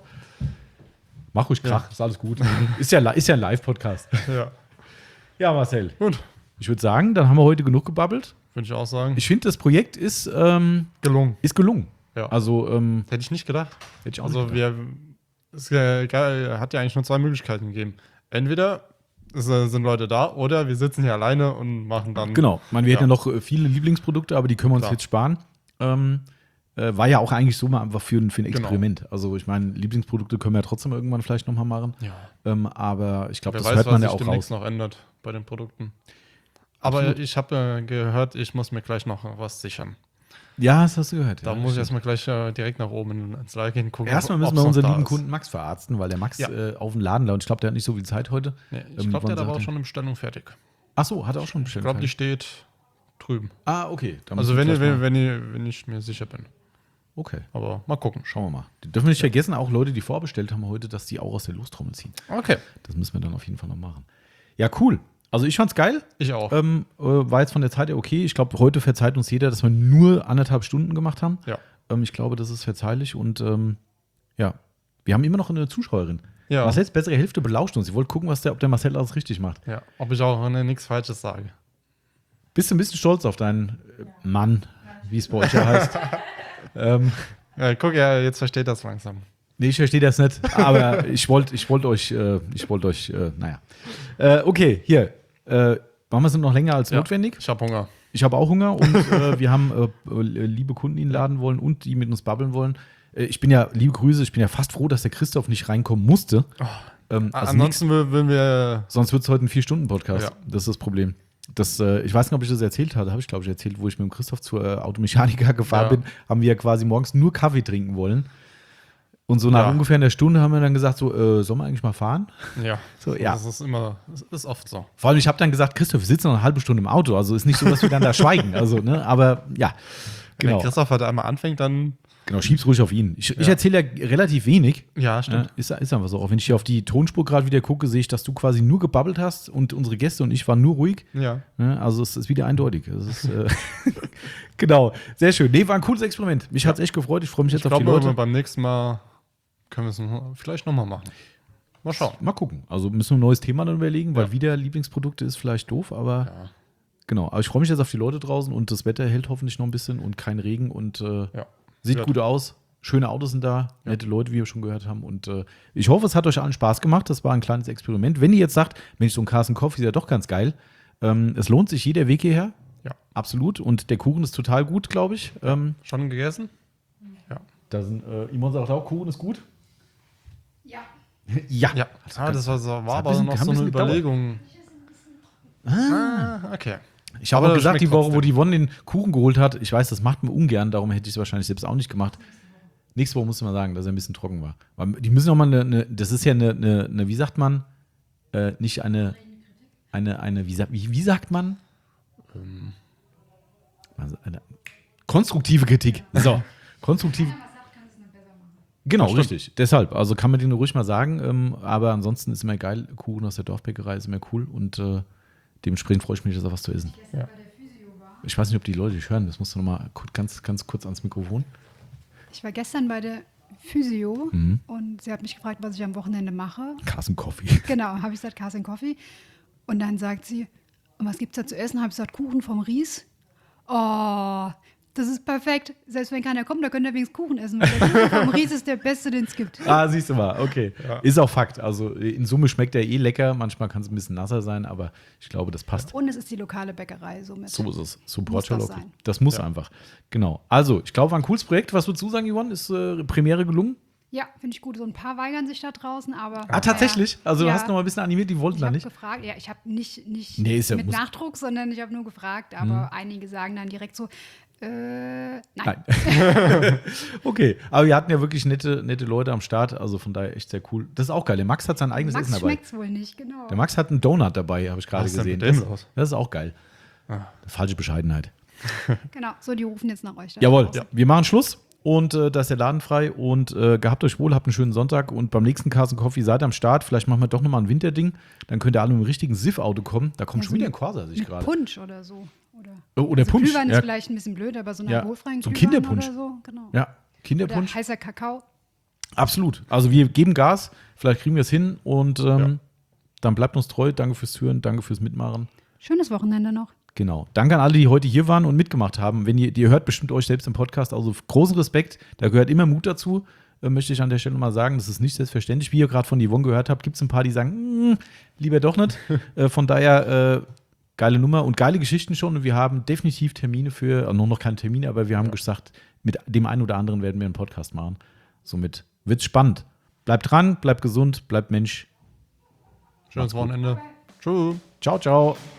Mach ruhig Krach, ist alles gut. ist, ja, li- ist ja ein Live-Podcast. Ja. Ja, Marcel. Gut, Ich würde sagen, dann haben wir heute genug gebabbelt. würde ich auch sagen. Ich finde, das Projekt ist, ähm, Gelungen. ist gelungen. Ja. Also, ähm, Hätte ich nicht gedacht. hätte ich auch Also nicht gedacht. wir, es äh, geil, hat ja eigentlich nur zwei Möglichkeiten gegeben. Entweder es äh, sind Leute da oder wir sitzen hier alleine und machen dann. Genau. Ich meine, wir Ja. hätten ja noch äh, viele Lieblingsprodukte, aber die können wir uns Klar. jetzt sparen. Ähm, äh, war ja auch eigentlich so mal einfach für, ein- für ein Genau. Experiment. Also, ich meine, Lieblingsprodukte können wir ja trotzdem irgendwann vielleicht nochmal machen. Ja. Ähm, aber ich glaube, Wer das weiß, hört was man ja sich auch demnächst raus. noch ändert bei den Produkten. Aber Absolut. ich habe äh, gehört, ich muss mir gleich noch was sichern. Ja, das hast du gehört. Da ja, muss ich stimmt. erstmal gleich äh, direkt nach oben in- ins Lager gehen gucken. Erstmal müssen ob's wir noch unseren da lieben ist. Kunden Max verarzten, weil der Max Ja. äh, auf den Laden lauert. Ich glaube, der hat nicht so viel Zeit heute. Nee, Ähm, ich glaube, wann der hat aber sagt auch er? schon eine Bestellung fertig. Ach so, hat er auch schon Ich bestellt. glaube, die steht drüben. Ah, okay. Dann Also müssen wenn, wir ihr, gleich wenn, mal- wenn, ihr, wenn ich mir sicher bin. Okay, Aber mal gucken. schauen wir mal. Die dürfen wir nicht vergessen, auch Leute, die vorbestellt haben heute, dass die auch aus der Lostrommel ziehen. Okay. Das müssen wir dann auf jeden Fall noch machen. Ja, cool. Also ich fand's geil. Ich auch. Ähm, äh, war jetzt von der Zeit her okay. Ich glaube, heute verzeiht uns jeder, dass wir nur anderthalb Stunden gemacht haben. Ja. Ähm, ich glaube, das ist verzeihlich und ähm, ja, wir haben immer noch eine Zuschauerin. Ja. Marcells bessere Hälfte belauscht uns. Sie wollte gucken, was der, ob der Marcel alles richtig macht. Ja. Ob ich auch ne, nichts Falsches sage. Bist du ein bisschen stolz auf deinen äh, Mann, wie es bei euch ja heißt? ähm, Ja, guck, ja, jetzt versteht das langsam. Nee, ich verstehe das nicht, aber ich wollte ich wollt euch, äh, ich wollte euch, äh, naja. Äh, okay, hier. Äh, machen wir es noch länger als Ja. notwendig. Ich habe Hunger. Ich habe auch Hunger und äh, wir haben äh, äh, liebe Kunden, die ihn laden wollen und die mit uns babbeln wollen. Äh, ich bin ja, liebe Grüße, ich bin ja fast froh, dass der Christoph nicht reinkommen musste. Ähm, also Ansonsten will, will wir. nix, sonst wird es heute ein Vier-Stunden-Podcast. Ja. Das ist das Problem. Das, äh, ich weiß nicht, ob ich das erzählt hatte, habe ich glaube ich erzählt, wo ich mit dem Christoph zur äh, Automechaniker gefahren Ja. bin, haben wir ja quasi morgens nur Kaffee trinken wollen. Und so nach Ja. ungefähr einer Stunde haben wir dann gesagt, so, äh, sollen wir eigentlich mal fahren? Ja. So, ja. Das ist immer. Das ist oft so. Vor allem, ich habe dann gesagt, Christoph, wir sitzen noch eine halbe Stunde im Auto, also ist nicht so, dass wir dann da schweigen. Also, ne, aber ja, Wenn genau. Christoph halt einmal anfängt, dann. Genau, schieb's ruhig auf ihn. Ich, ich Ja. erzähle ja relativ wenig. Ja, Ja, stimmt. ist, ist einfach so. Auch wenn ich hier auf die Tonspur gerade wieder gucke, sehe ich, dass du quasi nur gebabbelt hast und unsere Gäste und ich waren nur ruhig. Ja. Ne, also es ist wieder eindeutig. Es ist, äh, genau, sehr schön. Nee, war ein cooles Experiment. Mich hat's echt gefreut. Ich freue mich Ich jetzt auf die glaube, Leute. beim nächsten Mal können wir es noch- vielleicht nochmal machen. Mal schauen. Mal gucken. Also müssen wir ein neues Thema dann überlegen, weil Ja. wieder Lieblingsprodukte ist vielleicht doof, aber Ja. genau. Aber ich freue mich jetzt auf die Leute draußen und das Wetter hält hoffentlich noch ein bisschen und kein Regen und äh, Ja. sieht Wird. gut aus. Schöne Autos sind da, nette Leute, wie wir schon gehört haben. Und äh, ich hoffe, es hat euch allen Spaß gemacht. Das war ein kleines Experiment. Wenn ihr jetzt sagt, Mensch, so ein Carsten Coffee ist ja doch ganz geil. Ähm, es lohnt sich jeder Weg hierher. Ja. Absolut. Und der Kuchen ist total gut, glaube ich. Ähm, Schon gegessen? Ja. da sind, äh, Imon sagt auch, Kuchen ist gut. Ja. Ja. Ja. Ah, das war, so, war hat ein aber bisschen- noch hat ein so eine bisschen gedauert. Überlegung. Ah, okay. Ich habe Aber auch das gesagt, die schmeckt Woche, wo trotzdem. die Yvonne den Kuchen geholt hat, ich weiß, das macht man ungern, darum hätte ich es wahrscheinlich selbst auch nicht gemacht. Nächste Woche muss man sagen, dass er ein bisschen trocken war. Weil die müssen auch mal eine, eine das ist ja eine, eine, eine wie sagt man, äh, nicht eine, eine, eine, wie, sa- wie, wie sagt man? Also eine konstruktive Kritik. So, konstruktive. Genau, stimmt. richtig. Deshalb, also kann man den ruhig mal sagen, ähm, aber ansonsten ist immer geil. Kuchen aus der Dorfbäckerei ist immer cool und äh, dementsprechend freue ich mich, dass auch was zu essen. Ja. Ich weiß nicht, ob die Leute dich hören. Das musst du noch mal ku- ganz, ganz kurz ans Mikrofon. Ich war gestern bei der Physio Mhm. und sie hat mich gefragt, was ich am Wochenende mache. Carsten Coffee. Genau, habe ich gesagt, Carsten Coffee. Und dann sagt sie, und was gibt es da zu essen? Habe ich gesagt, Kuchen vom Ries. Oh, Das ist perfekt. Selbst wenn keiner kommt, da könnt ihr wenigstens Kuchen essen. Weil der Kuchen vom Ries ist der beste, den es gibt. Ah, siehst du mal, okay. Ist auch Fakt. Also in Summe schmeckt der eh lecker. Manchmal kann es ein bisschen nasser sein, aber ich glaube, das passt. Und es ist die lokale Bäckerei somit. So ist es. Support Muss das Local. sein. Das muss einfach. Genau. Also, ich glaube, war ein cooles Projekt. Was würdest du sagen, Yvonne? Ist äh, Premiere gelungen? Ja, finde ich gut. So ein paar weigern sich da draußen, aber. Ah, tatsächlich? Also, du ja. hast noch mal ein bisschen animiert, die wollten Ich da habe nicht. gefragt, ja, ich habe nicht, nicht Nee, ist ja- mit muss- Nachdruck, sondern ich habe nur gefragt, aber einige sagen dann direkt so, äh, nein. Nein. Okay, aber wir hatten ja wirklich nette, nette Leute am Start, also von daher echt sehr cool. Das ist auch geil. Der Max hat sein eigenes Max Essen dabei. schmeckt's wohl nicht, genau. Der Max hat einen Donut dabei, habe ich gerade Was ist denn gesehen. mit dem Das, los? das ist auch geil. Falsche Bescheidenheit. Genau, so, die rufen jetzt nach euch. da Jawohl, draußen. wir machen Schluss und äh, da ist der Laden frei und äh, gehabt euch wohl, habt einen schönen Sonntag und beim nächsten Carson Coffee seid ihr am Start. Vielleicht machen wir doch nochmal ein Winterding, dann könnt ihr alle mit dem richtigen Siff-Auto kommen. Da kommt Ja, schon so wieder ein mit- Corsa, sehe ich Mit gerade. Punsch oder so. Oder, Oh, oder also Punsch. Glühwein Ja. ist vielleicht ein bisschen blöd, aber so einen Ja. alkoholfreien So ein Glühwein Kinderpunsch. oder so. Genau. Ja, Oder Kinderpunsch. heißer Kakao. Absolut. Also wir geben Gas, vielleicht kriegen wir es hin und ähm, Ja. dann bleibt uns treu. Danke fürs Hören, danke fürs Mitmachen. Schönes Wochenende noch. Genau. Danke an alle, die heute hier waren und mitgemacht haben. Wenn ihr, ihr hört bestimmt euch selbst im Podcast, also großen Respekt, da gehört immer Mut dazu, äh, möchte ich an der Stelle mal sagen. Das ist nicht selbstverständlich. Wie ihr gerade von Yvonne gehört habt, gibt es ein paar, die sagen, "Mm, lieber doch nicht. äh, von daher, äh, geile Nummer und geile Geschichten schon. Und wir haben definitiv Termine für, äh, noch, noch keine Termine, aber wir haben gesagt, mit dem einen oder anderen werden wir einen Podcast machen. Somit wird's spannend. Bleibt dran, bleibt gesund, bleibt Mensch. Schönes Wochenende. Tschüss. Ciao, ciao.